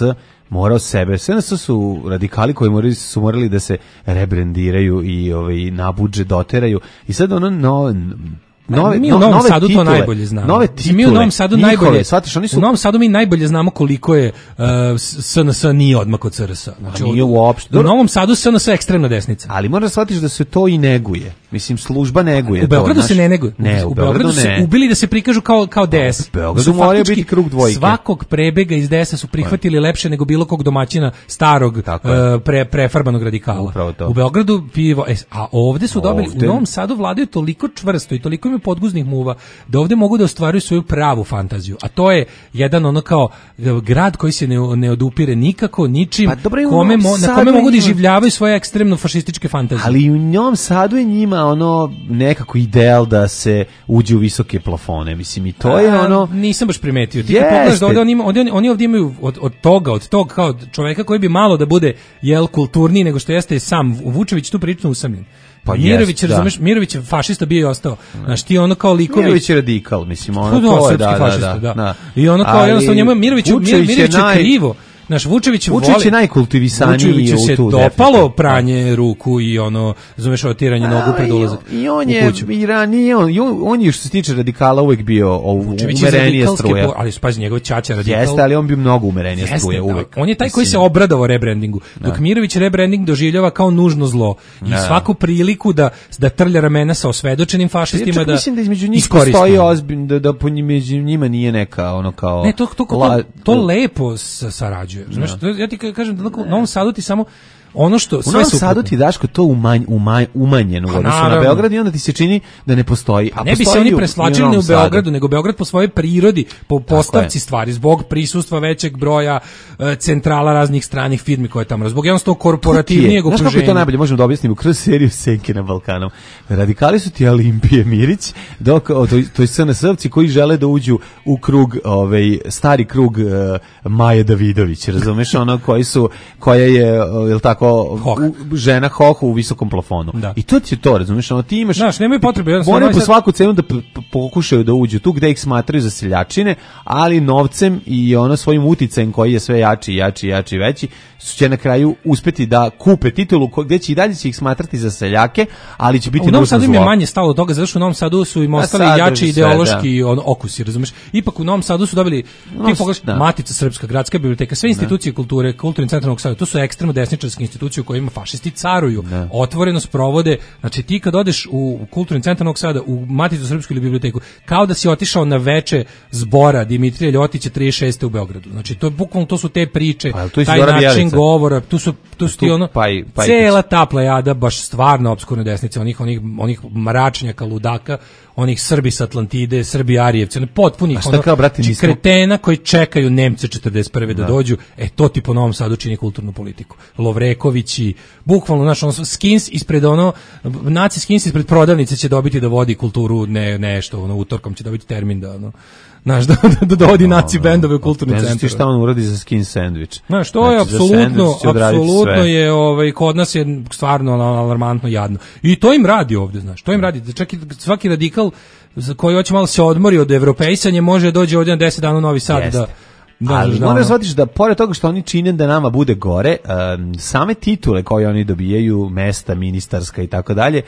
morao sebe, S N S su radikali koji morali, su morali da se rebrendiraju i ovaj, nabuđe, doteraju i sad ono no, nove, mi u no, Novom nove Sadu titule, to najbolje znamo. Nove Mislim, mi u Novom Sadu njihove, najbolje, shvatiš, oni su, u Novom Sadu mi najbolje znamo koliko je uh, S N S nije odmak od C R S. Znači, nije uopšte. U Novom Sadu S N S je ekstremna desnica. Ali moraš da shvatiš da se to i neguje. Mislim, služba neguje. U Beogradu to, se ne neguje. Ne, u, u Beogradu, Beogradu ne. su ubili da se prikažu kao, kao D S. U Beogradu moraju biti krug dvojke. Svakog prebega iz D S-a su prihvatili lepše nego bilo kog domaćina starog uh, pre, prefarbanog radikala. Upravo to. U Beogradu pivo, e, a ovde su dobili, Ovde. u Novom Sadu vladaju toliko čvrsto i toliko imaju podguznih muva da ovde mogu da ostvaruju svoju pravu fantaziju. A to je jedan ono kao grad koji se ne, ne odupire nikako, ničim, Pa dobro, i u kome, Novom mo, na Sadu kome mogu da ima- življavaju svoje ekstremno fašističke fantazije. Ali i u Novom Sadu je njima ono nekako ideal da se uđe u visoke plafone. Mislim, i to je A, ono... nisam baš primetio. Ti kad Jeste. pogledaš da ovde oni, ima- ovde, oni ovdje imaju od, od toga, od tog kao čoveka koji bi malo da bude jel kulturniji nego što jeste sam Vučević tu prilično usamljen. Pa Mirović, jest, da. razumeš, Mirović je fašista bio i ostao. Znaš, ti ono kao likovi... Mirović je radikal, mislim, ono Pa da, to je, srpski da, da, fašista, da, da. I ono kao Ali jednostavno njemu Mirović, Vučević je Mirović je naj- krivo. Naš Vučević voli. Vučević je najkultivisaniji Vučeviću u se tu, dopalo definitivno. pranje ruku i ono, razumeš, otiranje nogu pred ulazak. I on u je, kuću. i ranije, on, i on, on je što se tiče radikala uvek bio ovu Vučević je umerenije radikalske struje. po- ali pazi, njegov ćaća radikal. Jeste, ali on bi mnogo umerenije Jeste, struje da. uvek. On je taj koji se Mislim, obradovao rebrandingu. Dok Mirović rebranding doživljava kao nužno zlo. I Da. svaku priliku da da trlja ramena sa osvedočenim Ja fašistima čak da mislim da između njih iskoristi. postoji ozbiljno, da, da po njim- među njima nije neka ono kao... Ne, to, to, to, la- to lepo sa- sarađuje. Znaš, to, ja ti ka- kažem, da u Novom Sadu ti samo ono što U sve Novom suprotno. Sadu ti Daško to umanj, umanj, umanjeno u Pa odnosu na naravno. Beograd i onda ti se čini da ne postoji. A Ne bi se postoji oni u- preslačili i ni u Novom Sadu. Beogradu, nego Beograd po svojoj prirodi, po postavci je. stvari, zbog prisustva većeg broja e, centrala raznih stranih firmi koje tamo, zbog jednostavno korporativnijeg Znaš kako je to okruženja. najbolje, možemo da objasnimo kroz seriju Senke na Balkanu. Radikali su ti Olimpije Mirić, dok o, to, to je S N S-ovci koji žele da uđu u krug, ovaj, stari krug uh, Maje Davidović, razumeš, ono koji su, koja je, uh, jel tako, Hoh. u, žena Hoh u visokom plafonu. Da. I to ti je to, razumeš, ono ti imaš... Znaš, nemaju potrebe, jednostavno, Moraju ovaj po sad- svaku cenu da p- p- pokušaju da uđu tu gde ih smatraju za seljačine, ali novcem i ono svojim uticajem koji je sve jači, jači, jači, veći, su će na kraju uspeti da kupe titulu ko- gde će i dalje će ih smatrati za seljake, ali će biti U Novom nužno Sadu im je zlo. manje stalo od toga, zato što u Novom Sadu su im Pa ostali sadrži jači sve, ideološki on, okusi, razumeš? Ipak u Novom Sadu su dobili, Novom ti S- pogledaš, da. Matica Srpska, Gradska biblioteka, sve institucije kulture, Kulturni centar Novog Sada, to su ekstremno desničarske institucije u kojima fašisti caruju, otvoreno sprovode, znači ti kad odeš u u Kulturni centar Novog Sada, u Maticu Srpsku ili biblioteku, kao da si otišao na veče zbora Dimitrija Ljotića trideset šeste u Beogradu. Znači to je bukvalno, to su te priče, Pa, to je taj Isidora način Bjelica. govora, tu su tu su ti Tu ono Paj- Pajtić. cela ta plejada baš stvarno opskurne desnice, onih onih onih mračnjaka, ludaka, onih Srbi sa Atlantide, Srbi Arijevci, oni potpunih A šta kao, brate, nismo- kretena koji čekaju Nemce četrdeset prve da, Da. dođu. E to ti po Novom Sadu čini kulturnu politiku. Lovrekovići, bukvalno naš ono skins ispred ono naci skins ispred prodavnice će dobiti da vodi kulturu, ne nešto, ono utorkom će dobiti termin da ono znaš, da, da, da dovodi naci bendove u kulturni Ne znaš centar. ti šta on uradi za skin sandvič. Znaš, to je Znači, za apsolutno, sandvič će odraditi apsolutno sve. je, ovaj, kod nas je stvarno alarmantno jadno. I to im radi ovdje, znaš, to im radi. Čak i svaki radikal za koji hoće malo se odmori od evropejsanja može dođe ovdje na deset dana u Novi Sad Jeste. da... da Ali da, moraš ono- shvatiš da pored toga što oni čine da nama bude gore, um, same titule koje oni dobijaju, mesta ministarska i tako dalje,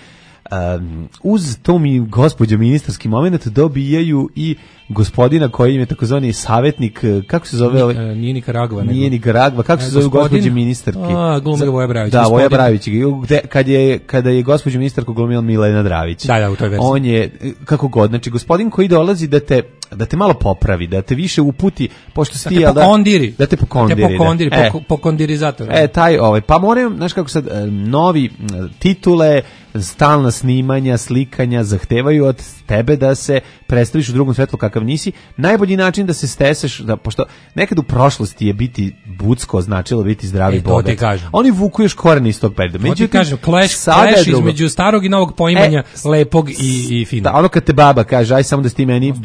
um, uz to mi gospođa ministarski moment dobijaju i gospodina koji im je takozvani savjetnik, eh, kako se zove ovaj? E, Nije Nikaragva, nego... Nije Nikaragva, kako se E, zove gospodin- gospođe ministarki? A, glumi ga Voja Bravić, Da, Voja gospodin. Bravić. Gde- Kad je, kada je gospođu ministarku glumila Milena Dravić. Da, da, u toj verziji. On je, eh, kako god, znači gospodin koji dolazi da te, da te malo popravi, da te više uputi, pošto si Da ti, te jel pokondiri. Da te pokondiri. Da te pokondiri, da. E. poko- pokondirizator. E, taj, ovaj, pa moraju, znaš kako sad, e, novi m, titule, stalna snimanja, slikanja, zahtevaju od tebe da se predstaviš u drugom svetlu kakav nisi. Najbolji način da se steseš, da, pošto nekad u prošlosti je biti bucko značilo biti zdravi E, to bogat. ti kažem. Oni vuku još korene iz tog perioda. To ti Međutim, kažem, clash, sada je clash drugo. između starog i novog poimanja E, lepog i, i finog. Da, ono kad te baba kaže, aj samo da si ti meni bo,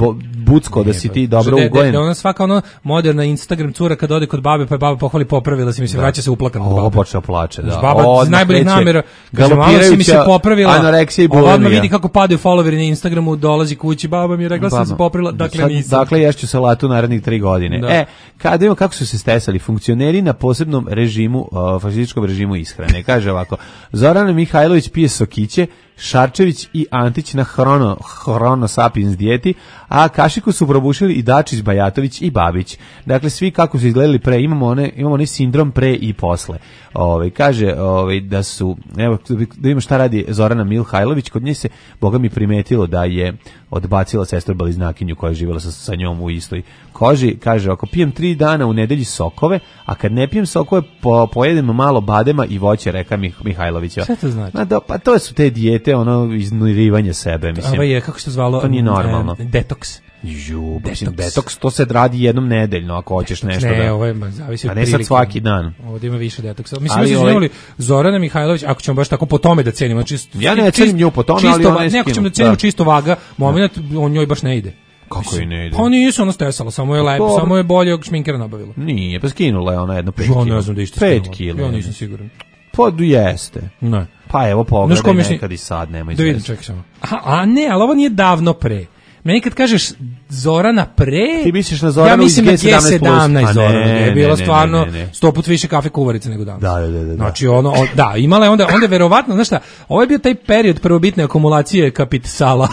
bucko da si ti dobro Što de- de- ugojen. de- Ona svaka ono moderna Instagram cura kad ode kod babe, pa je baba pohvali popravila se, mi se vraća se uplakana od Ovo babe. počeo plače, da. Baba iz Odmah najboljih kreće namera, kaže, malo si mi se galopirajuća popravila, anoreksija i ova odmah bulimija. vidi kako padaju followeri na Instagramu, dolazi kući, baba mi je rekla sam se popravila, dakle Sad- nisam. Dakle, ješću salatu narednih tri godine. Da. E, kada imamo kako su se stesali funkcioneri na posebnom režimu, uh, fašističkom režimu ishrane. Kaže ovako, Zorana Mihajlović pije sokiće, Šarčević i Antić na hrono, hrono sapiens dijeti, a kašiku su probušili i Dačić, Bajatović i Babić. Dakle, svi kako su izgledali pre, imamo one, imamo onaj sindrom pre i posle. Ovaj kaže ovaj da su, evo da vidimo šta radi Zorana Mihajlović, kod nje se boga mi primetilo da je odbacila sestru Baliznakinju koja je živjela sa, sa njom u istoj koži. Kaže, ako pijem tri dana u nedelji sokove, a kad ne pijem sokove, po, pojedem malo badema i voće, reka Mih, Mihajlovića. Šta to znači? Ma da, pa to su te dijete, ono, iznurivanje sebe, mislim. Ovo je, kako se to zvalo? To nije normalno. E, detoks. Ju, mislim, Detoks. detoks, to se radi jednom nedeljno, ako hoćeš nešto Ne, da... ovo je, ma, zavisi od a ne sad prilike. svaki dan. Ovdje ima više detoksa. Mislim, Ali mi smo ovaj- izvinuli Zorana Mihajlović, ako ćemo baš tako po tome da cenimo. Čisto, Ja ne cenim nju po tome, čisto, ali ona je ne, ako skinu, ćemo da cenimo da. čisto vaga, moment, on njoj baš ne ide. Kako i ne ide? Pa nisu ono stesala, samo je lepo, dobro. samo je bolje od šminkera nabavila. Nije, pa skinula je ona jedno pet Ja kila. ne znam da je isto Pet skinula. kila. Ja nisam siguran. Pa jeste. Ne. Pa evo Znaš ko pogledaj misli- nekad i sad, nema Da vidim, izvesti. čekaj samo. Aha, a ne, ali ovo nije davno pre. Meni kad kažeš Zorana pre... Ti misliš na Zoranu ja mislim iz G na sedamnaest plus. G sedamnaest A Zorana, ne, gde je ne, bilo ne, stvarno ne, ne. sto put više kafe kuvarice nego danas. Da, da, da, da. Znači ono, on, da, imala je onda, onda je verovatno, znaš šta, ovo je bio taj period prvobitne akumulacije kapitala.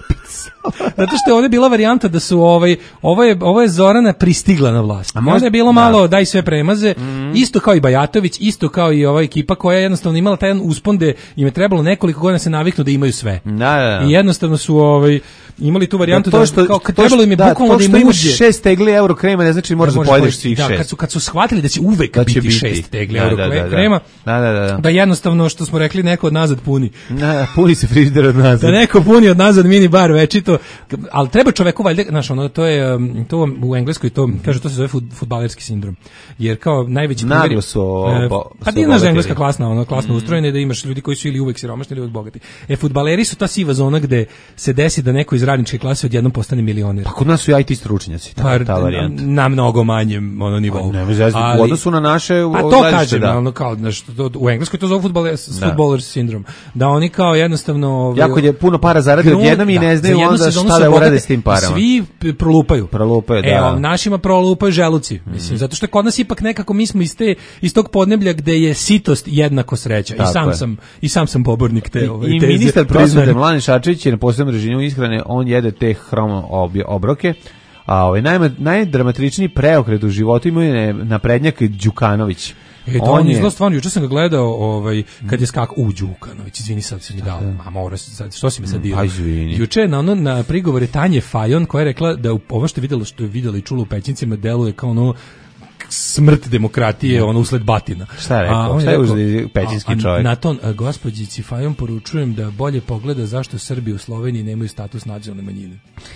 Zato što je ovdje bila varijanta da su ovaj ovo je ovo je Zorana pristigla na vlast. A možda je bilo malo daj sve premaze, isto kao i Bajatović, isto kao i ova ekipa koja je jednostavno imala taj jedan uspon gde im je trebalo nekoliko godina se naviknu da imaju sve. Da, da, da. I jednostavno su ovaj imali tu varijantu da, to što, kao kad to trebalo im je da, bukvalno to da im što imaš uđe. šest tegli euro krema ne znači moraš da možeš pojedeš pojesti. svih Da, šest. kad su kad su shvatili da će uvek Da će biti, biti. šest tegli Da, euro da, da, da. krema. Da, da, da, da. Da jednostavno što smo rekli neko od nazad puni. Da, puni se frižider od nazad. Da neko puni od nazad mini bar večito, ali treba čoveku valjda, znaš, ono to je um, to u engleskoj to kaže to se zove fut, fudbalerski sindrom. Jer kao najveći Naglo primjer- su e, obo- pa su ti znaš da je obogatili. engleska klasna, ono klasno ustrojena i da imaš ljudi koji su ili uvek siromašni ili uvek bogati. E fudbaleri su ta siva zona gde se desi da neko iz radničke klase odjednom postane milioner. Pa kod nas su i I T stručnjaci, ta, Pa, ta varijanta. na mnogo manjem ono nivou. Pa, nema veze, u Ali- odnosu na naše A to gledište, kažem, da. ono kao, znaš, to, u engleskoj to zove fudbaler, Da. footballers sindrom. Da oni kao jednostavno... ovaj, Jako je puno para zarade grun- odjednom i da, ne znaju za jednu onda sezonu šta su da urade bogati s tim i parama. Svi p- prolupaju. Prolupaju, da. Evo, našima prolupaju želuci. Mislim, zato što je kod nas ipak nekako mi smo iz, te, iz tog podneblja gde je sitost jednako sreća. I Tako sam je. sam i sam sam pobornik te ove I teze. ministar Priznajem. prosvete Mladen Šarčević je na posebnom režimu ishrane, on jede te hromo obje- obroke. A ovaj najma, najdramatičniji preokret u životu imao je naprednjak Đukanović. E, da, on je izgleda stvarno, juče sam ga gledao, ovaj, kad je skakao, u Đukanović, izvini sad si mi dao, a mora, sad, što si me sad dirao? Aj, izvini. Juče na, ono, na prigovore Tanje Fajon, koja je rekla da u- ovo što je vidjela, što je vidjela i čula u Pećincima, deluje kao ono smrt demokratije, ono usled batina. Šta je rekao? A on Šta je rekao, uzeli pećinski a- a čovjek? Na to, a, gospođici Fajon poručujem da bolje pogleda zašto Srbi u Sloveniji nemaju status nacionalne manjine.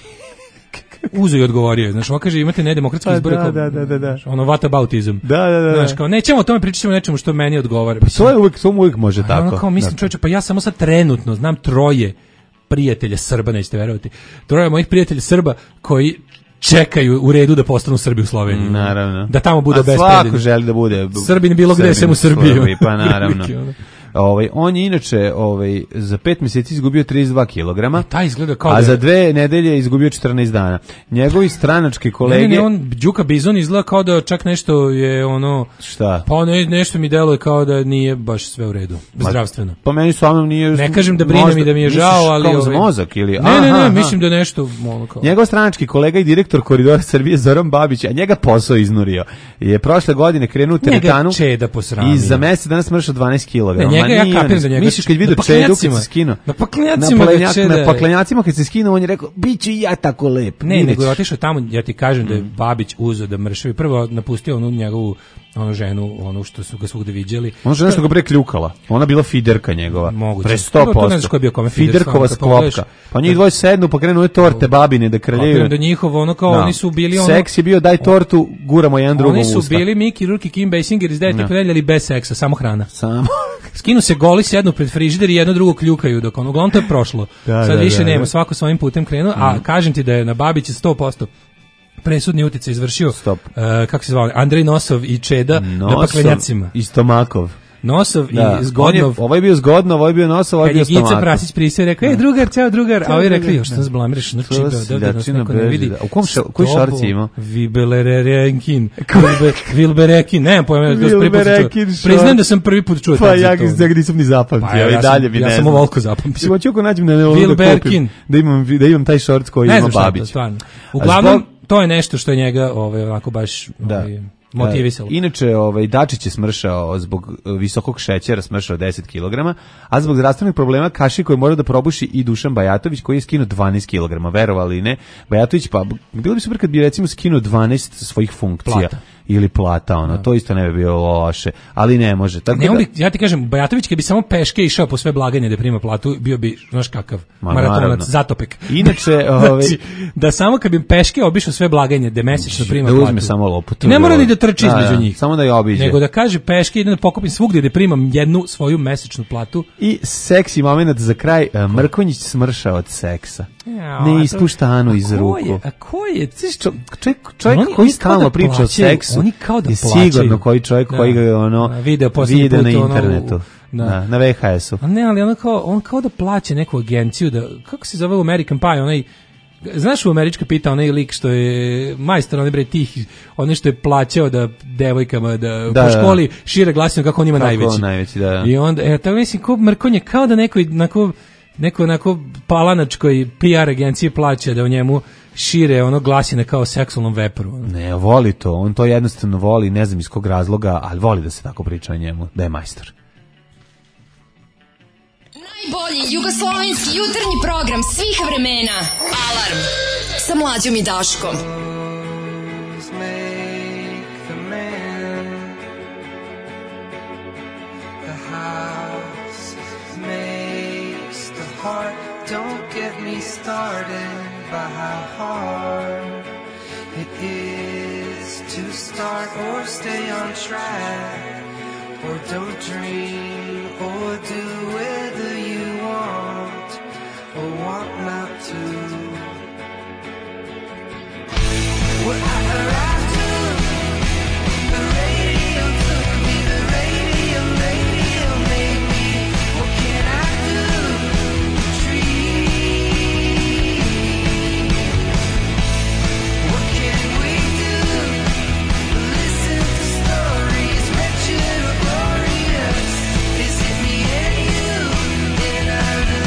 Uzo i odgovorio, znaš, on kaže imate nedemokratski Pa izbore, da, kao, da, da, da, da. ono whataboutism. Da, da, da. Znaš, kao, nećemo o tome pričati, o nečemu što meni odgovara. To je uvijek, to mu uvijek može A tako. ono kao mislim Da. čovječe, pa ja samo sad trenutno znam troje prijatelja Srba, nećete verovati. Troje mojih prijatelja Srba koji čekaju u redu da postanu Srbi u Sloveniji. Naravno. Da tamo budu A svako obezbeđeni. želi da bude Srbin bilo gde, sem u Srbiji. Pa naravno. Prilike, ono. Ovaj on je inače ovaj za pet mjeseci izgubio trideset dva kilograma. Taj izgleda kao a da je- za dve nedelje je izgubio četrnaest dana. Njegovi stranački kolege Ne, ne, ne, on Đuka Bizon izgleda kao da čak nešto je ono šta? pa ne, nešto mi deluje kao da nije baš sve u redu zdravstveno. Pa meni stvarno nije. Ne kažem da brinem možda- i da mi je misliš žao, ali kao za ovaj- mozak ili Ne, ne, Aha, ne, aha. mislim da nešto ono kao. Njegov stranački kolega i direktor Koridora Srbije Zoran Babić, a njega posao iznurio. Je prošle godine krenuo u Njega teretanu. Čeda posramio. I za mesec dana smršao dvanaest kilograma. Ne, njega Ma ja nije on- kapiram da njega- Misliš kad vidio na Čedu kad paklenjacima. se skinuo? Na paklenjacima Na ga paklenjak- Čeda- Na paklenjacima kad se skinuo, on je rekao, bit ću i ja tako lep. Ne, vidjet nego je ćeš." otišao tamo, ja ti kažem da je Babić uzeo da mršavi. Prvo napustio onu njegovu onu ženu, onu što su ga svugde viđali. Ona žena što ga bre kljukala. Ona bila fiderka njegova. Moguće. Pre Dobro, to ne znaš sto ko posto. je bio kome fider, Fiderkova stvarno, kad sklopka. pogledaš- Pa njih dvoje sednu, pa krenu ove torte babine da kraljaju. Kapiram da njihov ono kao Da. oni su bili ono. Seks je bio daj tortu, guramo jedan drugom Oni u su usta. bili Miki, Ruki, Kim Basinger iz devet i Da. po nedelje, ali bez seksa, samo hrana. Samo. Skinuo skinu se goli, sjednu pred frižider i jedno drugo kljukaju dok ono, uglavnom to je prošlo. Da, Sad da, više da, nema, da. svako svojim putem krenuo, a kažem ti da je na Babića sto posto presudni uticaj izvršio, Stop. uh, kako se zvao, Andrej Nosov i Čeda na Nosov paklenjacima. i Stomakov. Nosov Da. i Zgodnov. On je, ovaj je bio Zgodno, ovaj je bio Nosov, ovaj je Kad je bio Gica Stomakov. Prasić prisio i rekao, ej drugar, ćao drugar, a ovi rekli, još nas blamiraš, no To čibe, si odavde nas dačina neko ne beži, vidi. da. U kom še- u koji šorci je imao? Vilberekin, Vilberekin, ne, pojma, to sam prvi put Vilberekin čuo. šorc. Priznajem da sam prvi put čuo. Pa taj ja za to. ga nisam ni zapamtio, Pa, ja i sam- dalje bi ja ne sam znam. ovoliko zapamtio. Hoću ako nađem da ne mogu da Vilberkin. kupim, da imam, da imam taj šorc koji Ne ima znam šta je to, Babić. stvarno. Uglavnom, zbog- to je nešto što je njega ovaj, onako baš Da. ovaj, motivisalo. E, Inače, ovaj, Dačić je smršao zbog e, visokog šećera, smršao deset kilograma, a zbog zdravstvenih problema kaši koje mora da probuši i Dušan Bajatović koji je skinuo dvanaest kilograma, verovali ili ne. Bajatović, pa bilo bi super kad bi recimo skinuo dvanaest svojih funkcija. Plata. Ili plata, ono, to isto ne bi bilo loše, ali ne može. Tako Ne, da, on bi, ja ti kažem, Bajatović kad bi samo peške išao po sve blaganje da prima platu, bio bi, znaš kakav, Ma, maratonac, naravno. zatopek. Inače, ovaj, Znači, da samo kad bi peške obišao sve blaganje, da mesečno prima da platu. uzme samo loputu. I ne mora ni da trči Da, između da, njih. Samo da je obiđe. Nego da kaže peške, idem da pokupim svugdje da primam jednu svoju mesečnu platu. I seksi moment za kraj, e, Mrkonjić smrša od seksa. Jao, a Ne to- ispušta Anu iz a ko ruku. je- A ko je? Ti što- Čovjek, čovjek Oni- koji oni kao stalno da priča o plaćaju, seksu oni kao da je plaćaju. sigurno koji čovjek Da. koji ga ono Da, video posljednji vide put na ono u- internetu. da. Da, na V H S-u. A ne, ali ono kao, on kao da plaća neku agenciju, da, kako se zove u American Pie, onaj, znaš u Američka pita onaj lik što je majstor, onaj bre tih, onaj što je plaćao da devojkama, da, Da, po da. školi šire glasino kako on ima Kako najveći. on najveći, da, da. I onda, e, tako mislim, ko Mrkonje, kao da nekoj, onako, neko onako palanačkoj P R agenciji plaća da u njemu šire ono glasine kao seksualnom vepru. ono. Ne, voli to, on to jednostavno voli, ne znam iz kog razloga, ali voli da se tako priča o njemu, da je majstor. Najbolji jugoslovenski jutarnji program svih vremena. Alarm sa Mlađom i Daškom. Make the man. The house makes the heart. Don't get me started by how hard it is to start or stay on track, or don't dream or do whether you want or want not to. What I arrived to, the radio took me, the radio, radio made me. What can I do? Dream. What can we do? Listen to stories, wretched or glorious. Is it me and you in other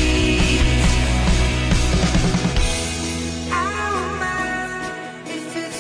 seas? I don't mind if it's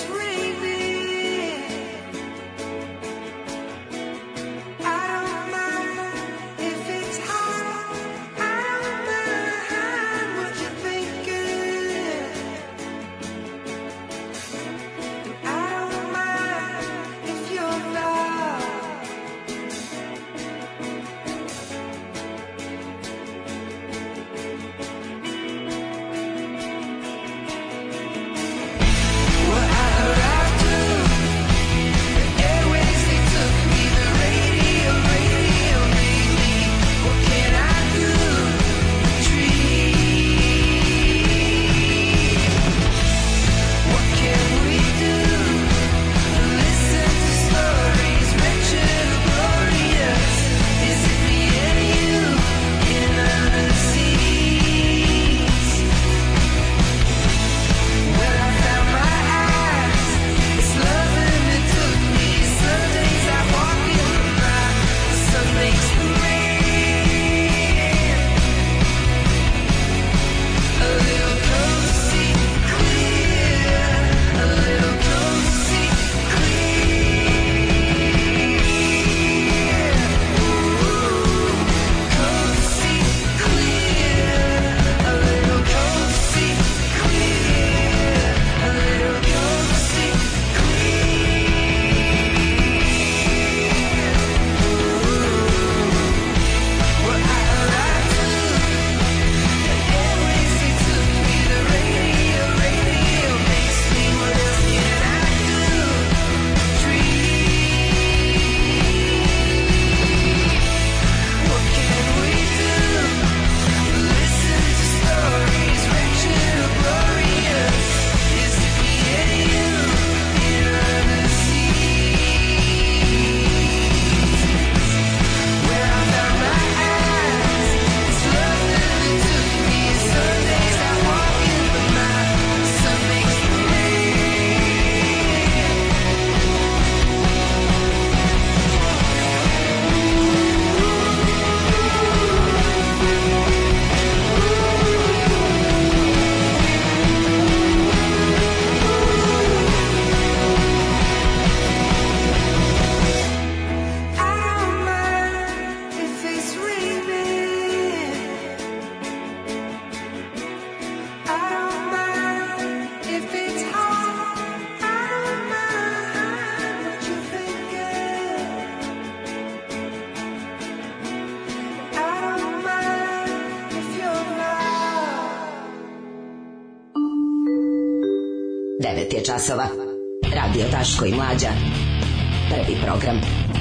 devet je časova. Radio Daško i Mlađa. Prvi program.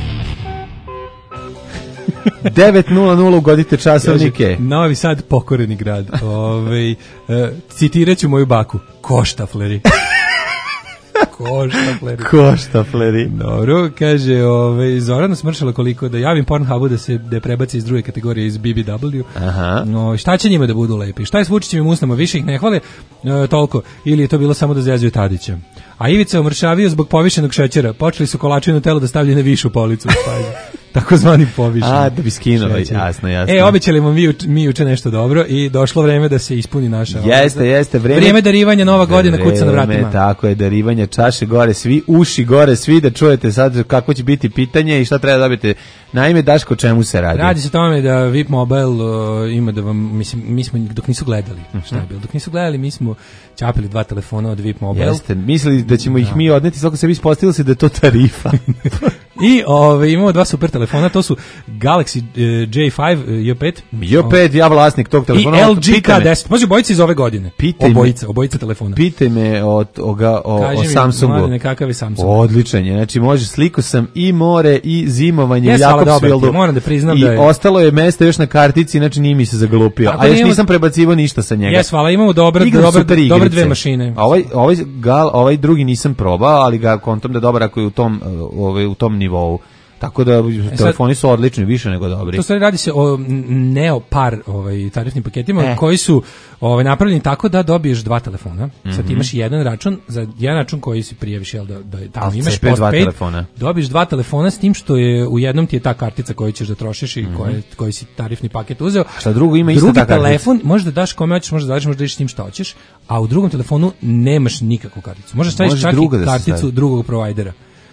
devet nula nula ugodite časovnike. Novi Sad pokoreni grad. Ovaj e, citirat ću moju baku. Koštafleri. Koštafleri. Koštafleri. Dobro, kaže, ovaj Zorana smršala koliko da javim Pornhubu da se da je prebaci iz druge kategorije iz B B W. Aha. No, šta će njima da budu lepi? Šta je s Vučićevim usnama? Više ih ne hvale e, toliko ili je to bilo samo da zjezuju Tadića? A Ivica omršavio zbog povišenog šećera. Počeli su kolačinu telo da stavljaju na višu policu. Takozvani povišen. A, da bi skinuli, jasno, jasno. E, obećali mu mi, mi juče nešto dobro i došlo vreme da se ispuni naša. Jeste, jeste. Vreme, vrijeme darivanja, nova godina kuca na vratima. Tako je, darivanje, čaše gore, svi uši gore, svi da čujete sad kako će biti pitanje i šta treba dobiti. Naime, Daško, čemu se radi? Radi se o tome da V I P Mobile uh, ima da vam, mislim, mi smo, dok nisu gledali, šta je bilo, dok nisu gledali, mi smo čapili dva telefona od V I P Mobile. Jeste, mislili da ćemo ih mi odneti, svako sebi ispostavilo se da je to tarifa. I ove, imamo dva super telefona, to su Galaxy uh, J pet, uh, J pet. J pet, ja vlasnik tog telefona. I L G K deset. Može obojica iz ove godine. Pitaj obojica, obojica telefona. Pitaj me o, o, ga, o, Kaži o mi, Samsungu. Mladine, kakav je Samsung? Odličan je, znači može, sliko sam i more i zimovanje Yes, u Jakobsvildu. moram da priznam I da je... ostalo je mesta još na kartici, znači nije mi se zaglupio. Tako a još imamo... nisam prebacivao ništa sa njega. Jes, hvala, imamo dobre, dobre, dobre dve mašine. A ovaj, ovaj, gal, ovaj drugi nisam probao, ali ga kontom da je dobar ako je u tom, ovaj, u tom nivou. Tako da e telefoni su odlični, više nego dobri. To stvari radi se o Neo Par ovaj, tarifnim paketima e. koji su ovaj, napravljeni tako da dobiješ dva telefona. Mm-hmm. Sad imaš jedan račun, za jedan račun koji si prijaviš, jel, da, da tamo Al imaš postpaid, dobiješ dva telefona s tim što je u jednom ti je ta kartica koju ćeš da trošiš i mm-hmm. koje, koji si tarifni paket uzeo. A šta drugo ima Drugi ista ta telefon, možeš da daš kome hoćeš, možeš da daš, možeš da ideš s njim šta hoćeš, a u drugom telefonu nemaš nikakvu karticu. Možeš staviš čak i da karticu drugog provajdera.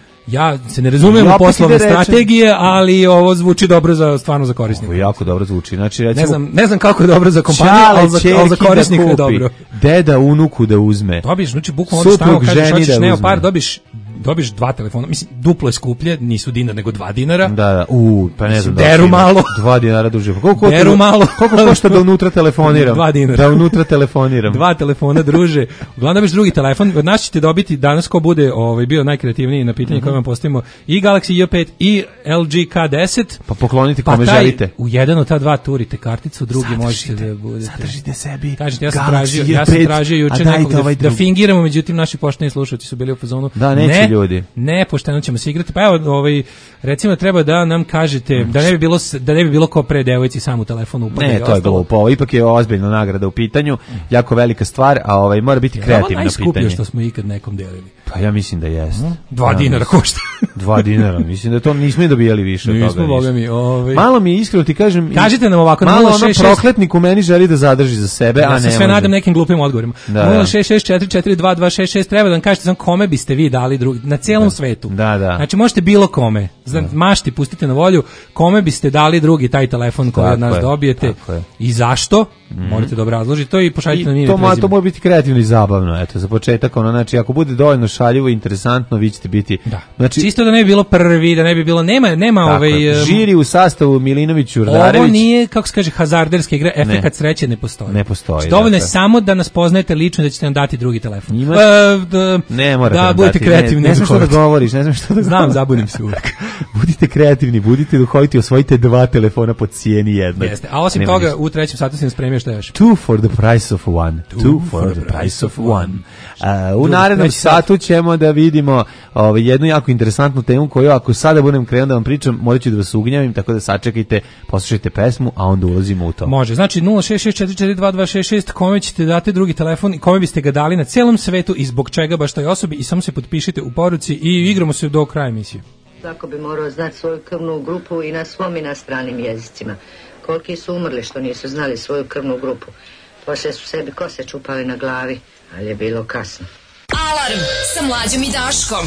Ja se ne razumijem u poslovne strategije, ali ovo zvuči dobro za stvarno za korisnika. Ovo jako dobro zvuči. Znači recimo ne znam, ne znam kako je dobro za kompaniju, ali za, ali za korisnika je dobro. Deda unuku da uzme. Dobiš, znači bukvalno odeš tamo, kažeš hoćeš Neo Par, dobiš dobiš dva telefona, mislim duplo je skuplje, nisu dinar nego dva dinara. Da, da. U, pa ne znam. Deru malo. dva dinara duže. Koliko Deru malo. Koliko košta da unutra telefoniram? dva dinara. Da unutra telefoniram. Dva telefona, druže. Uglavnom dobiš drugi telefon. Od nas ćete dobiti danas ko bude ovaj bio najkreativniji na pitanje mm-hmm. koje vam postavimo i Galaxy J pet i L G K deset. Pa poklonite kome pa taj, želite. U jedan od ta dva turite karticu, drugi možete da budete. Zadržite sebi. Kažete, ja sam tražio, ja sam tražio juče nekog da, ovaj da fingiramo, međutim naši pošteni slušatelji su bili u fazonu. Da, neće ne, ljudi. Ne, pošteno ćemo se igrati. Pa evo, ovaj recimo treba da nam kažete da ne bi bilo da ne bi bilo ko pre devojci samo u telefonu upada. Ne, to je glupo. Ovo ipak je ozbiljna nagrada u pitanju, jako velika stvar, a ovaj mora biti kreativno pitanje. Najskuplje što smo ikad nekom delili. Pa ja mislim da jeste. Dva ja, dinara košta. Dva dinara, mislim da to nismo dobijali više od toga. Nismo, boga mi, ovaj. Malo mi iskreno ti kažem. Kažite nam ovako, malo ono prokletnik u meni želi da zadrži za sebe, ja a ne može. Ja se sve nadam nekim glupim odgovorima. nula šest šest četiri četiri dva dva šest šest treba da nam kažete sam kome biste vi dali drugi na celom da. svetu. Da, da. Znači možete bilo kome. Znam, mašti, pustite na volju kome biste dali drugi taj telefon koji od nas dobijete i zašto? Mm. Morate da obrazložite to i pošaljite nam ime. To ma to može biti kreativno i zabavno, eto za početak ono, znači ako bude dovoljno šaljivo i interesantno, vi ćete biti. Da. Znači čisto da ne bi bilo prvi, da ne bi bilo nema nema ovaj žiri u sastavu Milinović Urdarević. Ovo nije kako se kaže hazarderska igra, efekat sreće ne postoji. Ne postoji. Znači, dovoljno je samo da nas poznajete lično da ćete nam dati drugi telefon. Imaš... Uh, da, ne morate da budete dati, kreativni. Ne, ne znam što da govoriš, ne znam što da znam, zabunim se uvek. Budite kreativni, budite duhoviti, osvojite dva telefona po cijeni jednog. Jeste. A osim toga ništa. U trećem satu si nam spremio šta još? Two for the price of one. Two, Two for the price of one. Uh, u narednom satu ćemo da vidimo ovaj, jednu jako interesantnu temu koju ako sada budem krenuo da vam pričam, morat ću da vas ugnjavim, tako da sačekajte, poslušajte pesmu, a onda ulazimo u to. Može. Znači nula šest šest četiri četiri dva dva šest šest, kome ćete dati drugi telefon i kome biste ga dali na celom svetu i zbog čega baš toj osobi i samo se potpišite u poruci i igramo se do kraja emisije. Svako bi morao znati svoju krvnu grupu i na svom i na stranim jezicima. Koliki su umrli što nisu znali svoju krvnu grupu. Poslije su sebi kose čupali na glavi, ali je bilo kasno. Alarm sa Mlađom i Daškom.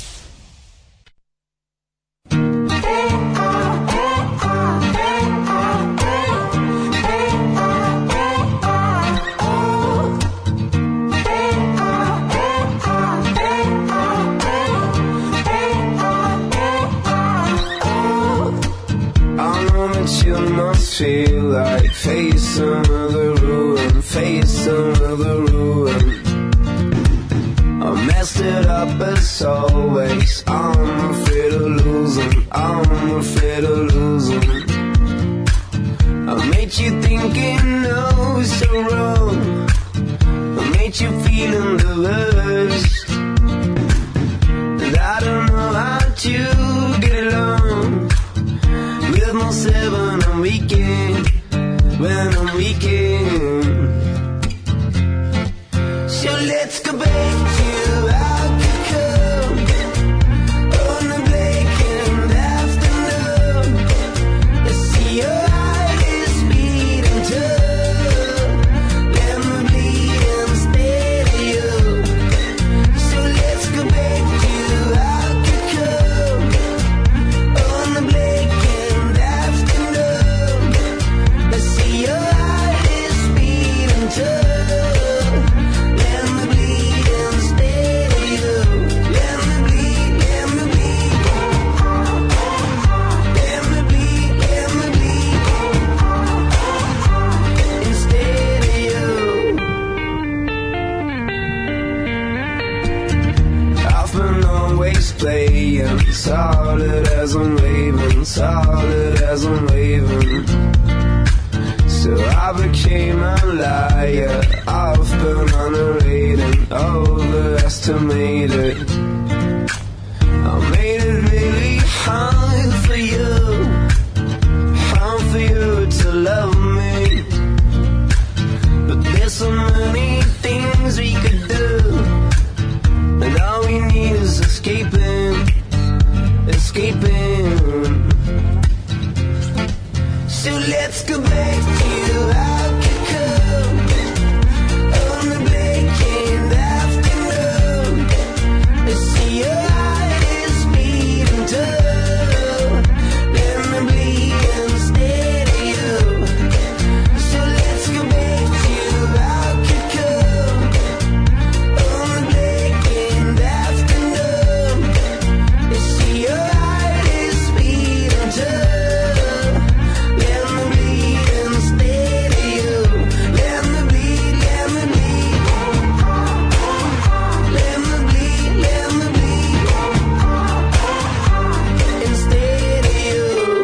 You must feel like face another ruin, face another ruin. messed it up as always. I'm afraid of losing, I'm afraid of losing. I made you thinking no so wrong. I made you feeling the worst. And I don't know how to get along with myself when I'm weekend, when I'm weekend. So let's go back to how it could come on the blackened afternoon. Let's see your heart is beating tough. Let me bleed instead of you. So let's go back to how it could come on the blackened afternoon. Let's see your heart is beating tough. Playing solid as I'm waving, solid as I'm waving. So I became a liar. I've been underrated, overestimated. I made it really hard for you, hard for you to love me. But there's so many things we could do, and all we need is escaping, escaping. So let's go back to how it could come on the blackened afternoon. Let's see your heart is beating tough. Let me bleed instead of you. So let's go back to how it could come on the blackened afternoon. Let's see your heart is beating tough. Let me bleed instead of you. Let me bleed, let me bleed. Let me bleed, let me bleed instead of you.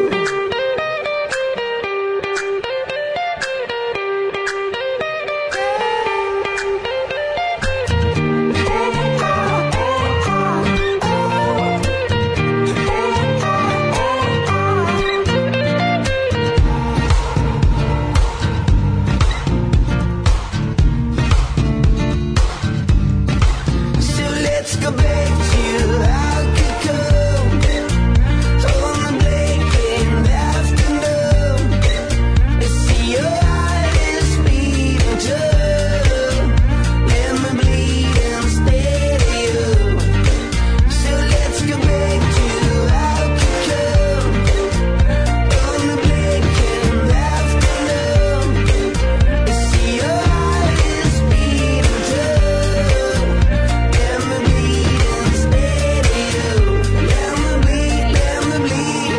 So let's go back to how it could come on the blackened afternoon. Let's see your heart is beating tough. Let me bleed instead of you. So let's go back to how it could come on the blackened afternoon. Let's see your heart is beating tough. Let me bleed instead of you. Let me bleed, let me bleed.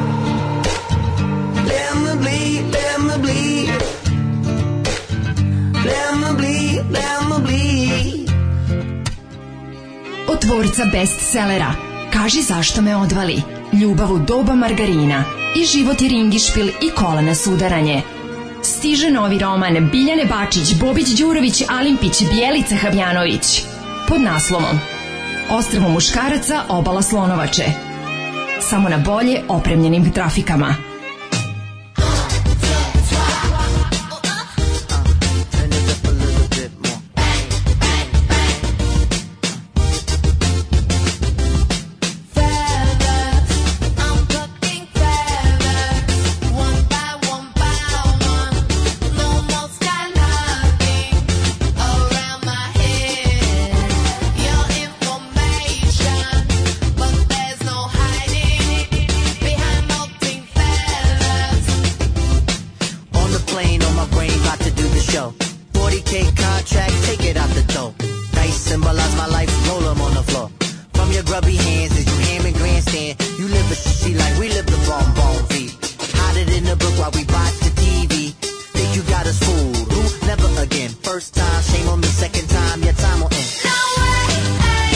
Let me bleed, let me bleed. Let me bleed, let me bleed. Od tvorca bestsellera Kaži zašto me odvali, Ljubav u doba margarina i Život je ringišpil i kola na sudaranje. Stiže novi roman Biljane Bačić, Bobić Đurović, Alimpić, Bjelica Habjanović pod naslovom Ostrvo muškaraca, obala Slonovače. Samo na bolje opremljenim trafikama. First time, shame on me. Second time, your time will end. No way, hey.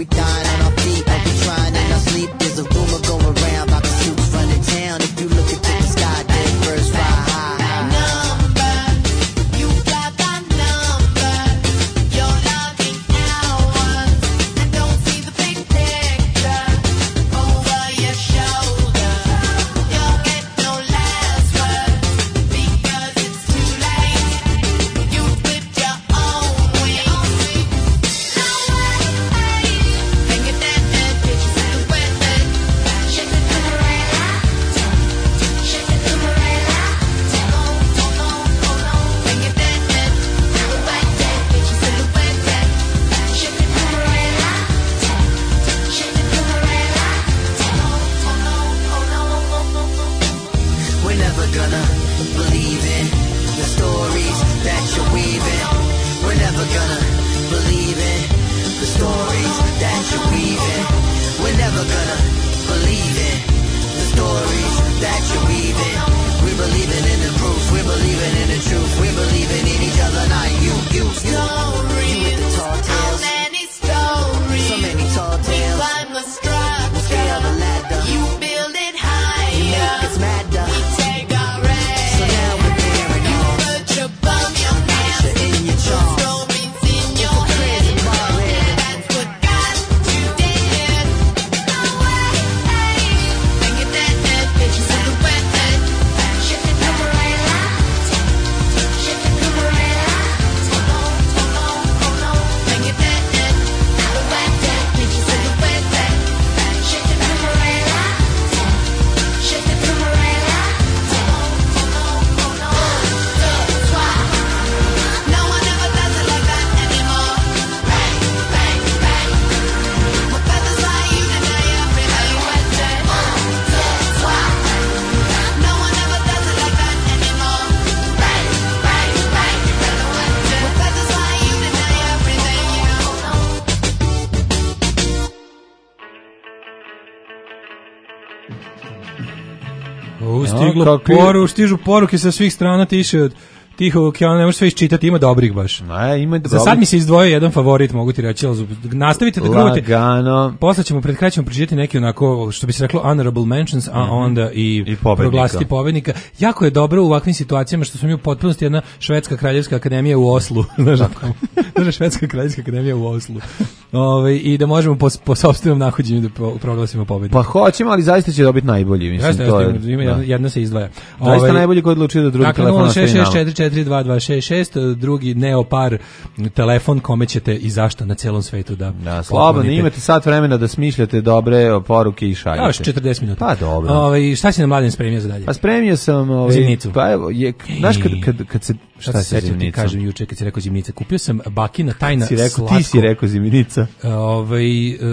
we dying on our feet like we trying in our sleep. There's a rumor going around about the suits running town. If you look into the sky, dead birds fly high. Number, you got my number. You're logging hours and don't see the big picture over your shoulder. You'll get no last words because it's too late. You whipped your own wings. No way, think it that that bitch is silhouette. Shake it to Marella, shake it to Marella. Don't know, don't know, think it that that silhouette, bitch is silhouette. Shake it to Marella, shake it to Marella. Don't know, don't know, oh no. We're never gonna believe in the stories that you're weaving. We're never gonna believe in the stories that you're weaving. We're never gonna believe in the stories that you're weaving. We're believing in the proof. We're believing in the truth. We're believing in each other. Not you, you, you. You with the tall How tales. many stories? So many tall We tales. climb the We stay structure. on the ladder. You build it You higher. make us madder. We take our rest. So now we're bearing You all put your bum, your pressure nasty in your jaw. stories in your head. That's what got you dead. No way, think it that that bitch is silhouette. Shake it to Marella, shake it to Marella. Oh no, oh no, think it that that silhouette, bitch is silhouette. Shake it to Marella, shake it to Marella. Oh no, oh no. That's why no one ever does it like that anymore. Bang, bang, bang. With feathers like you, then now you're really wet. That's why no one ever does it like that anymore. Bang, bang, bang. With feathers like you, then now you're everything you know. U, stiglo Ja, kakvi- poru, stižu poruke sa svih strana tiše od Tihog okeana, ne možeš sve iščitati, ima dobrih baš. Ne, ima Za sad mi se izdvojio jedan favorit, mogu ti reći, ali nastavite da gruvate. Lagano. Posle ćemo pred kraj ćemo pročitati neki onako, što bi se reklo, honorable mentions, a onda i, I pobednika. proglasiti pobednika. Jako je dobro u ovakvim situacijama što smo mi u potpunosti jedna švedska kraljevska akademija u Oslu. Znaš, znaš, švedska kraljevska akademija u Oslu. Ove, I da možemo po, po sopstvenom nahođenju da pro- proglasimo pobednika. Pa hoćemo, ali zaista će dobiti najbolji, mislim. Jeste, to jeste, je, ima, da. jedna, jedna se izdvaja. Zaista Ovaj, najbolji ko je odlučio da drugi dakle, telefon nula ostavi šest šest nama. četiri četiri dva dva šest šest, drugi Neopar telefon kome ćete i zašto na celom svetu da Da, slobodno, poklonite. imate sat vremena da smišljate dobre poruke i šaljete. Još četrdeset minuta. Pa dobro. Ovaj, šta si nam Mladen spremio za dalje? Pa spremio sam ovaj Zimnicu. Pa evo, je, znaš kad kad kad se Šta šta se se sećam ti zimnica? kažem juče kad si rekao zimnica. Kupio sam bakina tajna Ti si rekao, slatko. ti si rekao zimnica. Ovaj e,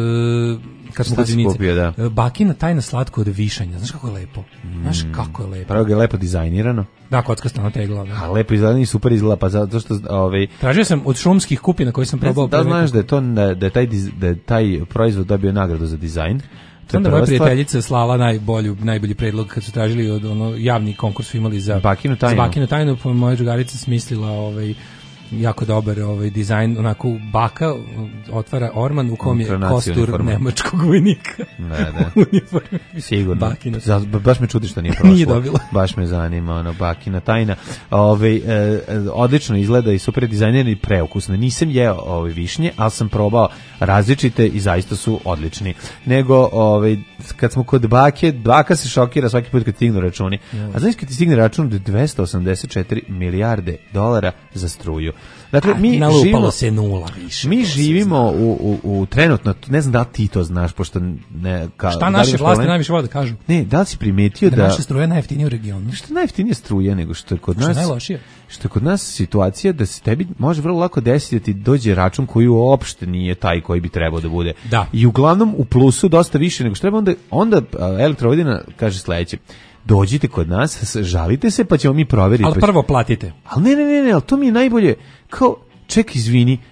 kad smo Šta kod si zimnice. kupio, da? E, Bakina tajna slatko od višanja. Znaš kako je lepo? Znaš kako je lepo? Pravo ga je lepo dizajnirano. Da, kockasta na tegla. Da. A lepo izgleda i super izgleda, pa zato što ovaj Tražio sam od šumskih kupina koje sam ne probao. znam, da pre znaš nekog- da je to da, da je taj diz- da je taj proizvod dobio nagradu za dizajn. To je Onda moja prva stvar. prijateljica slala najbolju, najbolji predlog kad su tražili od ono javni konkurs su imali za Bakinu tajnu. za Bakinu tajnu, pa moja drugarica smislila ovaj jako dobar ovaj dizajn, onako baka otvara orman u kom je Inkarnaciju kostur uniforme. nemačkog vojnika. Ne, ne. U uniformi. Sigurno. Bakina. Za, baš me čudi što nije prošlo. Nije dobila. Baš me zanima, ono, bakina tajna. Ove, e, e, odlično izgleda i super je dizajner i preukusno. Nisam jeo ove višnje, ali sam probao različite i zaista su odlični. Nego, ove, kad smo kod bake, baka se šokira svaki put kad stignu računi. A znaš kad ti stigne račun od dvesta osamdeset četiri milijarde dolara za struju. Dakle, A, mi nalupalo živimo, se nula više. mi to se živimo u, u, u trenutno, ne znam da li ti to znaš, pošto ne... Ka, Šta da li naše imaš vlasti problem? najviše vole da kažu? Ne, da li si primetio Da da... naša struja najjeftinija u regionu. Što je najjeftinije struje nego što je kod Što je nas... najlošije? Što je kod nas situacija da se tebi može vrlo lako desiti da ti dođe račun koji uopšte nije taj koji bi trebao da bude. Da. I uglavnom u plusu dosta više nego što treba, onda, onda a, Elektrovodina kaže sledeće. Dođite kod nas, žalite se pa ćemo mi proveriti. Ali pa će- prvo platite. Ali ne, ne, ne, ne, ali to mi je najbolje. Kao, ček, izvini,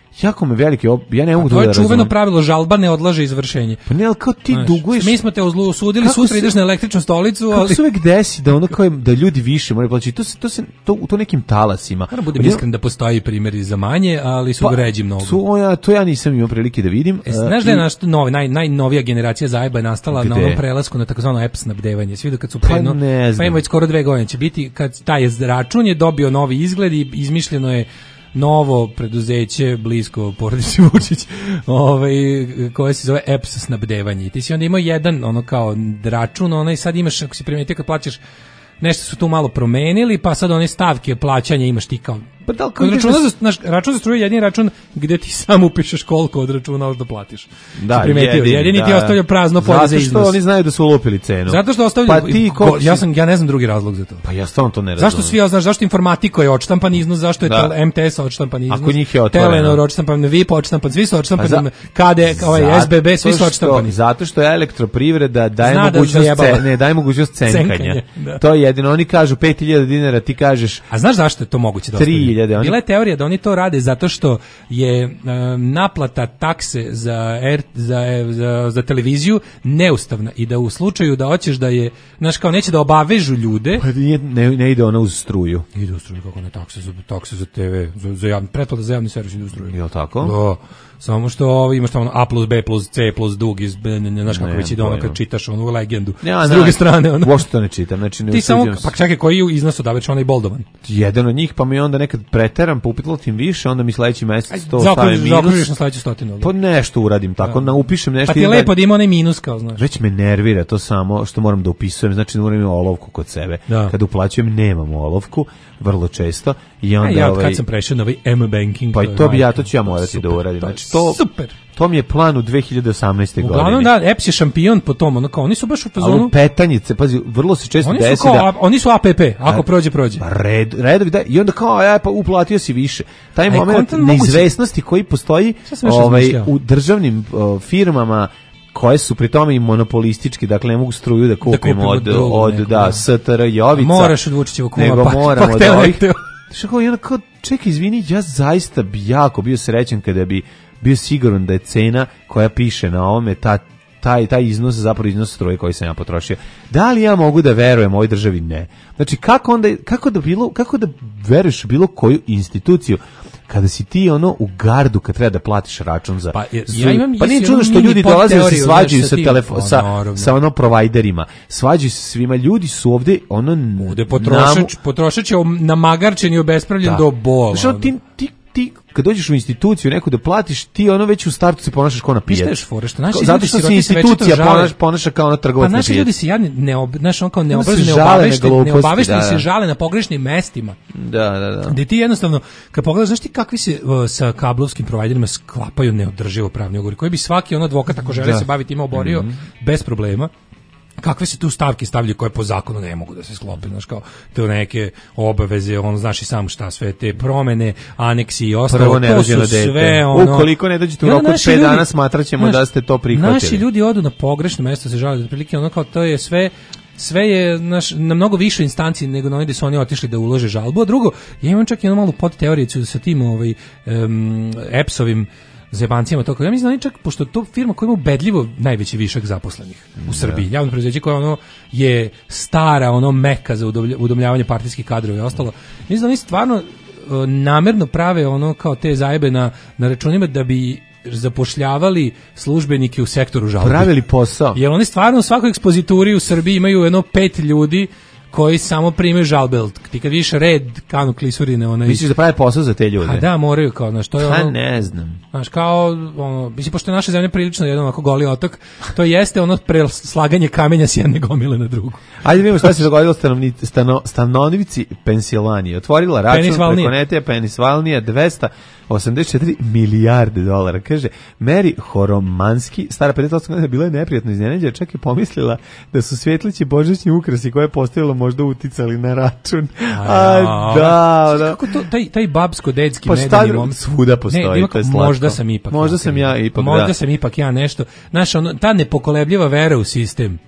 jako me veliki, op- ja ne mogu A to to je da čuveno razumem. pravilo, žalba ne odlaže izvršenje. Pa ne, ali kao ti Znaš, duguješ... Mi smo te ozlu- osudili, Kako sutra se- ideš na električnu stolicu, Kako ali... se uvek desi da ono kao je- da ljudi više moraju plaćati, to se to se to u to nekim talasima. Moram budem Odjednom- iskren da postoji primjeri za manje, ali su Pa, ređi mnogo. To ja, to ja nisam imao prilike da vidim. E, znaš da je I- naš novi, naj, najnovija generacija zajeba je nastala na Gde? onom prelasku na takozvano app snabdevanje. Svi da kad su Pa preno, ne znam. pa ima već skoro dve godine će biti, kad taj račun je dobio novi izgled i izmišljeno je novo preduzeće blisko porodici Vučić, ovaj, koje se zove app snabdevanje. I ti si onda imao jedan ono kao račun, onaj sad imaš, ako si primetio kad plaćaš, nešto su tu malo promenili, pa sad one stavke plaćanja imaš ti kao... Pa da li kao Kod ideš računa da- za, naš, račun za struju je jedini račun gde ti sam upišeš koliko od računa da platiš. Da, Si primetio, jedini, jedini ti da. ostavlja prazno polje za Zato iznos. što oni znaju da su ulupili cenu. Zato što ostavlja, Pa ti ko- ja sam ja ne znam drugi razlog za to. Pa ja stvarno to ne razumem. Zašto svi ja znaš zašto informatiko je odštampan iznos, zašto je Da. tel- M T S odštampan iznos? Ako njih je otvoreno. Telenor odštampan, V I P odštampan, svi su odštampani, Pa za- K D, ovaj Zato S B B, svi su što- odštampani. Zato što je elektroprivreda daje Zna da mogućnost zajebava. ce- ne, daje mogućnost cenkanja. Cenkanje, da. To je jedino, oni kažu pet hiljada dinara, ti kažeš A znaš zašto je to moguće da tri ostvari? hiljade, oni- Bila je teorija da oni to rade zato što je e, naplata takse za, R, za, za, za televiziju neustavna i da u slučaju da hoćeš da je, znaš kao neće da obavežu ljude, pa nije- ne, ne ide ona uz struju. ide u struju kako ne takse za, takse za T V, za, za javni, pretplata za javni servis ide u struju. Jel tako? Da. Samo što ovo, imaš tamo A plus B plus C plus dug iz, ne, ne, ne, znaš kako Ne, već ide ono pojma. kad čitaš onu legendu. Ja, S znam, druge strane, ono. Uopšte to ne čitam, znači ne Ti samo, usuđujem se. pa čekaj, koji je iznos odaveć onaj boldovan? Jedan od njih, pa mi onda nekad preteram, pa uplatim više, onda mi sledeći mesec to Zaokružiš- stavim minus. zaokružiš na sledeću stotinu. ali? Pa nešto uradim tako, na upišem nešto. Pa ti je idem lepo dalje. da ima onaj minus kao, znaš. Već me nervira to samo što moram da upisujem, znači da moram imati olovku kod sebe. Da. Kada uplaćujem nemam olovku, vrlo često. I onda, A ja od ovaj, kad sam prešao na ovaj M-banking. pa i je to bi ja, majka. to ću ja morati Super, da uradim. to je Znači, to, super. to mi je plan u dve hiljade osamnaeste. Uglavnom godine. da, Eps je šampion po tom, ono kao, oni su baš u A u fazonu. petanjice, pazi, vrlo se često Oni su desi kao, da... a- oni su A P P, ako prođe, prođe. Red, redovi da, i onda kao, ja pa uplatio si više. Taj Aj, moment kontam moguće- neizvesnosti koji postoji Šta sam još ovaj, razmišljao? u državnim o, firmama koje su pri tome i monopolistički, dakle ne mogu struju da kupim kupimo od, drugu od neku, da, da. S T R Jovica. Moraš od Vučićevog kuma, nego pa- moram pa od hteo, ne ovih. hteo. Što kao, i onda kao, čekaj, izvini, ja zaista bi jako bio srećan kada bi bio siguran da je cena koja piše na ovome ta taj taj iznos zapravo iznos struje koji sam ja potrošio. Da li ja mogu da verujem ovoj državi? Ne. Znači kako onda kako da bilo kako da veruješ u bilo koju instituciju kada si ti ono u gardu kad treba da platiš račun za Pa, jer za- ja imam pa nije isto čudno jednu što mini ljudi dolaze da se podteoriju, svađaju znaš, sa sa tim. telefon Pa, sa naravno. sa ono provajderima, svađaju se svima, ljudi su ovde ono Ovde potrošač, potrošač je namagarčen i obespravljen do bola. Znači, ono, ti, ti, ti, kad dođeš u instituciju neku da platiš, ti ono već u startu se ponašaš kao na Znaš šta pijac. je fora, što naši Kao- ljudi Zato što se siroti se institucija večito žale. ponaša, ponaša kao na Pa trgovac na naši pijac. ljudi se jadni, ne, ob, znaš, on kao Ima se neobraženi, žale na neobavešteni, gluposti, neobavešteni da, se da. žale na pogrešnim mestima. Da, da, da. Gde ti jednostavno, kad pogledaš, znaš ti kakvi se uh, sa kablovskim providerima sklapaju neodrživo pravni ugovori, koji bi svaki on advokat ako želi Da. se baviti ima oborio Mhm. bez problema. Kakve se tu stavke stavljaju koje po zakonu ne mogu da se sklope, znaš, kao te neke obaveze, on znaš i sam šta sve, te promene, aneksi i ostalo, Prvo to nerođeno su dete. sve ono... Ukoliko ne dođete u I onda roku od naši pet ljudi- dana, smatraćemo znaš, da ste to prihvatili. Naši ljudi odu na pogrešno mesto, se žale, da otprilike ono kao to je sve sve je naš, na mnogo više instanci nego na onde su oni otišli da ulože žalbu, a drugo, ja imam čak jednu malu podteoriju sa tim ovaj, um, Epsovim zebancijama toliko. Ja mislim da oni čak, pošto to firma koja ima ubedljivo najveći višak zaposlenih u Srbiji, javno preduzeće koje ono je stara, ono meka za udomlja- udomljavanje partijskih kadrova i ostalo, mislim da oni stvarno e, namerno prave ono kao te zajebe na, na računima da bi zapošljavali službenike u sektoru žalbi. Pravili posao. Jer oni stvarno u svakoj ekspozituri u Srbiji imaju jedno pet ljudi koji samo primaju žalbe. Jel ti kad vidiš red kanu klisurine, onaj... Misliš da prave posao za te ljude? A da, moraju kao, znaš, to je Pa ono... ne znam. Znaš, kao, ono, mislim, pošto je naša zemlja prilično jedan ovako goli otok, to jeste ono preslaganje kamenja s jedne gomile na drugu. Ajde vidimo šta se dogodilo stanovnici, stano, stanovnici Pensilvanije. Otvorila račun Penisvalnije. preko nete Penisvalnije dvesta osamdeset četiri milijarde dolara. Kaže, Mary Horomanski, stara pedeset osam godina, bila je neprijatno iznenađena, čak je pomislila da su svjetlići božićni ukrasi koje je postavilo možda uticali na račun. A, da, da. Kako to, taj, taj babsko-dedski Pa šta medeni drugo? moment. Svuda postoji, Ne, ima- to je slatko. možda sam ipak. Možda ja sam kriv. ja ipak, Možda da. sam ipak ja nešto. Znaš, ono, ta nepokolebljiva vera u sistem.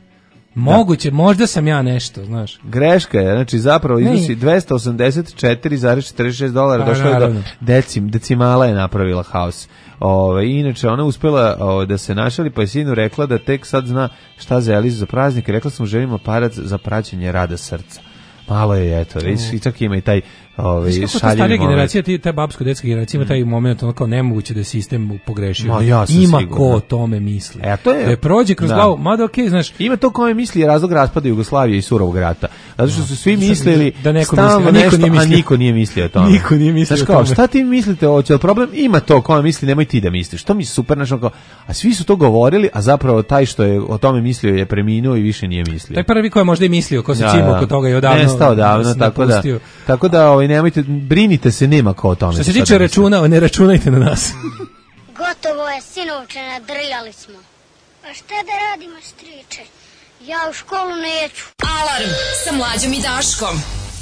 Moguće, možda sam ja nešto, znaš. Greška je, znači zapravo Ne. iznosi dvesta osamdeset četiri zarez četrdeset šest dolara, Pa, došlo je do naravno. decim, decimala je napravila haos. Ove, inače, ona uspela o, da se našali, pa je sinu rekla da tek sad zna šta za Elizu za praznik. Rekla sam, želimo aparac za praćenje rada srca. Malo je, eto, vidiš, i čak ima i taj ovaj, Znaš kako ta šaljivi starija moment. generacija, ti, ta babsko-detska generacija ima taj moment ono kao nemoguće da je sistem pogrešio. Ma, ja sam ima siguran. ko o tome misli. E, a to je- da je prođe kroz da. glavu, mada okej, znaš, Ima to kome misli je razlog raspada Jugoslavije i surovog rata. Zato što su svi Sad, mislili da neko stalno misli, a niko nešto, nije a mislio. niko nije mislio o tome. Niko nije mislio Znaš o kao, tome. šta ti mislite hoće, ali problem ima to kome misli, nemoj ti da misliš. To mi je super, znaš, ono kao, a svi su to govorili, a zapravo taj što je o tome mislio je preminuo i više nije mislio. taj prvi ko je možda i mislio, ko se Da, cimo da. oko toga i odavno. Nestao odavno, se tako da, napustio. tako da ovaj, nemojte, brinite se, nema ko o tome. Što se sad tiče misli. računa, ne računajte na nas. Gotovo je, sinovče, nadrljali smo. A šta da radimo, striče? Ja u školu neću. Alarm sa Mlađom i Daškom.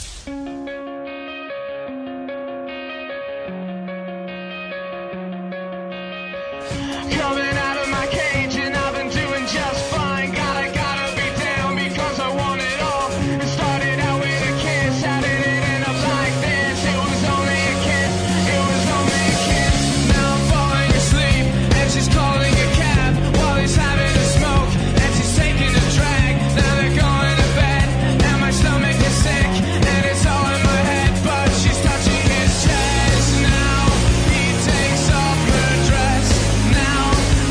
Coming out of my cage and I've been doing just fine. Gotta, gotta be down because I want it all. It started out with a kiss, how did it end up like this? It was only a kiss, it was only a kiss. Now I'm falling asleep and she's calling a cab while he's having a smoke and she's taking a drag. Now they're going to bed and my stomach is sick and it's all in my head, but she's touching his chest. Now he takes off her dress. Now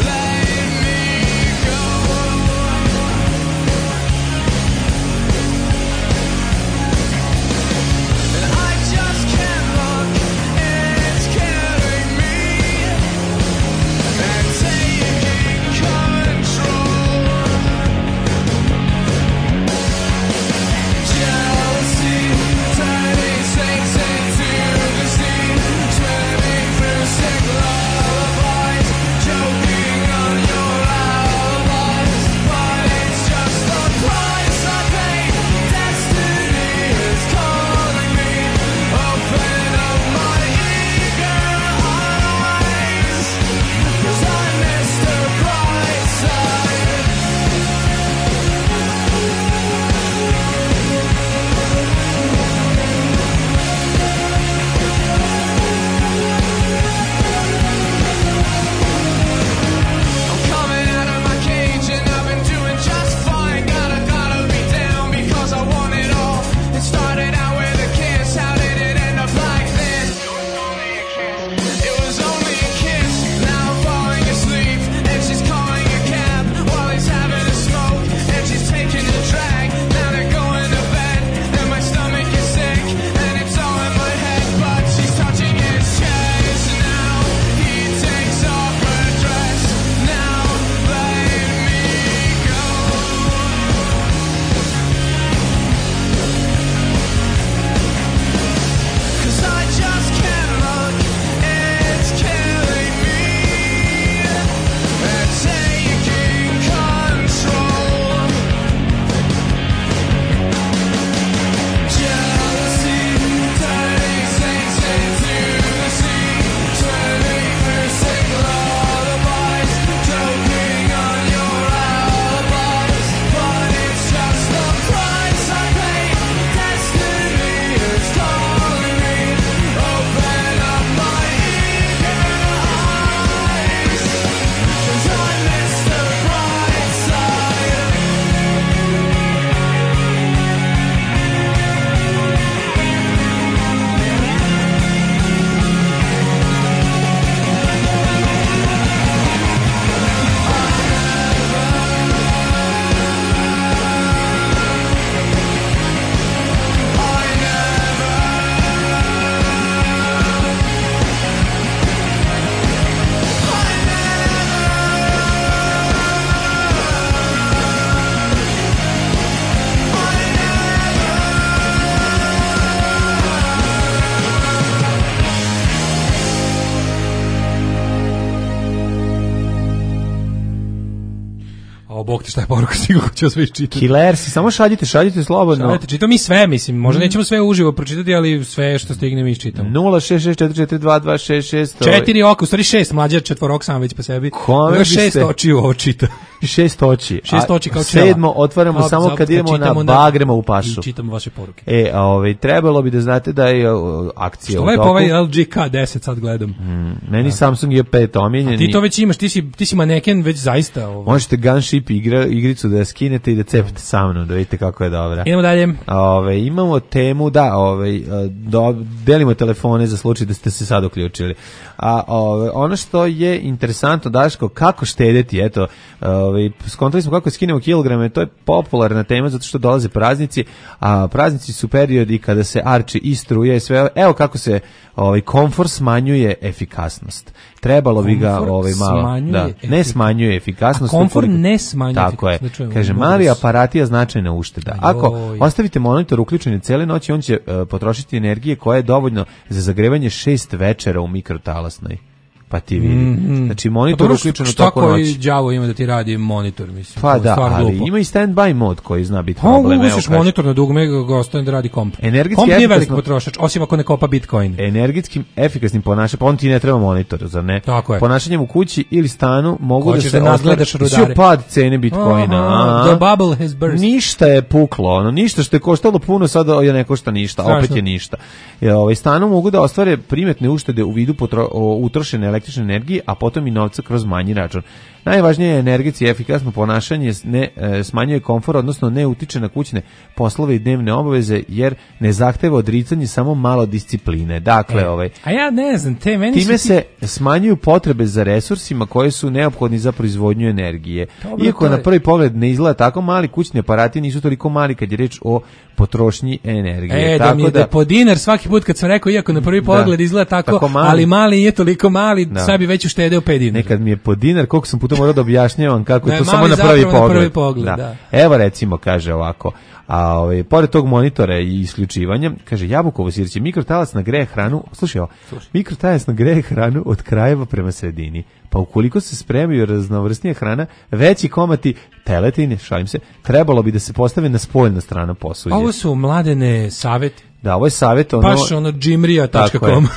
O, bog te šta je poruka, sigurno ću sve iščitati. Killersi, samo šaljite, šaljite slobodno. Šaljite, čitam mi sve, mislim, možda Mm. nećemo sve uživo pročitati, ali sve što stigne mi iščitam. nula šest šest četiri četiri dva dva šest šest Četiri oka, u stvari šest, mlađa četvorok sam već po sebi. Kome Ima bi šest se- očiju ovo čita. Šest oči. Šest A oči kao čela. sedmo otvaramo Kao samo zato kad idemo na čitamo bagrema u pašu. I čitamo vaše poruke. E, a ovaj, trebalo bi da znate da je o, akcija Što u lepo toku. ovaj L G K deset sad gledam. Mm, meni Samsung je pet omiljeni. A ti to već imaš, ti si, ti si maneken već zaista. Ovo. Možete Gunship igra, igricu da skinete i da cepate sa mnom, da vidite kako je dobra. Idemo dalje. Ove, imamo temu, da, ove, do, delimo telefone za slučaj da ste se sad uključili. A ove, ono što je interesantno, Daško, kako štedeti, eto, ove, skontali smo kako skinemo kilograme, to je popularna tema zato što dolaze praznici, a praznici su periodi kada se arči i struje i sve, evo kako se ovaj komfor smanjuje efikasnost. Trebalo bi ga Komfor ovaj malo smanjuje da ne efikasnost. smanjuje efikasnost. A komfor ukoliko- ne smanjuje Tako je. efikasnost, da čujemo, Kaže mogu mali da se- aparat je značajna ušteda. Ako ostavite monitor uključen cijele noći, on će e, potrošiti energije koja je dovoljno za zagrevanje šest večera u mikrotalasnoj. Pa ti vidi. Mhm. Znači Pa monitor dobro, uključen u šta toku koji noći. đavo ima da ti radi monitor, mislim. Pa to je da, stvarno ali glupo. ima i stand-by mod koji zna biti Pa problem. evo ugusiš kaže. monitor na dugme, ga ostavim da radi komp. Energetski Komp nije velik efikasno- potrošač, osim ako ne kopa Bitcoin. Energetskim efikasnim ponašanjem, pa on ti ne treba monitor, zar ne? Tako je. Ponašanjem u kući ili stanu mogu da Hoćeš se da nadgledaš ostvare- rudare. Sio pad cene Bitcoina. Aha, a? the bubble has burst. Ništa je puklo, ono, ništa što je koštalo puno, sada je ne košta ništa, Strašno. opet je ništa. Je, ovaj, stanu mogu da ostvare primetne uštede u vidu potro, o, utrošene električne energije, a potom i novca kroz manji račun. Najvažnije je energetski efikasno ponašanje, ne e, smanjuje komfor, odnosno ne utiče na kućne poslove i dnevne obaveze, jer ne zahteva odricanje, samo malo discipline. Dakle, E, ovaj, A ja ne znam, te meni time su ti- se smanjuju potrebe za resursima koji su neophodni za proizvodnju energije. Dobro, Iako to na je- prvi pogled ne izgleda tako, mali kućni aparati nisu toliko mali kad je reč o potrošnji energije. E, da tako mi je da po dinar svaki put kad sam rekao, iako na prvi Da. pogled izgleda tako, Tako mali. ali mali nije toliko mali, Da. sad bi već uštedeo pet dinara. Nekad mi je po dinar, koliko sam puta morao da objašnjavam kako Da je je to samo mali na prvi zapravo na pogled. prvi pogled, da. Evo recimo, kaže ovako, a ovaj, pored tog monitora i isključivanja, kaže Jabukovo sirće, mikrotalasna greje hranu, slušaj ovo, mikrotalasna greje hranu od krajeva prema sredini. Pa ukoliko se spremaju raznovrsnija hrana, veći komati teletine, šalim se, trebalo bi da se postave na spoljna strana posuđe. Ovo su mladene savjeti. Da, ovo je savjet ono... Baš ono jimrija tačka Tako je. com.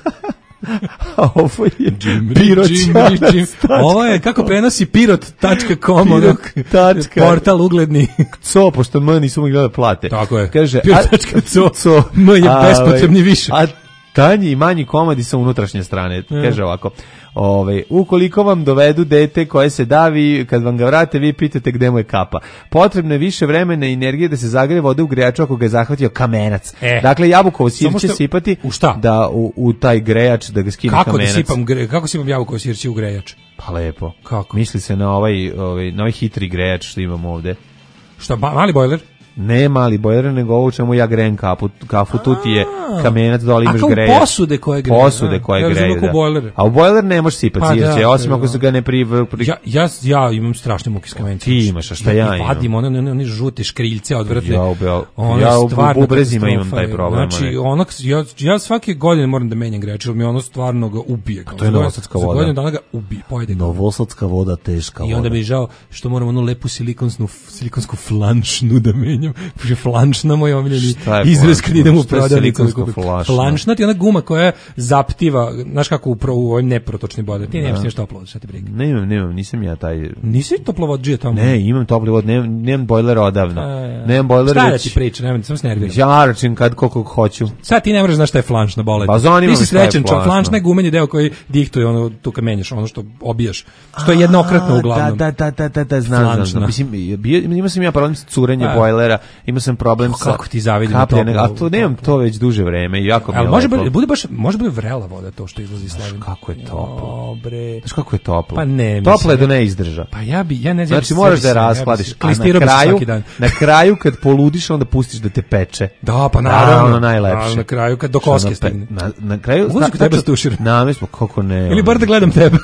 A ovo je Jimri, piroćanac Jim. Ovo je kako prenosi pirot tačka com, Pirot ono, tačka. portal ugledni. Co, pošto M nisu mogli da plate. Tako je. Kaže, Pirot tačka co. M je a, bespotrebni ovaj, više. A tanji i manji komadi sa unutrašnje strane. Kaže ovako, ovaj, ukoliko vam dovedu dete koje se davi, kad vam ga vrate, vi pitate gde mu je kapa. Potrebno je više vremena i energije da se zagreje voda u grejaču ako ga je zahvatio kamenac. E. Dakle, jabukovo Samo sirće što- sipati u šta? da u, u taj grejač da ga skine Kako kamenac. da sipam, gre, kako sipam jabukovo sirće u grejač? Pa lepo. Kako? Misli se na ovaj, ovaj, na ovaj hitri grejač što imamo ovde. Šta, ba- mali bojler? Ne mali bojler, nego ovo u čemu ja grejem kapu, kafu, tu ti je kamenac, dole A imaš kao grejač. posude koje greju, Posude a, koje ja greju, razumem kao da. bojler. A u bojler ne možeš sipati Pa sirće, da, osim to je ako se ono. ga ne pri... pri... Ja, ja, ja imam strašne muke s kamencem. Ti imaš, a šta ja I imam? vadim one, one, one žute škriljce odvratne. Ja u Beo- Ono ja je u stvarno bubrezima imam katastrofa, taj problem, Znači, ne. ono, ja, ja svake godine moram da menjam grejač, jer mi ono stvarno ga ubije. to je novosadska Za voda. godinu dana ga ubije, pojede ga. Novosadska voda, teška I onda mi je žao što moram onu lepu silikonsnu, silikonsku flanšnu da menjam. Protože flanšna moj omiljeni Šta je izraz flanšna? kad idem u Šta je prodavnicu. silikonska da kupim. flašna? Flanšna ti je ona guma koja zaptiva, znaš kako u, pro, u ovoj neprotočni bojler. Ti nemaš ništa toplo, šta ti briga. Nemam, nemam, nisam ja taj... Nisi toplovodđija tamo? Ne, imam topli vod, nemam, nemam bojler odavno. E, Nemam bojler Šta da već... ti priča, nemoj, samo se nerviram. Ja račim kad koliko hoću. Sad ti ne moraš znaš šta je flanšna bolet. Pa zanima Ti me si šta je srećan, čo, flanšna. flanšna je gumeni deo koji diktuje ono tu kad menjaš, ono što obijaš. Što je jednokratno A, uglavnom. Da, da, da, da, da, znam, znam, Flanšna. znam. Mislim, bio, imao sam ja problem sa curenjem Pa. bojlera, imao sam problem O, sa... kako ti zavidim kapljenja, toplo- a to nemam to već duže vreme i jako mi je Ali može lepo. bude, bude baš može bude vrela voda to što izlazi iz slavine. Kako je toplo. Dobre. Znaš kako je toplo? Pa ne, Toplo mislim, je do ne izdrža. Pa ja bi ja ne znam. Znači moraš da je raskladiš, a na Klistirao bi se kraju, svaki dan. na kraju kad poludiš onda pustiš da te peče. Da, pa Da, naravno. ono najlepše. A na kraju kad do Što koske ono pe- stigne. Na, na kraju... Mogu da kod tebe stuširam? Na, smo, kako ne. Ili ono, bar da gledam tebe.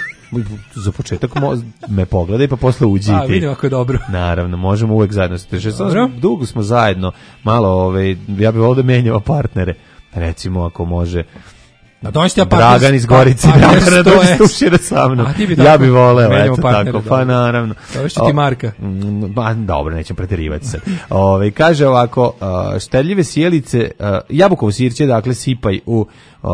Za početak mo, me pogledaj pa posle uđi A i ti. vidim ako je dobro. Naravno, možemo uvek zajedno se držati. Samo Dobro. smo- dugo smo zajedno, malo, ovaj, ja bih volio da menjamo partnere. Recimo, ako može, Na donosite ja partner. Dragan iz Gorice, partner Dragan sto dođe S. stušira sa mnom. A ti bi Ja tako, bi voleo, menjamo eto partnera, tako, pa dobro. naravno. Dovešću ti Marka. Mm, Ba, dobro, nećemo preterivati sad. Ove, kaže ovako, uh, štedljive sjelice, uh, jabukovo sirće, dakle, sipaj u uh,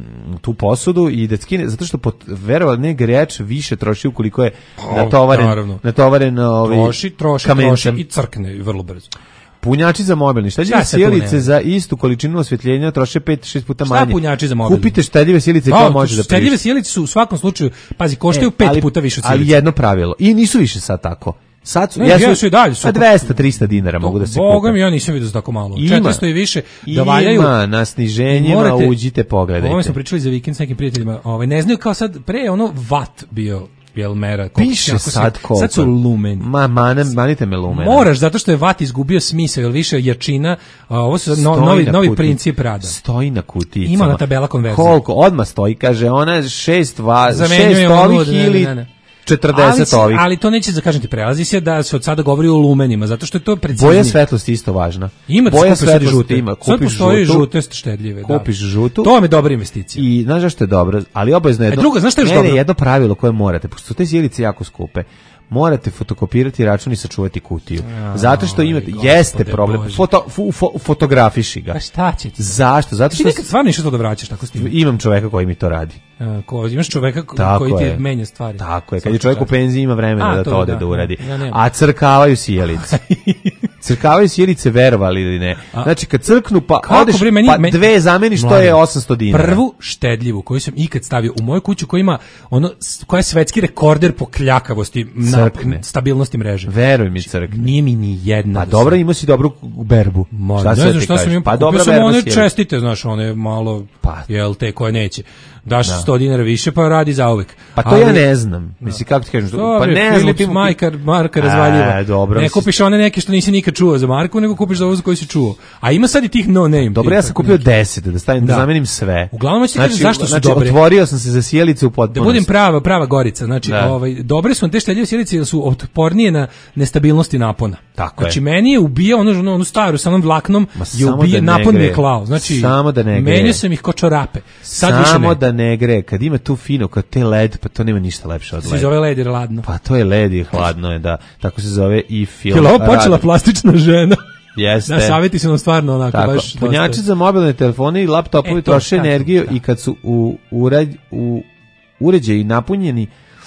tu posudu i da skine, zato što pot, verovali ne grejač više troši ukoliko je natovaren, naravno. natovaren ovaj, Troši, troši, kamencem. troši i crkne vrlo brzo. Punjači za mobilni. Štedljive Šta se tu sjelice nema? za istu količinu osvjetljenja troše pet šest puta Šta manje. punjači za mobilni? Kupite štedljive sjelice, to može da Štedljive prišti. sjelice su u svakom slučaju, pazi, koštaju pet ali- puta više od Ali sjelice. jedno pravilo. I nisu više sad tako. Sad su, Ne, jesu, jesu i dalje su. a dvesta trista dinara mogu da se kupe. Boga mi, ja nisam vidio za tako malo. Ima. četiristo i više da valjaju. Ima na sniženjima, Morate- uđite, pogledajte. Ovo smo pričali za vikend s nekim prijateljima. Ovaj ne znaju kao sad pre je ono watt bio jel mera koliko- Piše kako se- sad koliko. Sad su lumeni. Ma, mane, manite me lumena. Moraš zato što je watt izgubio smisao, jer više jačina, a ovo su no, Stoji novi na novi kutiji. princip rada. Stoji na kuticama. Ima ona tabela konverzije. Koliko? Odmah stoji, kaže, ona je šest, va, Zamenjuje šest onu ovih od- ne, ili ne, ne. četrdeset ali, ovih. ali to neće da kažem ti, prelazi se da se od sada govori o lumenima, zato što je to preciznije. Boja svetlosti isto važna. Ima da Boja se kupi sad i svetlosti žute. ima. Sad Kupiš postoji žutu, žute štedljive. Da. kupiš žutu. To vam je dobra investicija. I znaš zašto je dobro? Ali obavezno jedno. E, drugo, znaš šta je još ne, ne, dobro? jedno pravilo koje morate, pošto su te sjelice jako skupe. Morate fotokopirati račun i sačuvati kutiju. Zato što imate, gospode jeste problem. Bože. Foto, fu, fo- fotografiši ga. Pa šta će ti? Zašto? Zato Ti što nekad stvarno išao to da vraćaš tako s tim? imam čoveka koji mi to radi. A, ko, imaš čoveka ko- Tako koji ti je. menja stvari. Tako je, kad je čovjek u penziji ima vremena A, da to to ode da, da uradi. ja nemam. A crkavaju sjelice. Crkavaju sjelice, verovali ili ne. Znači kad crknu pa Kako, odeš bre, meni- pa meni- dve zameniš, to Mladen, je osamsto dinara. Prvu štedljivu koju sam ikad stavio u moju kuću, koja ima ono s- koja je svetski rekorder po kljakavosti na Crkne. stabilnosti mreže. Veruj mi, crkne. Nije mi ni jedna. Pa do dobro, sada. imao si dobru berbu. Ma, Šta ne sad znam ti šta sam kažeš? im Pa kupio dobra sam berba one sjelice. čestite, znaš, one malo, Pa. jel te koje neće. Daš Da. sto dinara više pa radi zauvek. Pa to Ali- ja ne znam. Mislim, kako ti kažem? To Pa je ne znam. Philips ti mu- Marka, Marka razvaljiva. E, dobro. Ne kupiš one neke što nisi nikad čuo za Marku, nego kupiš za ovo za koju si čuo. A ima sad i tih no name. Dobro, tih ja sam tako kupio neki. deset, da stavim, da Da. zamenim sve. Uglavnom, hoću ti kažem zašto su znači, dobre. otvorio sam se za sjelice u Da potpunosti. budem prava, prava Gorica. Znači, Da. ovaj, dobre su vam te štedljive sjelice jer su otpornije na nestabilnosti napona. Tako Znači, je. meni je ubio ono, ono, onu staru sa onom vlaknom, Ma je samo ubije, da ne napon mi je gre. klao. Znači, Samo da ne gre. menjao sam ih ko čorape. Sad više Samo ne. da ne gre. Kad ima tu fino, kad te led, pa to nema ništa lepše od Se led. zove led jer ladno. Pa to je led i hladno je, da. Tako se zove i film. Jel ovo počela radio. plastična žena? Jeste. Da, savjeti su nam stvarno onako Tako, baš punjači dosta. za mobilne telefone i laptopovi E, to, troše tako, energiju da. i kad su u, uređ, u uređaji napunjeni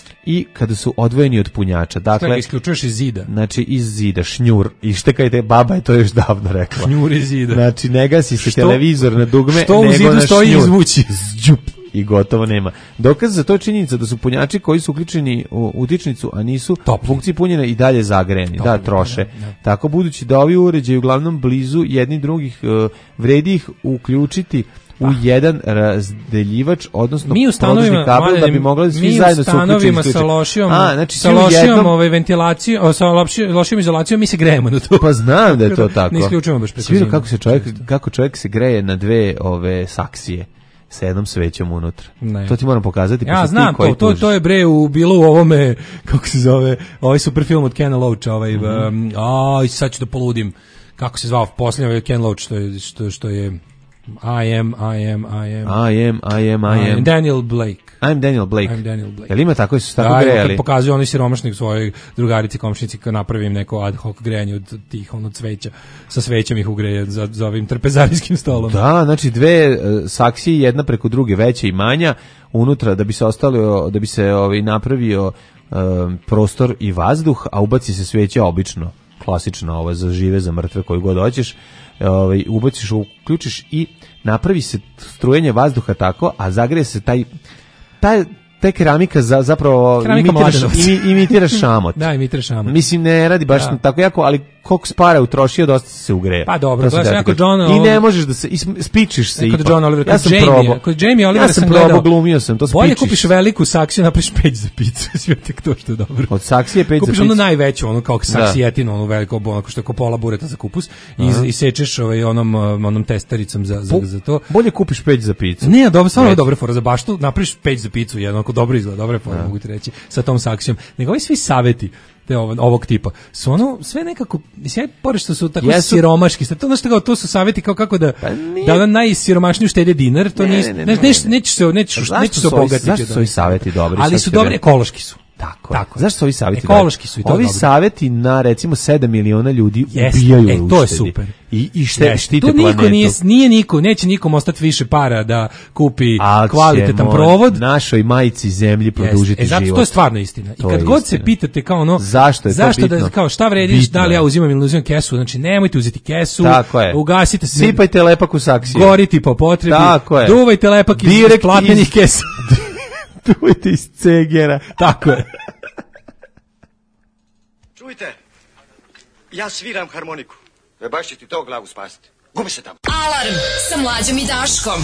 i kada su odvojeni od punjača. Šta ga Dakle, isključuješ iz zida? znači iz zida, šnjur. I štekajte, baba je to još davno rekla. Šnjur iz zida. Znači, ne gasi se Što- televizor na dugme, što u nego zidu na stoji šnjur. izvući. Zđup. I gotovo nema. Dokaz za to je činjenica da su punjači koji su uključeni u utičnicu, a nisu u funkciji punjenja i dalje zagrejeni, da, troše. Tako, budući da ovi uređaji uglavnom blizu jedni drugih, uh, vredi ih uključiti u jedan razdeljivač, odnosno Mi u produžni stanovima, kabel da bi Mladene, mogli svi mi u zajedno se uključiti. stanovima i sa isključiti. lošijom, A, znači, sa svi u lošijom jednom- ovaj, ventilacijom, o, sa lošijom, lošijom izolacijom, mi se grejemo na to. Pa znam da je to tako. Ne isključujemo baš preko Svi vidio zime. kako se čovjek, kako čovjek se greje na dve ove saksije sa jednom svećom unutra. Ne. To ti moram pokazati. Ja pošto ti znam koji to, to, tužiš. to je bre u, bilo u ovome, kako se zove, ovaj super film od Kena Loacha, ovaj, Mhm. um, aj, sad ću da poludim, kako se zvao, posljednji ovaj Ken Loach, što je, što, što je I am, I am, I am. I am, I am, I am. Daniel Blake. I'm Daniel Blake. I'm Daniel Blake. Jel ima tako, su tako Da, evo, grejali? kad pokazuje onoj siromašnik svojoj drugarici, komšnici, kad napravim neko ad hoc grejanje od tih ono cveća, sa svećom ih ugreje za, za ovim trpezarijskim stolom. Da, znači dve uh, saksije, jedna preko druge, veća i manja, unutra da bi se ostalo, da bi se ovaj napravio um, prostor i vazduh, a ubaci se sveća obično, klasično, ovo za žive, za mrtve, koju god hoćeš. Ovaj ubaciš, uključiš i napravi se strujenje vazduha tako, a zagreje se taj taj te keramika za, zapravo Keramika imitiraš, Mladenovac. imi, imitiraš šamot. Da, imitiraš šamot. Mislim, ne radi baš Da. tako jako, ali koliko spara utrošio, dosta se ugreje. Pa dobro, To sam gledaš da ti jako kažem. Johna I ne ovog- možeš da se, is- spičiš se Kod ipak. John Oliver, Ja kod sam Jamie, probao. kod Jamie Olivera ja sam sam probao, gledao. glumio sam, to Bolje spičiš. kupiš veliku saksiju, napraviš peć za picu, sve tek to što je dobro. Od saksije peć za Kupiš onu picu. najveću, ono kao saksijetinu, onu veliku, onako što je ko pola bureta za kupus, i, Aha. i sečeš ovaj, onom, onom testericom za, za, Po- za to. Bolje kupiš peć za picu. Ne, dobro, stvarno je Reći. dobra fora za baštu, napraviš peć za picu, jedno, ako dobro izgleda, dobra fora, mogu ti reći, sa tom saksijom. Nego ovi svi saveti, te ovo, ovog tipa, su ono sve nekako, mislim, ja pored što su tako Jesu- siromaški, sad to, znaš, kao, to su savjeti kao kako da, da ono najsiromašniji uštede dinar, to Ne, nis, ne, ne, ne, ne, neš- ne. nećeš se, nećeš, A zašto nećeš se su ovi- obogatiti. zašto od su ovi ovih savjeti dobri? Ali Sad su ću dobri, da- ekološki su. Tako, Tako. Zašto su ovi savjeti Ekološki su i to je Ovi dobro. savjeti na recimo sedam miliona ljudi Jeste, ubijaju e, u to je uštedi. super. I, i šte, Jeste, štite tu niko planetu. nije, nije niko, neće nikom ostati više para da kupi Ali kvalitetan ćemo provod. našoj majici zemlji produžiti E, zato, život. to je stvarno istina. I To kad je god istina. se pitate kao ono, Zašto je to zašto da, bitno? kao šta vrediš, Bitno da li ja je. uzimam ili ne uzimam kesu, znači nemojte uzeti kesu, Tako je. ugasite se, Sipajte lepak u saksiju. goriti po potrebi, Tako je. duvajte lepak iz, iz Direkt platnenih iz- kesa. Duvajte iz cegera. Tako je. Čujte, ja sviram harmoniku. E baš će ti to glavu spasiti. Gubi se tamo. Alarm sa Mlađom i Daškom.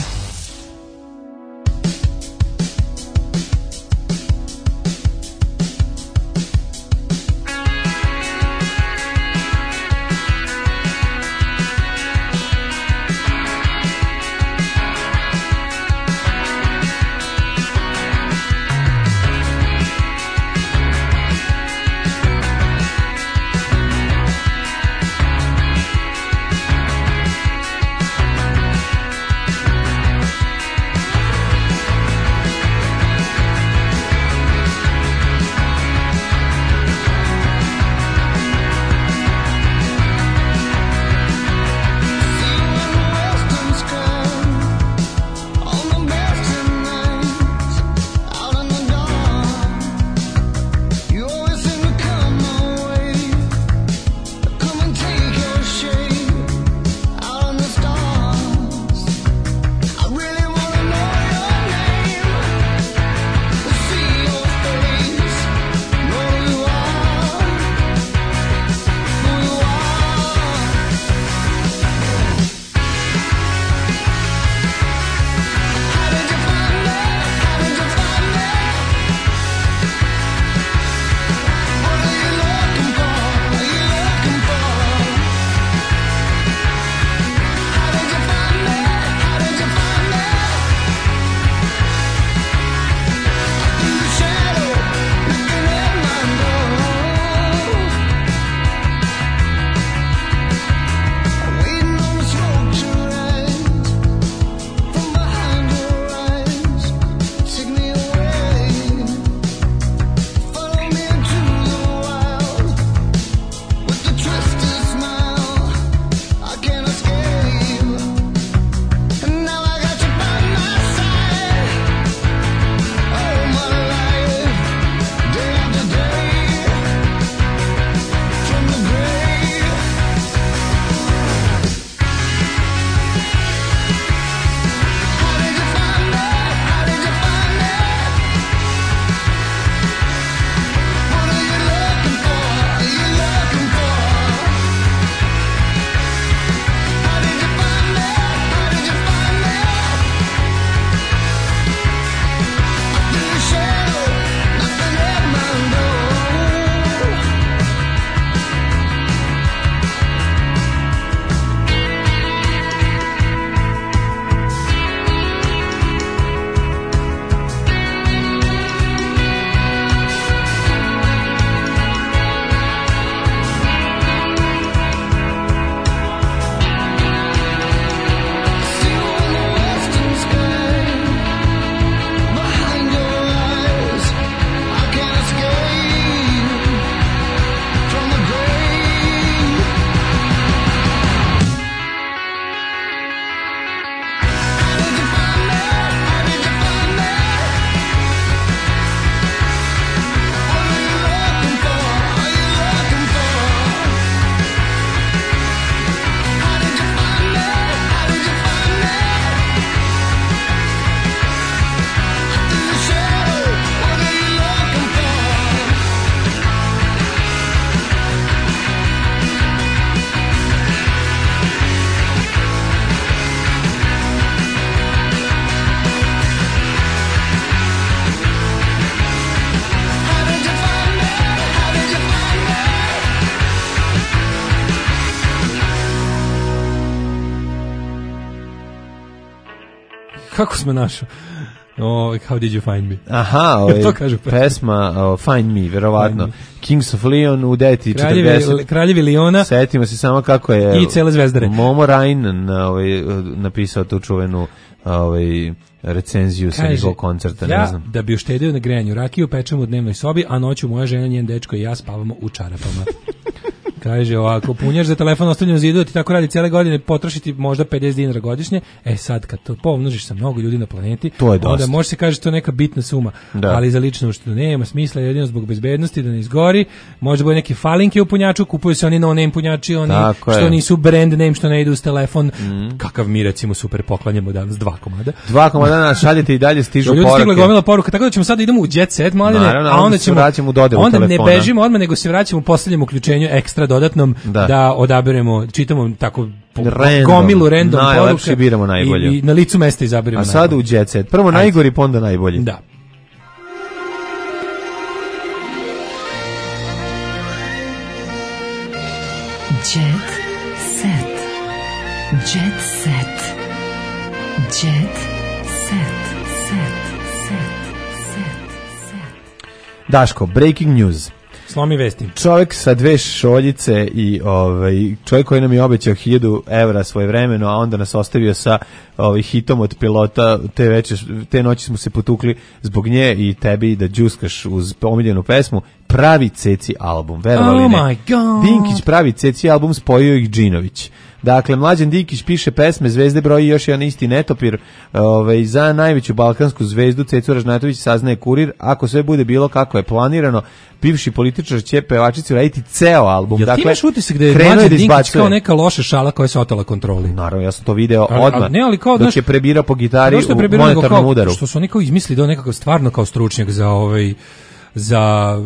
Kako smo našao? O, how did you find me? Aha, ovaj, To kažu pesma. pesma o, Find Me, verovatno. Find Kings of Leon u deveti Kraljevi, četrdeset. kraljevi Liona Setimo se samo kako je i cele zvezdare. Momo Rajn na, ovaj, napisao tu čuvenu ovaj, recenziju sa njegovog koncerta, ja, ne znam. da bi uštedio na grejanju, rakiju pečem u dnevnoj sobi, a noću moja žena, njen dečko i ja spavamo u čarapama. Kaže ovako, punjač za telefon ostavljen u zidu, da ti tako radi cijele godine, potrošiti možda pedeset dinara godišnje. E sad, kad to pomnožiš sa mnogo ljudi na planeti, to je dosta. Onda može se kaže to je neka bitna suma, da. Ali za ličnu uštedu nema smisla, jedino zbog bezbednosti, da ne izgori. Može bude neki falinke u punjaču, kupuju se oni no-name punjači, oni tako što je. nisu brand name, što ne idu uz telefon. Mm. Kakav mi recimo super poklanjamo danas dva komada. Dva komada nas šaljete i dalje stižu ljudi poruke. Ljudi stigla gomila poruka, tako da ćemo sad idemo u jet set, mladine, Naravno, a onda ćemo vraćamo u dodelu onda telefona. ne bežimo odmah, nego se vraćamo u posljednjem uključenju ekstra dodatnom. Da. Da odaberemo, čitamo tako random, gomilu random najlepše poruka biramo najbolje. I, i na licu mesta izaberemo. A sad u jet set. Prvo najgori, pa onda najbolji. Da. Jet set. Jet set. Jet set. Set. Set. Set. Set. Daško, breaking news. Slomi vesti. Čovjek sa dve šoljice i ovaj čovjek koji nam je obećao hiljadu evra svojevremeno, a onda nas ostavio sa ovaj hitom od pilota, te veče, te noći smo se potukli zbog nje i tebi da džuskaš uz omiljenu pesmu, pravi ceci album, verovali oh ne. My God. Dinkić pravi ceci album, spojio ih Džinović. Dakle, Mlađan Dinkić piše pesme, Zvezde broji još jedan isti netopir, ovaj, za najveću balkansku zvezdu Cecu Ražnatović saznaje Kurir, ako sve bude bilo kako je planirano, bivši političar će pevačici raditi ceo album. Jel dakle, ti imaš utisak da je krenuo Mlađan da Dinkić izbacuje. kao neka loša šala koja se otela kontroli? Naravno, ja sam to video Ali- odmah, ali ne, ali kao, dok znaš, je prebirao po gitari Prosto je u prebirao nego monetarnom kao, udaru. Što su oni kao izmislili da on nekako stvarno kao stručnjak za ovaj, za,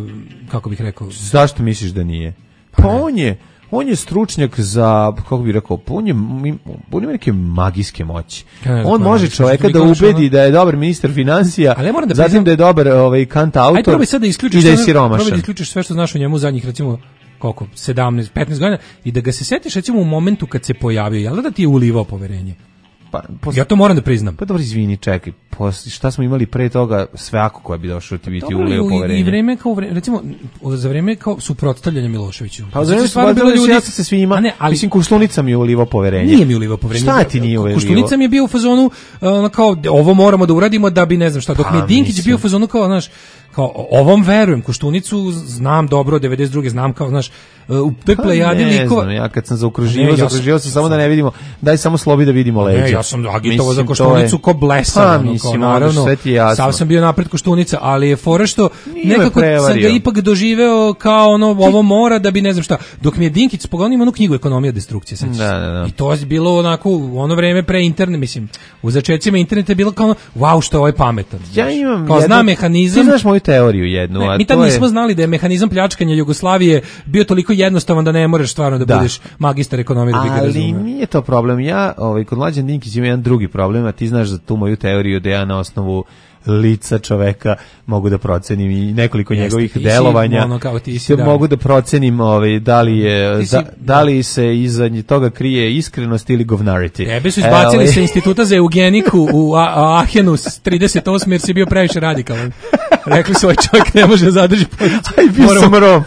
kako bih rekao, Zašto misliš da nije? Pa on je, on je stručnjak za, kako bih rekao, on, je, on ima neke magijske moći. Ja ne znam On koja može je, čoveka što ti da kažeš, ubedi ono- da je dobar ministar financija, Ali ja moram da zatim priznam- da je dobar ovaj, kant autor Aj probaj sad da isključiš i da je sve- siromašan. probaj da isključiš sve što znaš o njemu u zadnjih recimo koliko, sedamnaest, petnaest godina i da ga se setiš recimo u momentu kad se pojavio, jel da ti je ulivao poverenje? Pa, Ja to moram da priznam. Pa dobro, izvini, čekaj, posle, šta smo imali pre toga, svako koja bi došao ti biti Dobro, ulio i- poverenje. I vreme kao vreme, recimo za vreme kao suprotstavljanja Miloševiću. Pa za vreme stvarno stvarno bilo ljudi, ja sam se svima, a ne, ali mislim, Koštunica mi je ulivao poverenje. nije mi ulivao poverenje. Šta ti nije ulivao? Koštunica mi je bio u fazonu ono kao ovo moramo da uradimo da bi ne znam šta. Dok Pa, mi je Dinkić mislim. bio u fazonu kao znaš kao ovom verujem, Koštunicu znam dobro, devedeset druge znam kao znaš u toj plejadi ne likova. znam, ja kad sam Ne, zaokruživao, ja sam- zaokruživao sam samo da ne vidimo, daj samo slobi da vidimo leđa. Ne, ja sam agitovao za Mislim, Koštunicu to je- ko blesav, Pa, ono, kao, mislim, naravno, sve ti je jasno. sav sam bio napred Koštunica, ali je fora što Nije me nekako sam prevario. ga ipak doživeo kao ono, ovo mora da bi ne znam šta. Dok mi je Dinkić pogledao, ima onu knjigu Ekonomija destrukcije, sećaš se? Da, da, da. I to je bilo onako, u ono vreme pre interne, mislim, u začecima interneta je bilo kao ono, wow, što je ovaj pametan. Ja znaš. imam kao jednu- zna mehanizam. Ti znaš moju teoriju jednu, Ne, a mi tad to je- nismo znali da je mehanizam pljačkanja Jugoslavije bio toliko jednostavan da ne moraš stvarno da, Da. budeš magistar ekonomije da bi ga Ali razumeo. nije to problem. Ja, ovaj, kod Mlađan Dinkić ima jedan drugi problem, a ti znaš za tu moju teoriju da ja na osnovu lica čoveka mogu da procenim i nekoliko Jeste, njegovih ti si delovanja. ono kao ti si, Da da. mogu da procenim ovaj, da li je Ti si- da, da li se iza toga krije iskrenost ili govnarity. Tebe su izbacili E, sa instituta za eugeniku u A- A- Ahenu s trideset osam jer si bio previše radikalan. Rekli su ovaj čovjek ne može da zadrži poziciju. Aj, bio Moramo- sam Rom.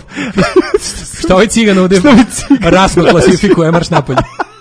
Šta ovaj cigan ovde Šta ovaj cigan rasno radi? klasifikuje, marš napolje.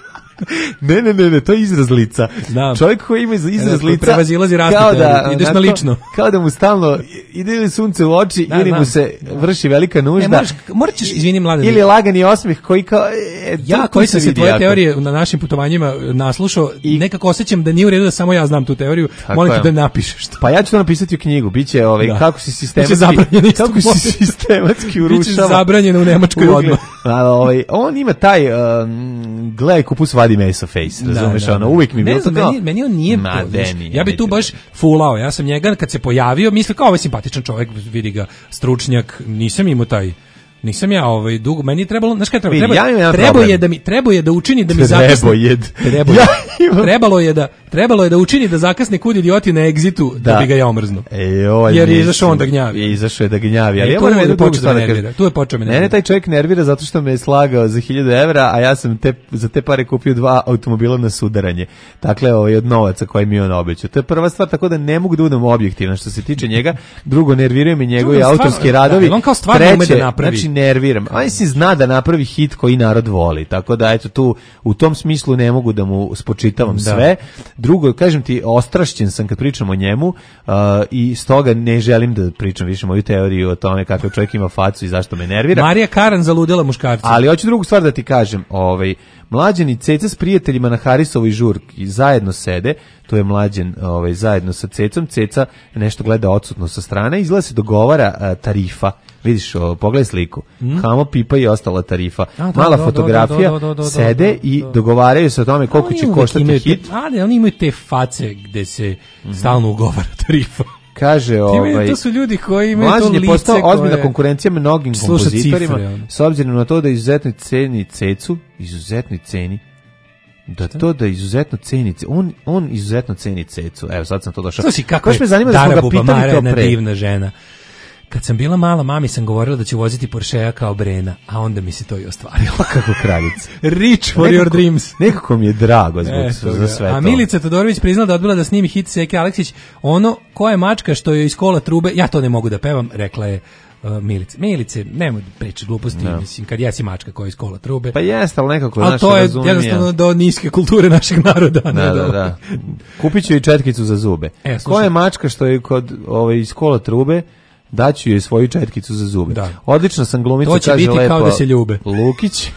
Ne, ne, ne, ne, to je izraz lica. Znam. Čovjek koji ima izraz Koji lica prevazilazi rasnu kao da, teoriju, ideš na onako, lično. Kao da mu stalno ide ili sunce u oči Da, ili mu znam. se vrši velika nužda. Ne, moraš, morat ćeš, izvini mlade. Ili lagani osmeh koji kao... E, tu- Ja tu koji sam se vidi tvoje jako. teorije na našim putovanjima naslušao i nekako osjećam da nije u redu da samo ja znam tu teoriju. Tako Molim je. te da napišeš to. Pa ja ću to napisati u knjigu, biće ovaj, Da. kako si Biće sistematski, zabranjeno kako si isto. sistematski Biće urušava. zabranjeno u Nemačkoj ugled. odmah. A, ovaj, on ima taj, um, gledaj kupus vadi meso face, razumeš, Da, da, ono, da. uvijek mi je ne bilo znam, to kao... meni, meni on nije Ma, to, de, znaš, nije, ja bi tu ajde. baš fulao, ja sam njega kad se pojavio, mislio kao ovaj simpatičan čovjek, vidi ga, stručnjak, nisam imao taj nisam ja ovaj dugo, meni je trebalo, znaš kaj treba, Vidi, treba, ja imam jedan treba problem. je da mi treba je da učini da mi Trebojed. zapisne. Trebojed. Ja trebalo je da trebalo je da učini da zakasne kud idioti na egzitu da, Da. bi ga ja omrznuo. E, joj, Jer je mislim, izašao on da gnjavi. Izašao je da gnjavi. Ali E, ja tu moram je jednu drugu počeo da stvar me da nervira. kažem. Tu je počeo me Mene nervira. taj čovjek nervira zato što me je slagao za hiljadu evra, a ja sam te, za te pare kupio dva automobila na sudaranje. Dakle, ovaj, od novaca koje mi je on obećao. To je prva stvar, tako da ne mogu da budem objektivan što se tiče njega. Drugo, nerviraju me njegovi Drugo, stvarno, autorski da, radovi. jer on kao stvarno ume da Treće, napravi. znači nerviram. A mislim zna da napravi hit koji narod voli. Tako da eto tu u tom smislu ne mogu da mu spočitavam Da. sve. Drugo, kažem ti, ostrašćen sam kad pričam o njemu uh, i stoga ne želim da pričam više moju teoriju o tome kakav čovjek ima facu i zašto me nervira. Marija Karan zaludela muškarca. Ali hoću drugu stvar da ti kažem, ovaj Mlađan i Ceca s prijateljima na Harisovoj žurki zajedno sede, tu je Mlađan ovaj, zajedno sa Cecom, Ceca nešto gleda odsutno sa strane, izgleda se dogovara a, tarifa, vidiš, o, pogledaj sliku, Mm. Hamo, Pipa i ostala tarifa, A, da, mala da, fotografija, da, da, da, da, da, sede da, i da. dogovaraju se o tome koliko Oni će uvek koštati imaju te- hit. Ali oni imaju te face gde se stalno ugovara tarifa. Kaže, Ti meni, ovaj, to su ljudi koji imaju to Mlađan je lice postao ozbiljna koje konkurencija mnogim sluša kompozitorima, cifre, ono. s obzirom na to da izuzetno ceni Cecu, izuzetno ceni, da to da izuzetno ceni, Ce- on, on izuzetno ceni Cecu, evo sad sam to došao. Slušaj, kako Baš je me zanima da smo Dara ga Bubamara pitali to jedna pre. divna žena. Kad sam bila mala, mami sam govorila da ću voziti Porschea kao Brena, a onda mi se to i ostvarilo. Pa kako kraljica. Rich for Nekako- your dreams. Nekako mi je drago zbog, Eto za ga. sve A to. Milica Todorović priznala da odbila da snimi hit Seke Aleksić. Ono, koja je mačka što je iz kola trube, ja to ne mogu da pevam, rekla je uh, Milice. Milice, nemoj da pričaš gluposti, Da. mislim, kad jesi mačka koja je iz kola trube. Pa jeste, ali nekako, ali znaš, to je razumijem ja. jednostavno do niske kulture našeg naroda. a ne Da, do- da, da. Kupit ću i četkicu za zube. E, slušaj. Koja je mačka što je kod ovaj, iz kola trube, daću joj svoju četkicu za zube. Da. Odlična sam glumica, To će kaže biti lepo kao da se ljube. Lukić.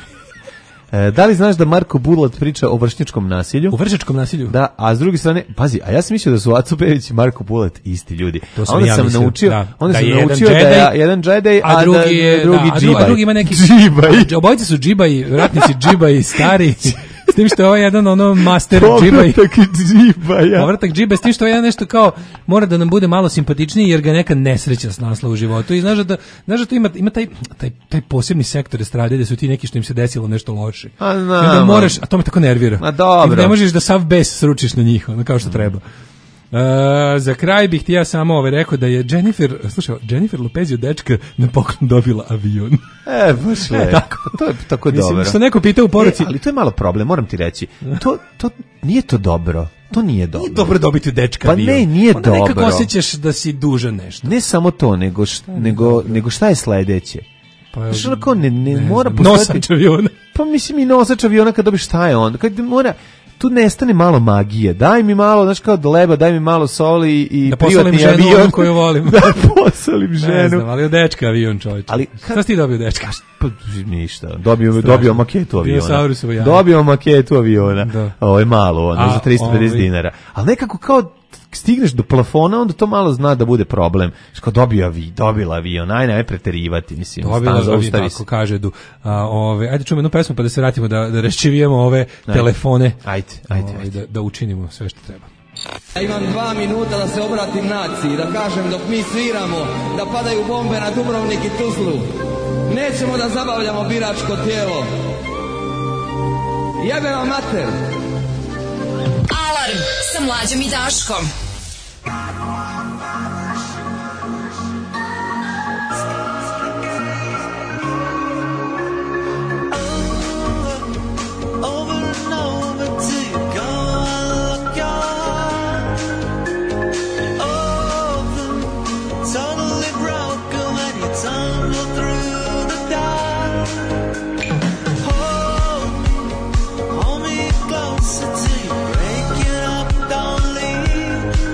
E, da li znaš da Marko Bulat priča o vršnjačkom nasilju? U vršnjačkom nasilju? Da, a s druge strane, pazi, a ja sam mislio da su Aco Pejević i Marko Bulat isti ljudi. To A sam onda ja sam mislio, naučio, da. onda Da sam je jedan naučio da je džedaj, jedan džedaj, a, a drugi da je drugi da, a, dru- džibaj. a drugi ima neki Džibaj. A, obojice su džibaji, ratnici džibaji stari. S tim što je ovaj jedan ono master džibaj. Povratak džibaja. Povratak džiba, s tim što je jedan nešto kao mora da nam bude malo simpatičniji jer ga neka nesreća snasla u životu. I znaš da, znaš da to ima, ima taj, taj, taj posebni sektor estrade gde su ti neki što im se desilo nešto loše. A, I znam. onda moraš, a to me tako nervira. Ma dobro. I ne možeš da sav bes sručiš na njih, ono kao što treba. Uh, za kraj bih ti ja samo ovaj rekao da je Jennifer, slušaj, Jennifer Lopez je od dečka na poklon dobila avion. E, baš lepo. Tako. To je tako Mislim, dobro. što neko pita u poruci. E, ali to je malo problem, moram ti reći. To, to nije to dobro. To nije dobro. Nije dobro dobiti od dečka Pa avion. ne, nije Onda nekako dobro. osjećaš da si dužan nešto. Ne samo to, nego šta, nego, nego šta je sledeće? Pa, Znaš, onako, ne, ne, ne mora znam, postojati... nosač aviona. Pa mislim i nosač aviona kad dobiš šta je on? Kad mora... Tu nestane malo magije. Daj mi malo, znaš kao leba, daj mi malo soli i Da posalim privatni ženu avion. onu koju volim. Da posalim ženu. Ne znam, ali od dečka avion, čovječe. Ali Šta si ti dobio od dečka? Pa ništa. Dobio, dobio maketu aviona. Dinosaurusovo jaje. Dobio maketu aviona. Da. Ovo je malo, ono, A, za tristo pedeset ovi- dinara. Ali nekako kao stigneš do plafona, onda to malo zna da bude problem. Što dobio avi, dobila avion, aj ne preterivati, mislim. Dobila stan avion, zaustavi tako se. kaže Du. A, ove, ajde čujemo jednu pesmu pa da se vratimo da, da raščivijemo ove Ajde. telefone. Ajde, ajde, Ovaj, ajde. Da, da učinimo sve što treba. Ja imam dva minuta da se obratim naciji, da kažem dok mi sviramo, da padaju bombe na Dubrovnik i Tuzlu. Nećemo da zabavljamo biračko tijelo. Jebe vam mater! Alarm sa Mlađom i Daškom. Over and over till you go look your heart open, totally broken when you tumble through the dark. Hold me, hold me closer till you break it up, don't leave.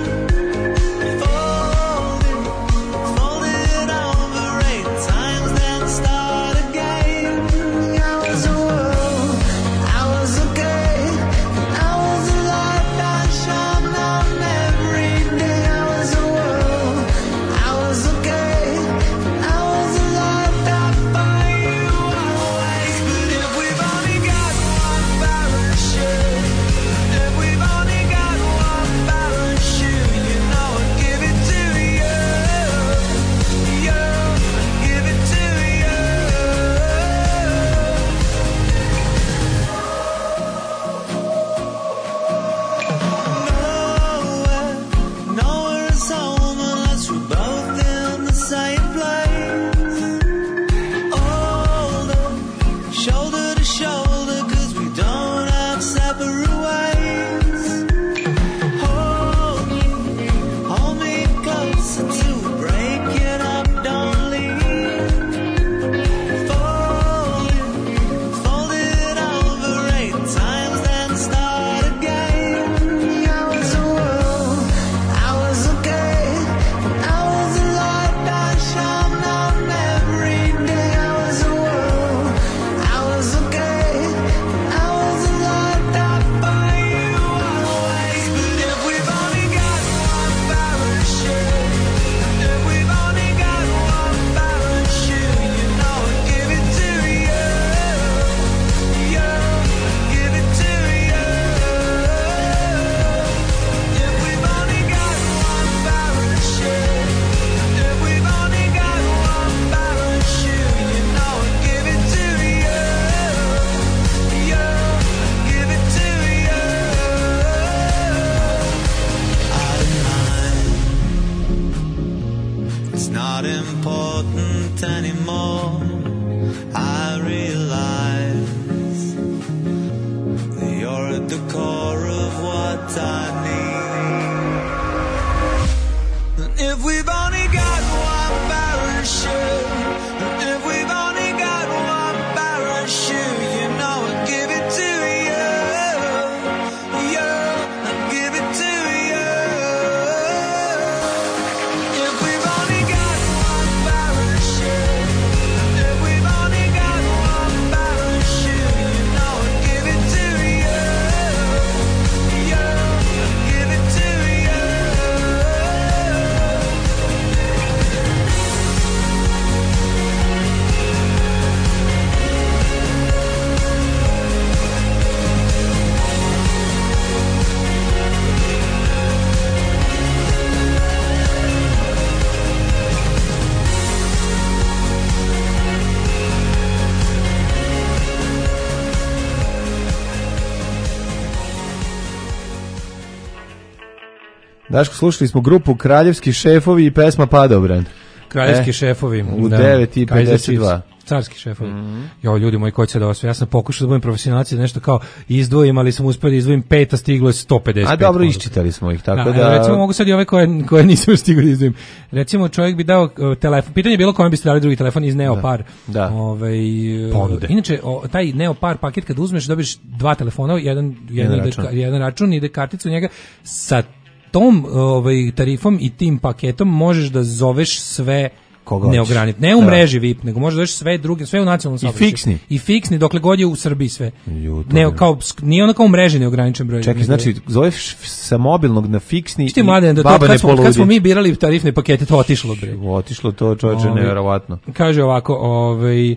Daško, slušali smo grupu Kraljevski šefovi i pesma Padobran. Kraljevski E, šefovi. u da. devet i Kaiser pedeset dva. Chiefs. Carski šefovi. Mm. Jo, ljudi moji, ko će da vas... Ja sam pokušao da budem profesionalac, da nešto kao izdvojim, ali sam uspio da izdvojim pet, a stiglo je sto pedeset pet. A dobro, poruka. iščitali smo ih, tako Da, da... evo, recimo, mogu sad i ove koje, koje nisam stigao da izdvojim. Recimo, čovjek bi dao uh, telefon, pitanje je bilo kome biste dali drugi telefon iz Neopar. Da, da. Ovaj, uh, Ponude. Inače, o, taj Neopar paket kad uzmeš, dobiješ dva telefona, jedan, jedan, ide, račun. jedan račun, ide kartica u njega, sa tom ovaj, tarifom i tim paketom možeš da zoveš sve neogranit. Ne u Da. mreži V I P, nego možeš da zoveš sve druge, sve u nacionalnom I saobraćaju. fiksni. I fiksni, dokle god je u Srbiji sve. Ju, to Ne, je- kao, sk- nije ono kao u mreži neograničen broj. Čekaj, nego- znači, zoveš sa mobilnog na fiksni Šti mladen, da to, baba ne kad, smo, poludi. kad smo mi birali tarifne pakete, to otišlo bre. Otišlo to, čovječe, Ovaj, nevjerovatno. Kaže ovako, ovaj,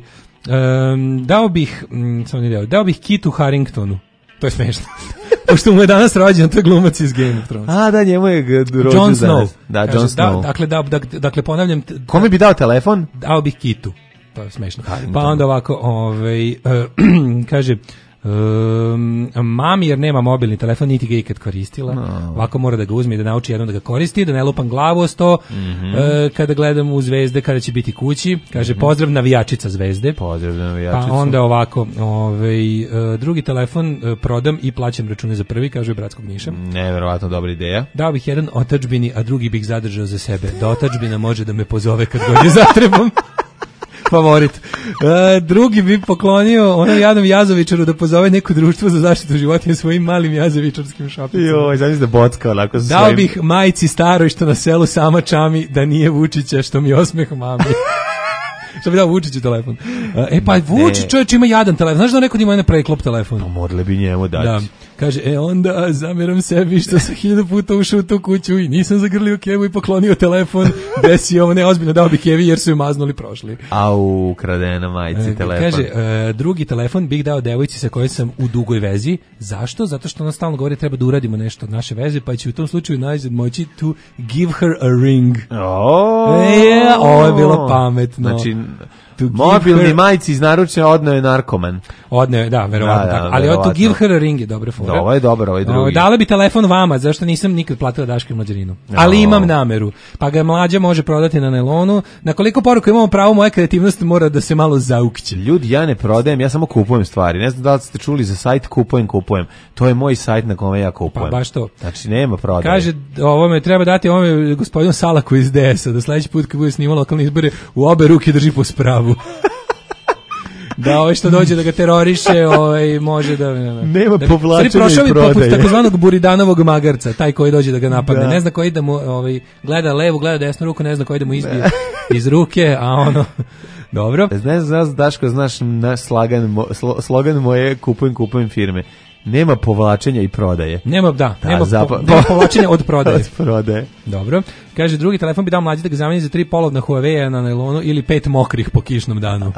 um, dao bih, mm, samo ne dao, dao bih Kitu Haringtonu. To je smešno. Pošto mu je danas rođen, to je glumac iz Game of Thrones. A, da, njemu je g- rođen Jon danas. Snow. Da, Kaže, Jon Snow. Da, dakle, da, dak- dakle, ponavljam... t- Kome bi dao telefon? Dao bih Kitu. To je smešno. Harington. Pa onda ovako, ovaj, eh, kaže... Um, mami jer nema mobilni telefon niti ga ikad koristila. No. Ovako mora da ga uzme i da nauči jednom da ga koristi, da ne lupam glavu o sto. Mhm. eh, kada gledam u Zvezde kada će biti kući. Kaže pozdrav navijačica Zvezde. Pozdrav navijačicu. Pa onda ovako, ovaj, eh, drugi telefon eh, prodam i plaćam račune za prvi, kaže Bratskog Niša. Nevjerovatno dobra ideja. Dao bih jedan otadžbini, a drugi bih zadržao za sebe. Da otadžbina može da me pozove kad god je zatrebam. Favorit. E, drugi bi poklonio onom jadnom Jazovičaru da pozove neko društvo za zaštitu životinja svojim malim jazovičarskim šapicama. Joj, znam da bocka onako sa Dao svojim... bih majci staroj što na selu sama čami da nije Vučića što mi osmeh mami. Što bi dao Vučiću telefon. E pa Vučić čovječ ima jadan telefon. Znaš da neko ima jedan preklop telefon? Pa morali bi njemu dati. Da. Kaže, e onda zameram sebi što sam hiljadu puta ušao u tu kuću i nisam zagrlio Kevu i poklonio telefon. Desi ovo neozbiljno, dao bi Kevi jer su ju maznuli prošli. A ukradena majci E, telefon. Kaže, e, drugi telefon bih dao devojci sa kojoj sam u dugoj vezi. Zašto? Zato što ona stalno govori treba da uradimo nešto od naše veze, pa će u tom slučaju najzad moći to give her a ring. O, E, ovo je bilo pametno. Znači, To give mobilni her- majci iz naručja odneo je narkoman. Odne, da, verovatno Da, da, tako. Ali verovatno. to give her a ring je dobra fora. Da, ovo je dobar, ovaj drugi. O, dala bi telefon vama, zašto nisam nikad platila Daške mlađarinu. Ali O. imam nameru. Pa ga mlađa može prodati na nelonu. Na koliko poruka imamo pravo, moja kreativnost mora da se malo zaukće. Ljudi, ja ne prodajem, ja samo kupujem stvari. Ne znam da li ste čuli za sajt kupujem, kupujem. To je moj sajt na kome ja kupujem. Pa baš to. Znači, nema prodaje. Kaže, ovome treba dati ovome gospodinu Salaku iz D S-a, da sledeći put kad bude snimao lokalne izbore, u obe ruke drži po spravu. Da ovaj što dođe da ga teroriše, ovaj može da Nema da, povlačenja stvari, prošao i bi poput prodaje. takozvanog Buridanovog magarca, taj koji dođe da ga napadne. Da. Ne zna koji da mu ovaj gleda levu, gleda desnu ruku, ne zna koji da mu izbije iz ruke, a ono dobro. Ne znam, znaš, Daško, znaš naš slagan, mo, slo, slogan moje kupujem, kupujem firme. Nema povlačenja i prodaje. Nema, da, Da, nema, zapa- po, nema povlačenja od prodaje. Od prodaje. Dobro. Kaže, drugi telefon bi dao mlađi da ga zameni za tri polovna Huawei na nailonu ili pet mokrih po kišnom danu.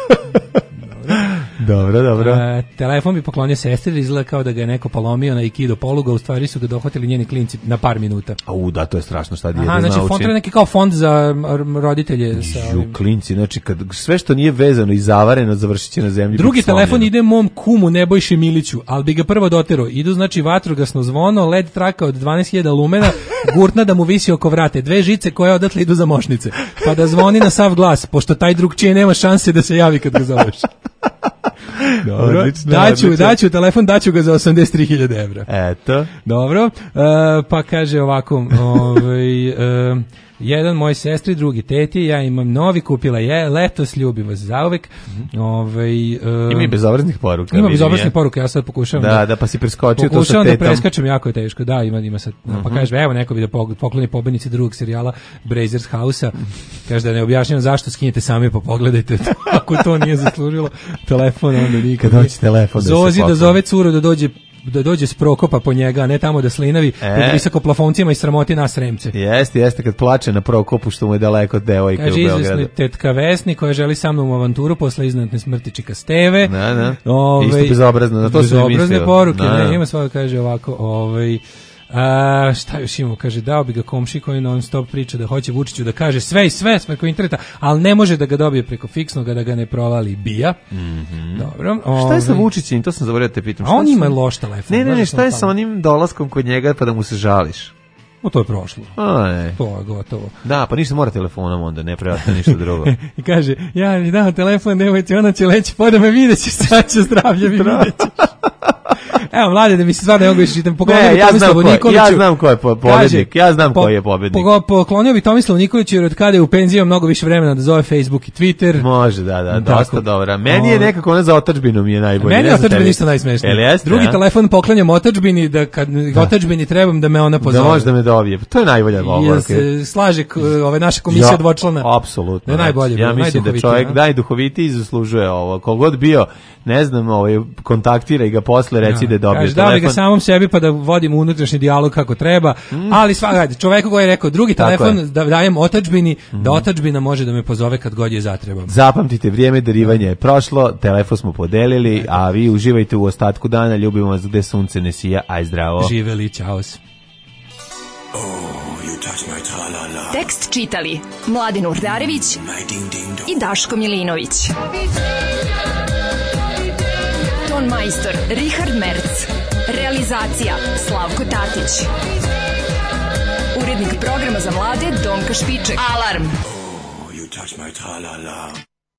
Dobro, dobro. E, telefon bi poklonio sestri, izgleda kao da ga je neko polomio na Aikido poluga, u stvari su ga dohvatili njeni klinci na par minuta. U, da, to je strašno šta dijete Aha, znači nauči. fond, to je neki kao fond za m, roditelje. Sa Ju, ovim. klinci, znači kad sve što nije vezano i zavareno završit će na zemlji. Drugi biti telefon slomljeno. ide mom kumu Nebojši Miliću, ali bi ga prvo doterao. Idu znači vatrogasno zvono, L E D traka od dvanaest hiljada lumena, gurtna da mu visi oko vrate, dve žice koje odatle idu za mošnice. Pa da zvoni na sav glas, pošto taj drugčije nema šanse da se javi kad ga zoveš. Dobro, Odlično, daću, odlično. daću telefon, daću ga za osamdeset tri hiljade evra. Eto. Dobro, e, pa kaže ovako, ovaj, e, jedan moj sestri, drugi teti, ja imam novi, kupila je, letos ljubim vas zauvek. Ovaj, e, Ima i bezobraznih poruka. Ima vidim bezobraznih ja. poruka, ja sad pokušavam Da, da, pa si preskočio to sa pokušavam da tetom. preskačem, jako je teško, da, ima, ima sad, pa Mhm. kaže, evo neko bi da pog- pokloni pobednici drugog serijala Brazers House-a, kaže da ne objašnjam zašto, skinjete sami pa pogledajte, ako to nije zaslužilo telefon, onda nikad. Kad hoće telefon da se Zozi da pokloni. zove curu da dođe da dođe s Prokopa po njega, a ne tamo da slinavi E. pod visokoplafoncima i sramoti nas Sremce. Jeste, jeste, kad plače na Prokopu što mu je daleko od devojke Kaže u Beogradu. izvesni tetka Vesni koja želi sa mnom u avanturu posle iznenadne smrti čika Steve. Da, da. Ovaj, Isto bezobrazno, na to sam i bezobrazne mislio. poruke, Da, da. ne, ima svoje, kaže ovako, ovaj, a, šta još imamo, kaže, dao bi ga komši koji non stop priča da hoće Vučiću da kaže sve i sve s preko interneta, ali ne može da ga dobije preko fiksnog, da ga ne provali bija. Dobro. Šta je sa ovaj, Vučićem? To sam zaboravio da te pitam. A Šta on je ima sa- loš telefon. Ne, ne, ne, znaš šta je sam sa onim dolaskom kod njega pa da mu se žališ? O, to je prošlo. A, ne. To je gotovo. Da, pa ništa mora telefonom onda, ne prevata ništa drugo. I kaže, ja mi dao telefon, nemojte, ona će leći, pa da me videći, sad će zdravlje mi videći. Evo, mlade, da mi se stvarno ne mogu više čitam. Ne, ja znam, ko je, ja znam ko je po- pobednik, ja znam po- ko je pobednik. pogo- Poklonio bi Tomislavu Nikoliću, jer od kada je u penziji ima mnogo više vremena da zove Facebook i Twitter. Može, da, da, Tako. dosta dobra. Meni je nekako ona za otadžbinu mi je najbolje. Meni Ne je znam otadžbina tebi. isto najsmešnije. Jel jeste, Drugi a? telefon poklanjam otadžbini, da kad otadžbini trebam da me ona Da pozove. može da me dobije. To je najbolja Jer govorka. se slaže k- ove naša komisija Ja, dvočlana. apsolutno. Da je najbolje Ja bilo, mislim da najduhovitije, čovjek a? najduhovitiji zaslužuje ovo. Kogod bio, ne znam, ovaj, kontaktira i ga posle reci da je dobio Kaže, dao bi ga telefon. samom sebi pa da vodim unutrašnji dijalog kako treba, ali svakako čoveku koji je rekao drugi Tako telefon je. da dajem otadžbini, da otadžbina može da me pozove kad god je zatrebam. Zapamtite, vrijeme darivanja je prošlo, telefon smo podelili, a vi uživajte u ostatku dana, ljubimo vas gde sunce ne sija, aj zdravo. Živeli, čaos. Tekst čitali Mladin Urdarević i Daško Milinović. Ton majstor Richard Merc. Realizacija Slavko Tatić. Urednik programa za mlade Donka Špiček. Alarm! You touch my tra-la-la.